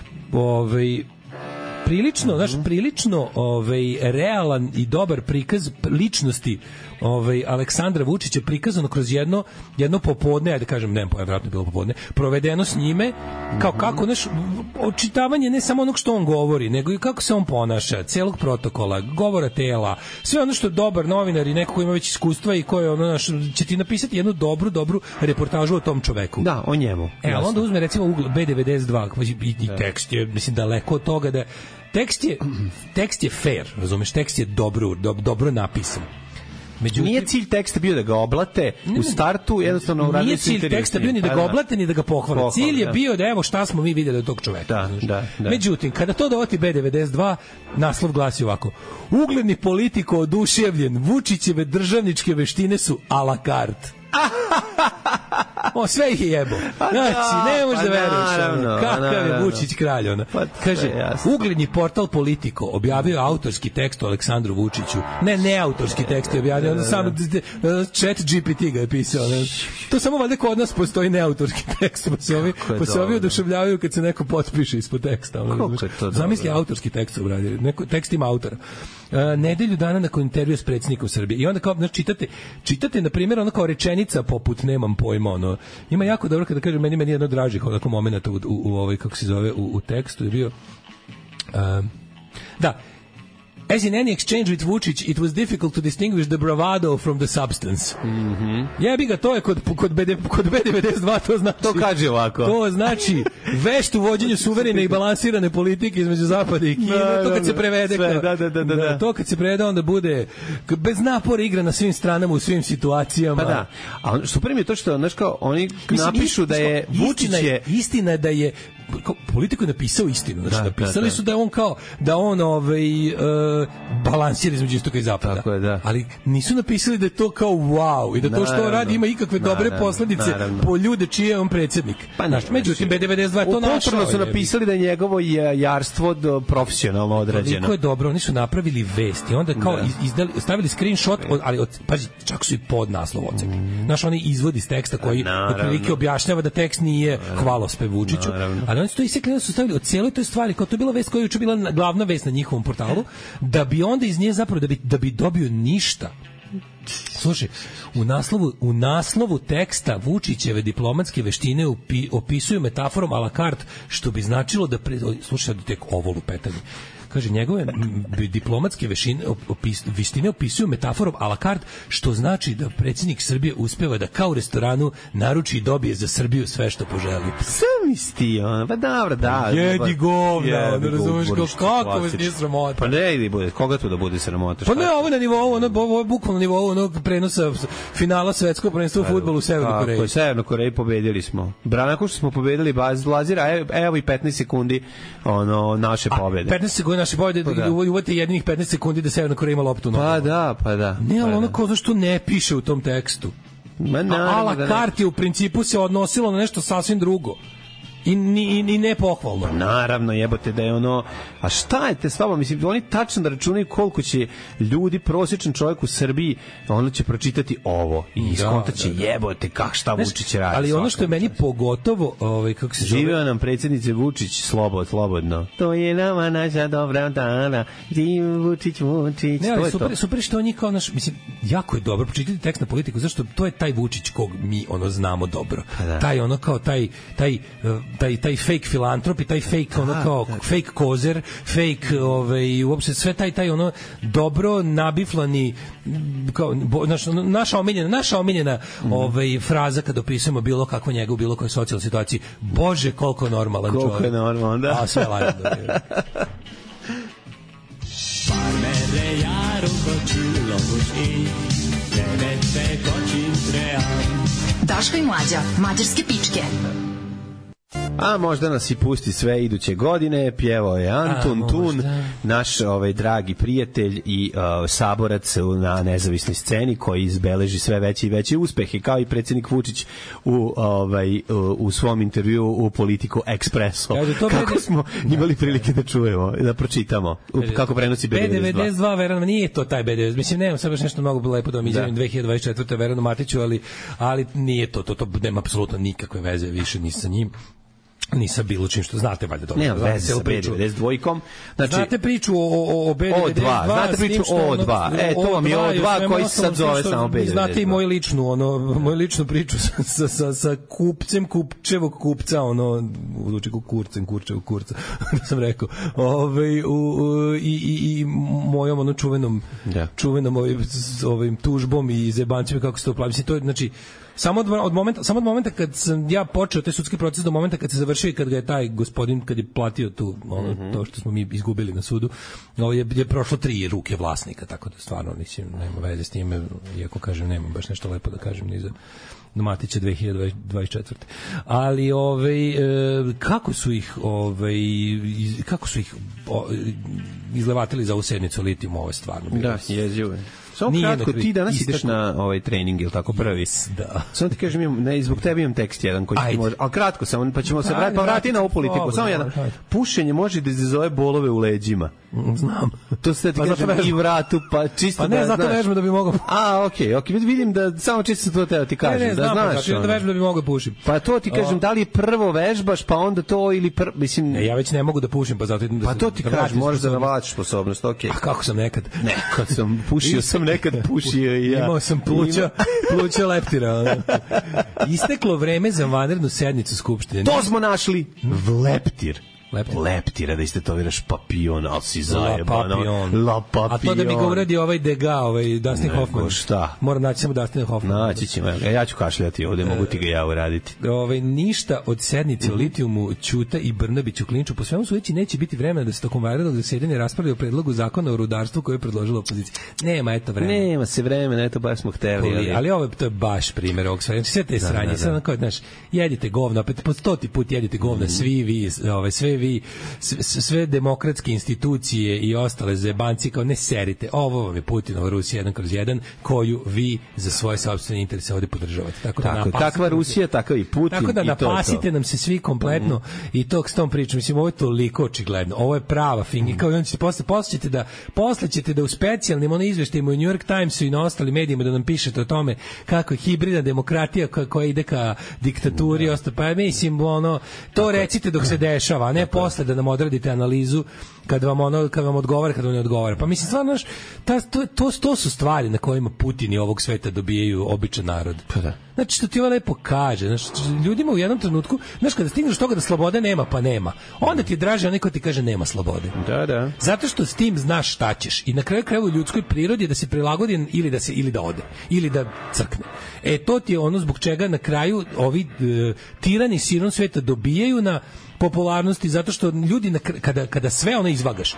prilično realan i dobar prikaz ličnosti Aleksandra Vučića prikazano kroz jedno popodne, ajde kažem, ne pojem, vjerojatno je bilo popodne, provedeno s njime, kao kako, očitavanje ne samo onog što on govori, nego i kako se on ponaša, celog protokola, govora tela, sve ono što je dobar novinar i neko ko ima već iskustva i ko je će ti napisati jednu dobru reportažu o tom čoveku. Da, o njemu. Ali onda uzme recimo B92 i tekst je, mislim, daleko od toga da tekst je fair, razumeš, tekst je dobro napisan. Međutim, nije cilj teksta bio da ga oblate u startu, jednostavno uradili su intervju. Nije cilj teksta bio ni da ga oblate, ni da ga pohvale. Cilj je bio da evo šta smo mi vidjeli od tog čoveka. Da. Međutim, kada to dovati B92, naslov glasi ovako: ugledni politiko oduševljen, Vučićeve državničke veštine su a la carte. On sve ih je jebo. Znači, ne možeš da veruješ. Kakav je Vučić kralj, ona. Kaže, ugledni portal Politico objavio autorski tekst o Aleksandru Vučiću. Ne autorski tekst je objavio, on sam chat GPT ga je pisao. To samo valjda kod nas postoji neautorski tekst, pa se ovi oduševljavaju kad se neko potpiše ispod teksta. Zamisli autorski tekst se uradio, tekst ima autora. Nedelju dana nakon intervjua s predsjednikom Srbije. I onda kao, znači, čitate na primjer, ono kao rečenica poput nemam pojma, ono. Ima jako dobro kada kažem, meni jedno dražih onako momenata u ovoj, kako se zove, u tekstu je bio da. As in any exchange with Vučić, it was difficult to distinguish the bravado from the substance. Jebi ga, to je kod B92, to znači... To kaže ovako. To znači vešt u vođenju suverene i balansirane politike između Zapada i Kine, to kad se prevede. Da. To kad se prevede, onda bude bez napora igra na svim stranama, u svim situacijama. Pa da. A super mi je to što, znaš kao, oni napišu da je Vučić je... Istina je da je... Politiku je napisao istinu, znači napisali su da je on kao da on balansira između istoka i zapada. Tako je, da. Ali nisu napisali da je to kao wow i da to što radi ima ikakve dobre posledice po ljude čiji je on predsjednik. Pa međutim B92 to našao. Uporno su napisali da je njegovo jarstvo profesionalno odrađeno. Koliko je dobro, oni su napravili vest i onda kao stavili screenshot, ali pazi, čak su i podnaslov odsegli. Znaš, oni izvodi iz teksta koji otprilike objašnjava da tekst nije hvalospev Vučiću, ali oni su to isekli, da su stavili o cijeloj toj stvari, kao to je bila vest koja je juče bila glavna vest na njihovom portalu, da bi onda iz nje zapravo, da bi dobio ništa. Slušaj, u naslovu teksta Vučićeve diplomatske veštine opisuju metaforom a la carte, što bi značilo da... Slušaj, tek ovo lupetanje. Kaže, njegove diplomatske veštine opisuju metaforom a la carte, što znači da predsjednik Srbije uspeva da kao u restoranu naruči i dobije za Srbiju sve što poželi. Sam isti, ono, pa dobro, da. Jedi govna, ne razumeš kako vas nije sramota. Pa ne idi bude, koga tu da bude sramota? Pa ne, ovo na nivou, ovo je bukvalno nivou onog prenosa finala svetskog prvenstva u fudbalu u Severnoj Koreji. Tako je, Severnoj Koreji pobedili smo. Nakon što smo pobedili Lazira, evo i 15 sekundi naše pobede. 15 sekundi naše pobjede, uvati jedinih 15 sekundi da Severna Koreja ima loptu. Pa da. Ne, ali ono kao zašto ne piše u tom tekstu. A la carte u principu se odnosilo na nešto sasvim drugo. I ne pohvalno. Naravno, jebote da je ono... A šta je te s vama? Mislim, oni tačno da računaju koliko će ljudi, prosječan čovjek u Srbiji, ono će pročitati ovo i iskontaće jebote šta Vučić radi. Ali ono što je meni pogotovo, kako se zove... Živeo nam predsjednice Vučić slobodno. To je nama naša dobra dana. Vučić. Ne, ali super što oni kao naš... Mislim, jako je dobro pročitati tekst na Politiku, zašto to je taj Vučić kog mi znamo dobro. Taj ono kao taj fake filantrop i taj fake ono kao fake kozer, fake uopšte sve taj ono dobro nabiflani kao naša omiljena fraza kad opisujemo bilo kako njega u bilo kojoj socijalnoj situaciji. Bože, koliko normalan čovjek. Koliko je normalan, da. A sve lagano. Daško i Mlađa, mađarske pičke. A možda nas i pusti sve iduće godine. Pjevao je Antun Tun, naš dragi prijatelj i saborac na nezavisnoj sceni koji izbeleži sve veće i veće uspehe, kao i predsjednik Vučić u svom intervju u Politico Expresso. Kako smo imali prilike da čujemo, da pročitamo kako prenosi B92. B92, Verano, nije to taj B92. Mislim, nemam sad baš nešto mnogo lepo da mi izjavim 2024. Verano Matiću, ali nije to nema apsolutno nikakve veze više ni sa njim. Nisam bilo čim što znate valjda dobro. Nema veze sa B92-kom. Znači, znate priču o B92. Znate priču o O2. To vam je O2 koji se sad zove samo B92. Znate i moju ličnu priču sa kupcem kupčevog kupca, uduči kurčevog kurca, da sam rekao. I mojom čuvenom ovim tužbom i zebancima kako se to plavi. To je, znači, samo od momenta kad sam ja počeo taj sudski proces do momenta kad se završio i kad ga je taj gospodin, kad je platio tu to što smo mi izgubili na sudu, je prošlo 3 ruke vlasnika, tako da stvarno nema veze s time, iako kažem nemam baš nešto lepo da kažem ni za Matića 2024. Ali kako su ih izlevatili za ovu sednicu litijuma, ovo je stvarno bilo. Da, jezivo je. Samo kratko, ti danas ideš na ovaj trening, ili tako prvi? Da. Samo ti kažem, ne, zbog tebe imam tekst jedan koji ti može, ali kratko samo, pa ćemo se vratiti na ovu politiku. Samo jedan. Pušenje može da izazove bolove u leđima. Znam. To se ti kažem i vratu, pa čisto da znaš. Pa ne, zato vežbam da bi mogao. Okej, vidim da samo čisto to teo ti kažem, ne, da znaš. Ne, da vežbam da bi mogao pušim. Pa to ti kažem, da li prvo vežbaš, pa onda to ili mislim... Ne, ja već ne mogu da pušim, pa zato idem da... Pa to ti kažem, možeš da navlačiš sposobnost, okej. A kako sam nekad? Nekad sam pušio i ja. Imao sam pluća leptira. Isteklo vreme za vanrednu sednicu Skupštine. To smo našli! Vleptir. Leptira, da istetoviraš papion, ali si zajebano. La papion. A to da mi ga uradi ovaj Dega, ovaj Dustin Hoffman. Šta? Moram naći samo Dustin Hoffman. Naći ćemo. Ja ću kašljati ovde, mogu ti ga ja uraditi. Ništa od sednice o litijumu, Ćuta i Brnabić u klinču. Po svemu sudeći neće biti vremena da se tokom vanrednog zasedanja raspravlja o predlogu zakona o rudarstvu koje je predložila opozicija. Nema se vremena, eto baš smo hteli. Ali ovo to je baš primjer ovog svega. Sve te sranje, sad kao, znaš, jedite govna, opet po 100 put jedite govna, svi vi, sve demokratske institucije i ostale zebanci, kao ne serite, ovo vam je Putinova Rusija 1/1 koju vi za svoje sopstvene interese ovde podržavate. Tako takva Rusija, takav i Putin. Tako da napasite nam se svi kompletno i to s tom pričom. Mislim, ovo je toliko očigledno. Ovo je prava finga. Kao i on će posle ćete da u specijalnim izveštajima u New York Timesu i na ostalim medijima da nam pišete o tome kako je hibridna demokratija koja ide ka diktaturi. Pa mislim, to recite dok se dešava, a ne posle da nam odradite analizu kad vam odgovara, kad vam ne odgovara. Pa mislim, stvarno, to su stvari na kojima Putin i ovog sveta dobijaju običan narod. Pa da. Znači, što ti ovo lepo kaže, znači, ljudima u jednom trenutku, znaš, kada stigneš toga da slobode nema, pa nema, onda ti je draže onaj ko ti kaže nema slobode. Da. Zato što s tim znaš šta ćeš. I na kraju krajeva u ljudskoj prirodi da se prilagodi ili da ode, ili da crkne. To ti je ono zbog čega na kraju ovi tirani širom sveta dobijaju na popularnosti, zato što ljudi kada sve ono izvagaš,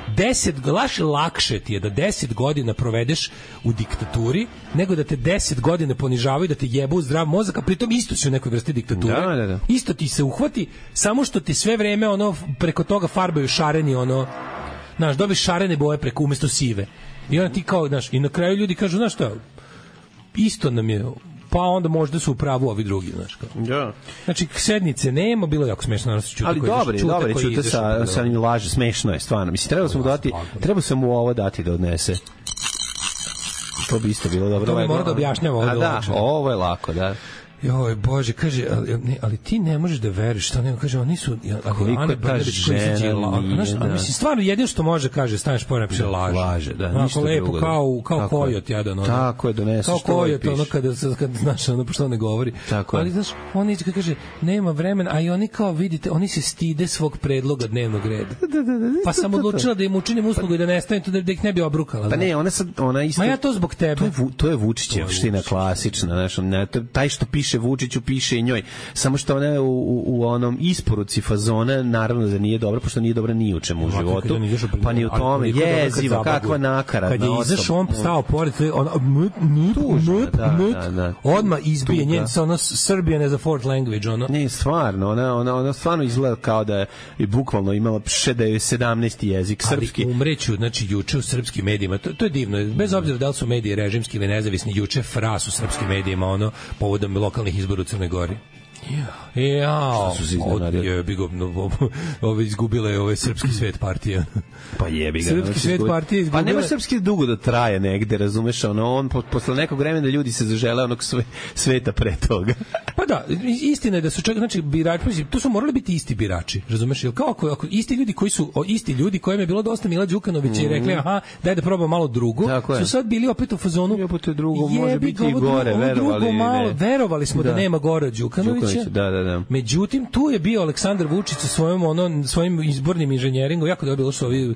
lakše ti je da 10 godina provedeš u diktaturi nego da te 10 godina ponižavaju, da te jebu zdrav mozak, a pritom isto si u nekoj vrsti diktature. Da. Isto ti se uhvati, samo što ti sve vreme preko toga farbaju šareni dobiš šarene boje preko umesto sive. I onda ti kao, i na kraju ljudi kažu, znaš šta, isto nam je, pa onda možda su u pravu ovi drugi, znaš kao. Da. Znači, sednice nema, bilo je jako smešno. Ali dobro, Ćuta sa njim laže, smešno je, stvarno. Mislim, treba sam mu ovo dati da odnese. To bi isto bilo dobro. To bi mora da objašnjava ovo. Ovo je lako, da. Joj, Bože, kaže, ali ti ne možeš da veriš, šta nema, kaže, oni su... Koliko je ta žena nije, Mislim, stvarno, jedino što može, kaže, staneš po napiše laže. Laže, da, ništa lepo, drugo. kao kojot jedan. Tako je, doneseš kao kojot, kada znaš, pošto on ne govori. Ali, znaš, on kaže, nema vremena, a i oni kao, vidite, oni se stide svog predloga dnevnog reda. Pa sam odlučila da im učinim uslugu i da nestane, da ih ne bi obrukala. Pa ne, ona isto... Ma ja to zbog tebe. To je Vučićevština klasična, znaš, taj što piše Vučiću, piše i njoj. Samo što ona u onom isporuci fazona, naravno da nije dobra, pošto nije dobra ni u čemu u životu. Pa ni u tome. Jeziva, kakva nakaradna osoba. Kad je izašao, on stao pored, odmah izbije njen sa ono Serbian as a fourth language. Ne, stvarno, ona stvarno izgleda kao da je bukvalno imala 17. jezik srpski. Ali umreću, znači juče u srpskim medijima, to je divno, bez obzira da li su mediji režimski ili nezavisni, juče fras u srpskim medijima, povodom lokalnih izbora u Crnoj Gori. Šta su se iznenadili? Izgubila je srpski svet partija. Pa jebi ga. Srpski svet partija izgubila. Pa nema srpski dugo da traje negde, razumeš, on posle nekog vremena ljudi se zažele onog sveta pre toga. Pa da, istina je da su čak, znači, birači, to su morali biti isti birači, razumeš, jer kao ako isti ljudi kojima je bilo dosta Mila Đukanovića i rekli, aha, daj da probamo malo drugo, su sad bili opet u fazonu, drugo može biti i gore, verovali ili ne. Verovali smo da nema Gora Đukanovića. Da. Međutim, tu je bio Aleksandar Vučić sa svojim izbornim inženjeringom, jako dobro bilo su ovi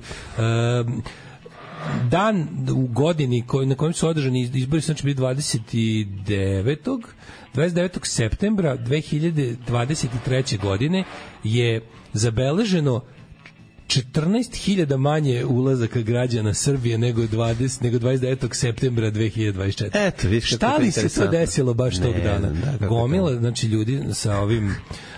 dan u godini na kojem su održani izbori, znači bili 29. septembra 2023. godine je zabeleženo 14.000 manje ulazaka građana Srbije nego 29. septembra 2024. Eto, šta li se to desilo baš tog dana? Gomila, znači ljudi sa ovim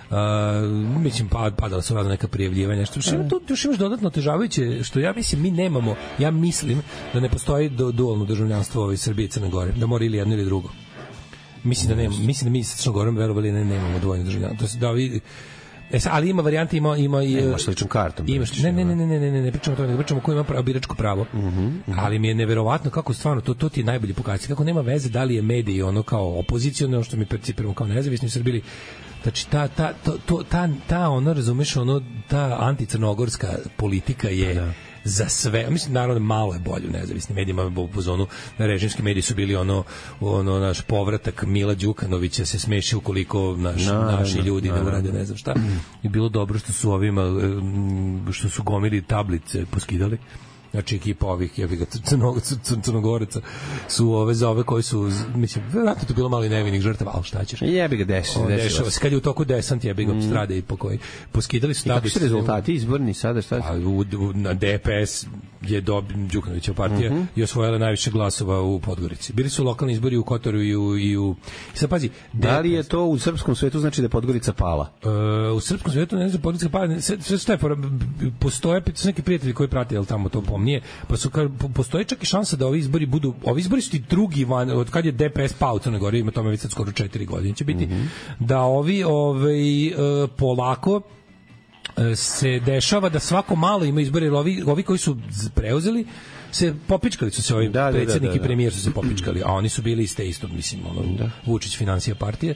mislim, padala su razna neka prijavljivanja. Tu još imaš dodatno otežavajuće, što ja mislim, mi nemamo, ja mislim da ne postoji dualno državljanstvo ove Srbije i Crne Gore, da mora ili jedno ili drugo. Mislim da mi sa Crnom Gorom verovali nemamo dvojno državljanstvo. To se da ovi... ali ima varijante, ima imaš ličnu kartu. Ne pričamo o tome, ne pričamo ko ima biračko pravo. Ali mi je neverovatno kako stvarno to ti je najbolji pokazatelj, kako nema veze da li je medij ono kao opoziciono, ono što mi percipiramo kao nezavisni su bili. Znači ta ono, razumeš, ono, ta anticrnogorska politika je za sve, mislim, naravno malo je bolje u nezavisnim medijima, u zonu režimski mediji su bili ono naš povratak Mila Đukanovića se smeši ukoliko naši ljudi ne urade ne znam šta. I bilo dobro što su ovima, što su gomili tablice poskidali. Znači ekipa ovih Crnogoraca su za ove koji su, mislim, vjerojatno to bilo malo i nevinih žrtava, ali šta ćeš? Jebi ga dešava se. Kad je u toku desant, jebi ga strade i pokoji. Poskidali su tablice. I kako su rezultati izborni sada, šta? Na DPS je Đukanovićeva partija i osvojila najviše glasova u Podgorici. Bili su lokalni izbori u Kotoru i u... Sad pazi, da li je to u srpskom svetu znači da je Podgorica pala? U srpskom svetu ne znači da Podgorica pala. Sve što je, postoje neki prijatelji koji prate, jel tamo to pomnije, pa su postoji čak i šansa da ovi izbori budu, ovi izbori su ti drugi van, od kad je DPS pao u Crnoj Gori, ima tome već sad skoro 4 godine će biti, da ovi polako se dešava da svako malo ima izbore, jer ovi koji su preuzeli se popičkali su se ovi predsjednik i premijer su se popičkali, a oni su bili isto, mislim, Vučić finansira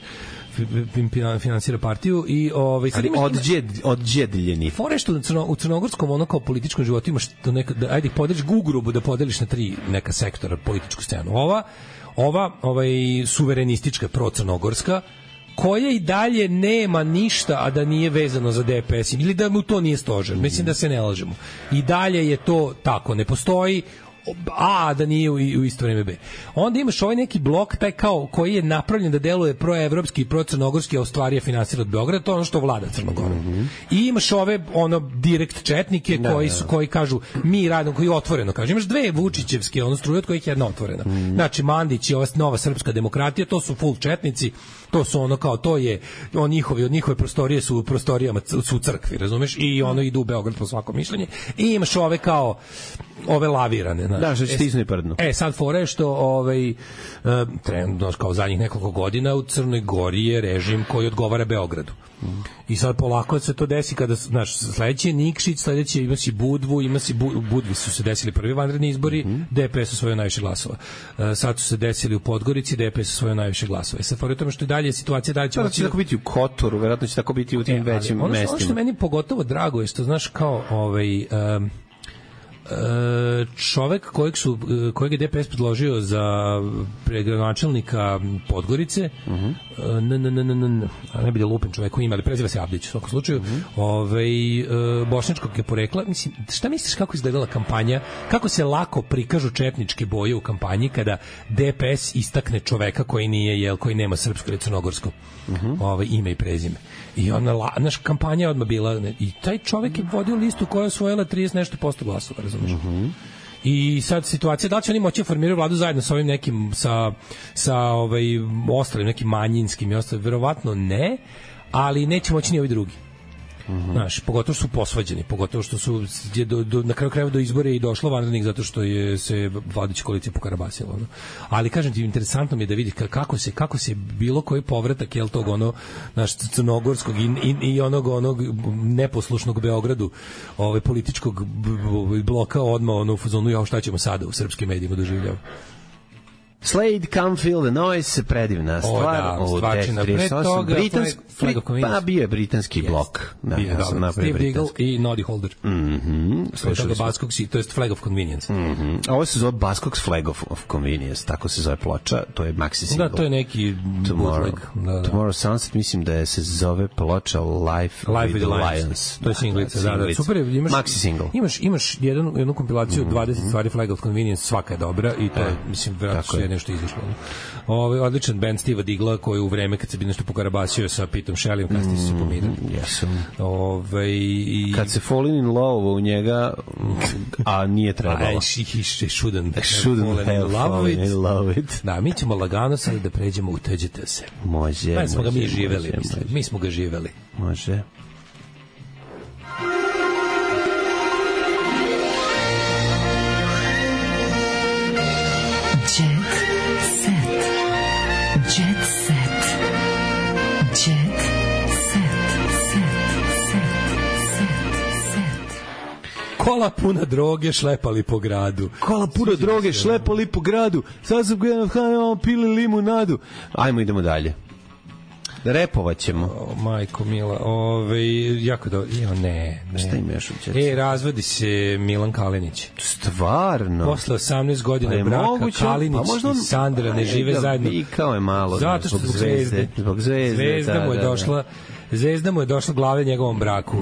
partiju i sad odđedljeni. Fore što u crnogorskom ono kao političkom životu imaš to neka, ajde podeliš Gugrubu da podeliš na 3 neka sektora političku scenu. Ova suverenistička procrnogorska koja i dalje nema ništa, a da nije vezano za DPS ili da mu to nije stožer. Mislim da se ne lažemo. I dalje je to tako, ne postoji A, da nije u isto vreme B. Onda imaš ovaj neki blok, taj kao, koji je napravljen da deluje proevropski i procrnogorski, a u stvari je finansira od Beograda, to je ono što vlada Crnogorom. I imaš ove, direkt četnike koji kažu, mi radimo, koji otvoreno kažu. Imaš dve Vučićevske, struje, od kojih je jedna otvorena. Znači, Mandić i ova nova srpska demokratija, to su full četnici, to su ono kao, to je, od njihove prostorije su u prostorijama, su u crkvi, razumeš? I ono idu u Beograd po svako mišljenje. I imaš ove kao, ove lavirane, znači. Da, što će stisnu i prdnu. Sad fora je što trenutno kao zadnjih nekoliko godina u Crnoj Gori je režim koji odgovara Beogradu. I sad polako se to desi kada, znaš, sledeći je Nikšić, sledeći ima si Budvu, Budvi su se desili prvi vanredni izbori, DPS su svoje najviše glasova. Sad su se desili u Podgorici, DPS su svoje najviše glasova. Sad fora je tome što i dalje situacija dalje će... će tako biti u Kotoru, verovatno će tako biti u tim većim mestima. Ono što meni pogotovo drago je što, znaš, kao čovek kojeg je DPS predložio za gradonačelnika Podgorice, ne bi da lupim čoveku ime, ali preziva se Abdić u svakom slučaju, bošnjačkog je porekla. Mislim, šta misliš kako izgledala kampanja, kako se lako prikažu četničke boje u kampanji kada DPS istakne čoveka koji nije, koji nema srpsko ili crnogorsko ime i prezime. I naša kampanja je odmah bila, i taj čovek je vodio listu koja je osvojila 30 nešto posto glasova, razumiješ? I sad situacija, da li će oni moći formirati vladu zajedno sa ovim nekim, sa ostalim nekim manjinskim i ostalim, verovatno ne, ali neće moći ni ovi drugi. Znaš, pogotovo što su posvađeni, pogotovo što su na kraju krajeva do izbora i došlo vanrednih zato što je se vladajuća koalicija pokarabasila. Ali kažem ti, interesantno mi je da vidi kako se bilo koji povratak tog naš crnogorskog i onog neposlušnog Beogradu političkog bloka odmah u fazonu, šta ćemo sada u srpskim medijima doživljava. Slade, Come Feel the Noise, predivna stvar. Stvarčina pre toga, Flag of Convenience. Pa bio je britanski blok. Steve Diggle i Noddy Holder. Slušali smo. To je Flag of Convenience. Ovo se zove Buzzcocks Flag of Convenience, tako se zove ploča, to je maxi single. Da, to je neki bootleg. Tomorrow Sunset, mislim da se zove ploča Life with the Lions. To je singlica, da. Super, maxi single. Imaš jednu kompilaciju 20 stvari Flag of Convenience, svaka je dobra i to je, mislim, vjerojatno nešto izašlo. Odličan band Steve Digla koji u vreme kad se bi nešto pokarabasio sa Pitom Shelleyem, kasnije su se pomirili. Kad se Falling in Love u njega, a nije trebalo. He shouldn't have fallen in love with. Da, mi ćemo lagano sad da pređemo u Tuđite se. Može. Smo ga mi živeli, mislim. Mi smo ga živeli. Može. Kola puna droge šlepali po gradu. Kola puna droge šlepali po gradu. Sad sam gledam, pili limunadu. Ajmo, idemo dalje. Repovat ćemo. Majko mila, jako dobro. Ne. Šta ima još u Četu? Razvodi se Milan Kalinić. Stvarno? Posle 18 godina braka Kalinić i Sandra ne žive zajedno. Vikao je malo. Zato što zbog Zvezde. Zvezda mu je došla. Zvezda mu je došla glave njegovom braku.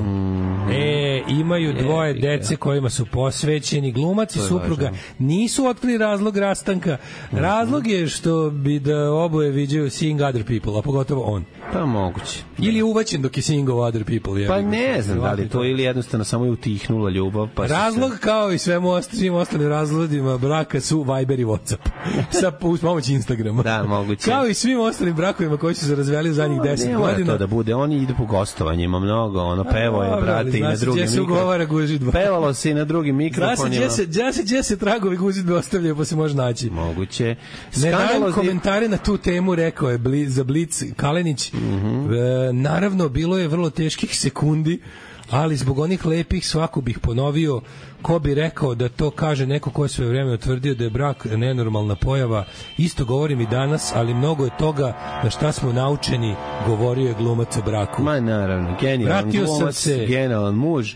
Imaju dvoje dece kojima su posvećeni. Glumac i supruga nisu otkrili razlog rastanka. Razlog je što bi da oboje viđaju seeing other people, a pogotovo on. Pa moguće. Ili je uvaćen dok je seeing other people. Pa ne znam da li to ili jednostavno samo je utihnula ljubav. Pa razlog kao i svim ostalim razlozima braka su Viber i Whatsapp. Uz pomoć Instagrama. Da, moguće. Kao i svim ostalim brakovima koji su se razveli u zadnjih 10 godina. To da bude, oni idu po gostovanjima mnogo, pevo je, brate, i na drugim mikrofonima. Pevalo se i na drugim mikrofonima. Gdje se tragovi gužidbe ostavljaju, pa se može naći. Moguće. Ne dajem komentare na tu temu, rekao je za Blic Kalenić. Naravno, bilo je vrlo teških sekundi, ali zbog onih lepih svako bih ponovio. Ko bi rekao da to kaže neko ko je sve vreme utvrdio da je brak nenormalna pojava. Isto govorim i danas, ali mnogo je toga na šta smo naučeni, govorio je glumac o braku. Ma naravno, genijalan glumac, genijalan muž.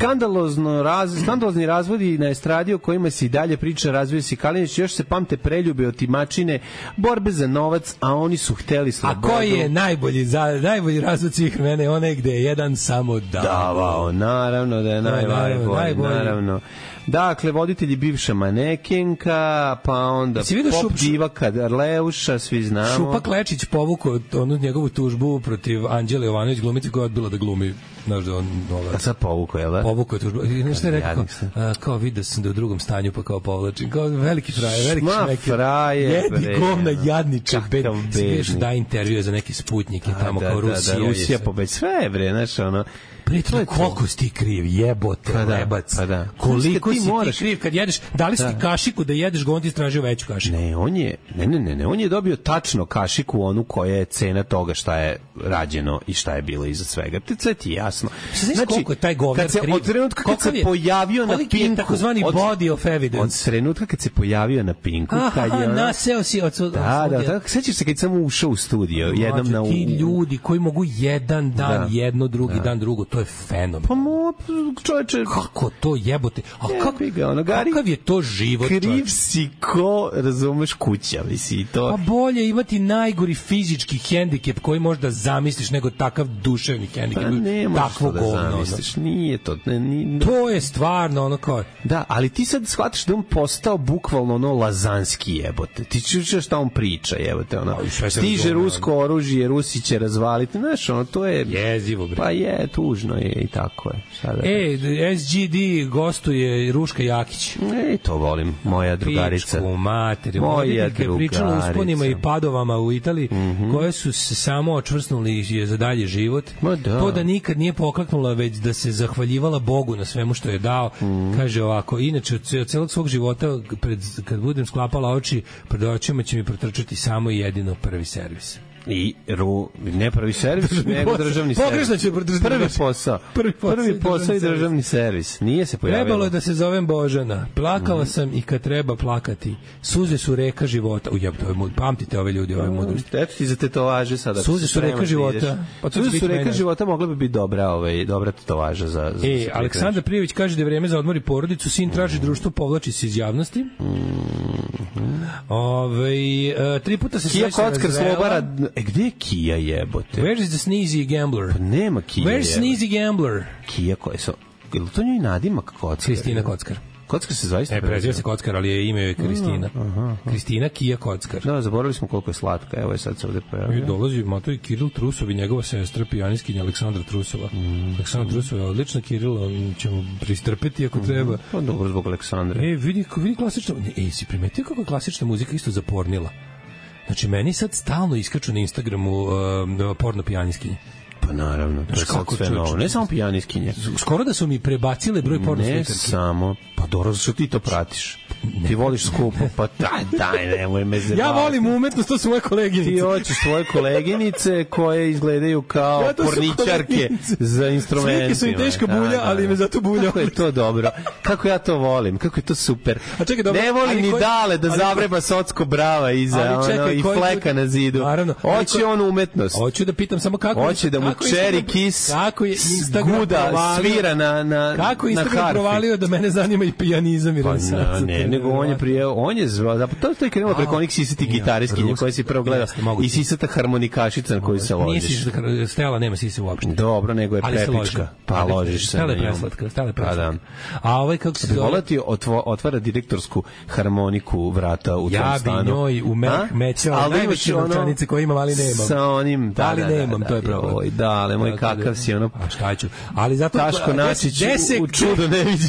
Skandalozni razvodi na estradi o kojima se i dalje priča, razvio se Kalinić, još se pamte preljube, otimačine, borbe za novac, a oni su hteli slobodu. A koji je najbolji razvod svih vremena? Onaj gde je jedan samo davao. Naravno da je najbolji, naravno. Dakle, voditelji bivša manekenka, pa onda pop diva Kadarleuša, svi znamo. Šupak Lečić povukao onu njegovu tužbu protiv Anđele Jovanović, glumice koja je odbila da glumi. A sad povukao, jel da? Povukao je tužbu. Nešto je rekao, kao vidio sam da u drugom stanju, pa kao povlačim. Kao veliki frajer, veliki šmeker. Jedi govna jadniče. Sviš da intervjuje za neki Sputnik i tamo kao Rusija. Da, Rusija pobeć sve, bre, znaš, ono. Pritom, koliko si ti kriv, jebote, lebac. Koliko si ti kriv kad jedeš, dali si ti kašiku da jedeš ga, on ti istražio veću kašiku. Ne, on je dobio tačno kašiku, onu koja je cena toga šta je rađeno i šta je bilo iza svega. Sve ti je jasno. Znači, koliko je taj govnar kriv? Od trenutka kad se pojavio na Pinku. Je takozvani body of evidence. Od trenutka kad se pojavio na Pinku. Naseo si od Da, sećaš se kad samo ušao u studio. Ti ljudi koji mogu jedan dan jedno, drugi dan drugo, to je fenomen. Pa čoveče, kako to jebote? A kakav je to život? Kriv si ko, razumeš, kuća, misli to. Pa bolje imati najgori fizički hendikep koji možda zamisliš nego takav duševni hendikep. Pa ne možeš to da zamisliš, nije to. To je stvarno ono kao... Da, ali ti sad shvataš da on postao bukvalno ono lazanski jebote. Ti čuš šta on priča jebote, ono. Stiže rusko oružje, Rusi će razvaliti, znaš, ono, to je... Jezivo, bre. Pa je, tužno je i tako je. SGD gostuje Ruška Jakić. To volim, moja drugarica. Pičku materi. Moja drugarica. Pričala o usponima i padovama u Italiji, koje su se samo očvrsnuli za dalje život. To da nikad nije poklaknula, već da se zahvaljivala Bogu na svemu što je dao. Kaže ovako, inače od celog svog života, kad budem sklapala oči, pred očima će mi protrčati samo i jedino prvi servis. Ne prvi servis, nego državni servis. Pogrešno će Prvi posao i državni servis. Nije se pojavilo. Trebalo je da se zovem Božana. Plakala sam i kad treba plakati. Suze su reka života. Pamtite ove ljudi, ove mudrosti. Eto ti za tetovaže sada. Suze su reka života. Suze su reka života, mogla bi biti dobra tetovaža za Aleksandar Prijević kaže da je vreme za odmor i porodicu. Sin traži društvo, povlači se iz javnosti. 3 puta se Kija Kockar Slobara. Gde je Kija jebote? Where is the sneezy gambler? Pa nema Kija. Where's sneezy gambler? Kija koja je... Je li to njoj nadimak Kockar? Kristina Kockar. Kockar se zaista preziva se Kockar, ali je ime je Kristina. Kristina Kija Kockar. Da, zaboravili smo koliko je slatka. Evo je sad se ovde pojavio. I dolazi Matoj Kiril Trusov i njegova sestra pijaniskinja Aleksandra Trusova. Aleksandra Trusova je odlična, Kiril, on ćemo pristrpeti ako treba. Pa dobro, zbog Aleksandre. Vidi klasična... si primetio kako je klasična muzika isto zapornila? Znači, meni sad stalno iskaču na Instagramu porno pijaniskinje. Pa naravno, to je sad sve novo. Ne samo pijaniskinje. Skoro da su mi prebacile broj porno slikarki. Ne samo, pa dobro, što ti to pratiš. Ti voliš skupo, pa daj, nemoj me zebati. Ja volim umetnost, to su moje koleginice. Ti hoćeš svoje koleginice koje izgledaju kao porničarke za instrumentima. Svike su i teška bulja, ali me zato bulja. Kako je to dobro, kako ja to volim, kako je to super. Ne voli ni Dale da zavreba socko brava iza i fleka na zidu. Hoće on umetnost. Hoću da pitam samo kako... Hoće da mu Cherry Kiss Guda svira na kako je Instagram provalio da mene zanima i pijanizam i renesansa. Nego on je zvao, to je krenulo preko onih sisatih gitariskinja koje si prvo gledao i sisata harmonikašica na koju se ložiš. Stela nema sise uopšte. Dobro, nego je prepička. Pa ložiš se. Stela je preslatka. A ovaj kako se zove? Volati otvara direktorsku harmoniku vrata u tom stanu. Ja bi njoj u mećao najveće novčanice koje imam, ali nemam. Sa onim, da li nemam, to je problem. Da, ali moj kakav si ono... A šta ću? Ali zato... Taško Načić u čudo ne vidi.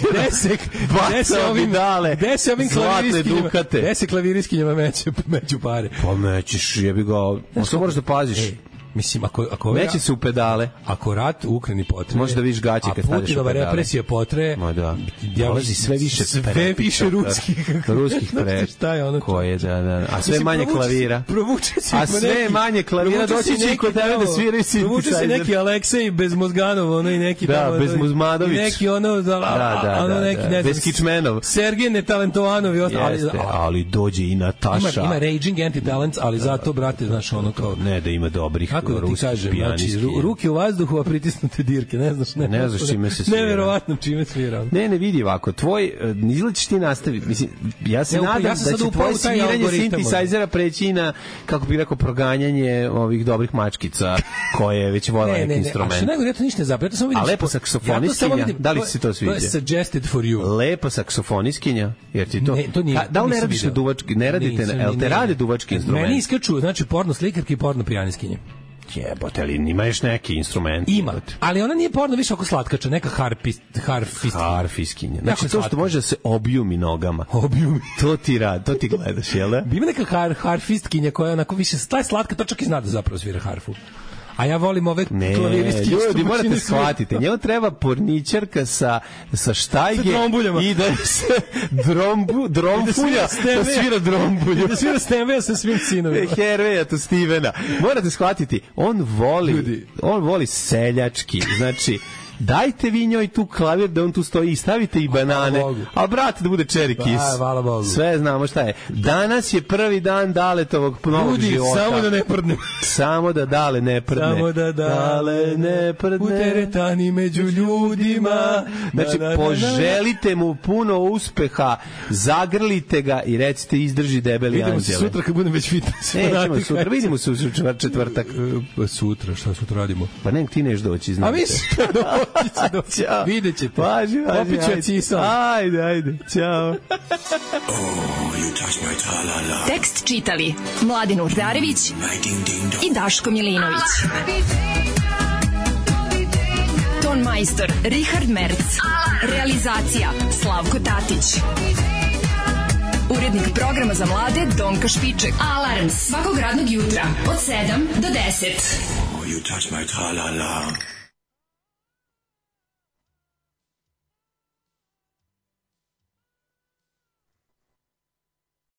Bacao bi Dale. Zlatne dukate. Gde se klaviriskinjama meću pare? Pa mećeš, jebi ga. Samo moraš da paziš. Mislim, ako meće se u pedale. Ako rat u Ukrajini potre, možeš da vidiš gaće kad stavljaš u pedale. A represija potre, dolazi sve više ruskih pre. Šta je ono? Koje, da. A sve manje klavira. A sve manje klavira, doći neko tebe da sviraju sintisajzer. Provuče se neki Aleksej bez Mozganov, ono i neki... Da, bez Muzmadović. Neki ono neki, ne znam... Bez Kičmenov. Sergej Netalentovanov i ostalo. Ali dođe i Nataša. Ima raging anti-talents, ali zato, brate, znaš, ono kao... Ne, da ima dobrih. Kako ti kažem, znači, ruke u vazduhu, a pritisnute dirke, ne znaš čime se svira. Neverovatno čime svira. Ne vidi ovako, tvoj, izgleda ti nastaviti, mislim, ja se nadam da će tvoje sviranje sintisajzera preći na, kako bih rekao, proganjanje ovih dobrih mačkica, koje već vole neki instrument. A nego, ja to ništa ne zapravo, ja to samo vidim. A lepo saksofoniskinja, da li se to sviđa? To je suggested for you. Lepo saksofoniskinja, jer ti to... Da li ne radiš na duvački, ne radite, jel te rade duvački instrument? Meni iskaču, znači, porno slikarke i porno pijaniskinje. Jebote, ali ima još neki instrument. Ima, ali ona nije porno više oko slatkača, neka harfiskinja. Znači to što može da se objumi nogama. Objumi. To ti radi, to ti gledaš, jel da? Ima neka harfistkinja koja onako više slatka, to čak i zna da zapravo svira harfu. A ja volim ove klaviriskinje. Ljudi, morate shvatiti, njemu treba porničarka sa štajge i da se drombulja, da svira drombulju. Da svira Steveja sa svim sinovima. Herveja, to Stevena. Morate shvatiti, on voli seljački, znači... Dajte vi njoj tu klavir da on tu stoji i stavite i banane. A brate da bude Cherry Kiss. Hvala Bogu. Sve znamo šta je. Danas je prvi dan Daletovog novog života. Samo da ne prdne. Samo da Dale ne prdne. Samo da Dale ne prdne. U teretani među ljudima. Znači, poželite mu puno uspeha, zagrlite ga i recite izdrži debeli anđele. Vidimo se sutra kad budem već fitness. Nećemo sutra, vidimo se u četvrtak. Sutra, šta sutra radimo? Pa nek ti neš doći, znam te. Vidjet ćete. Paži. Ajde, ćao. Tekst čitali Mladin Urdarević i Daško Milinović. Ton majstor Richard Merc. Realizacija Slavko Tatić. Urednik programa za mlade Donka Špiček. Alarms svakog radnog jutra od 7 do 10. You touch my tra-la-la.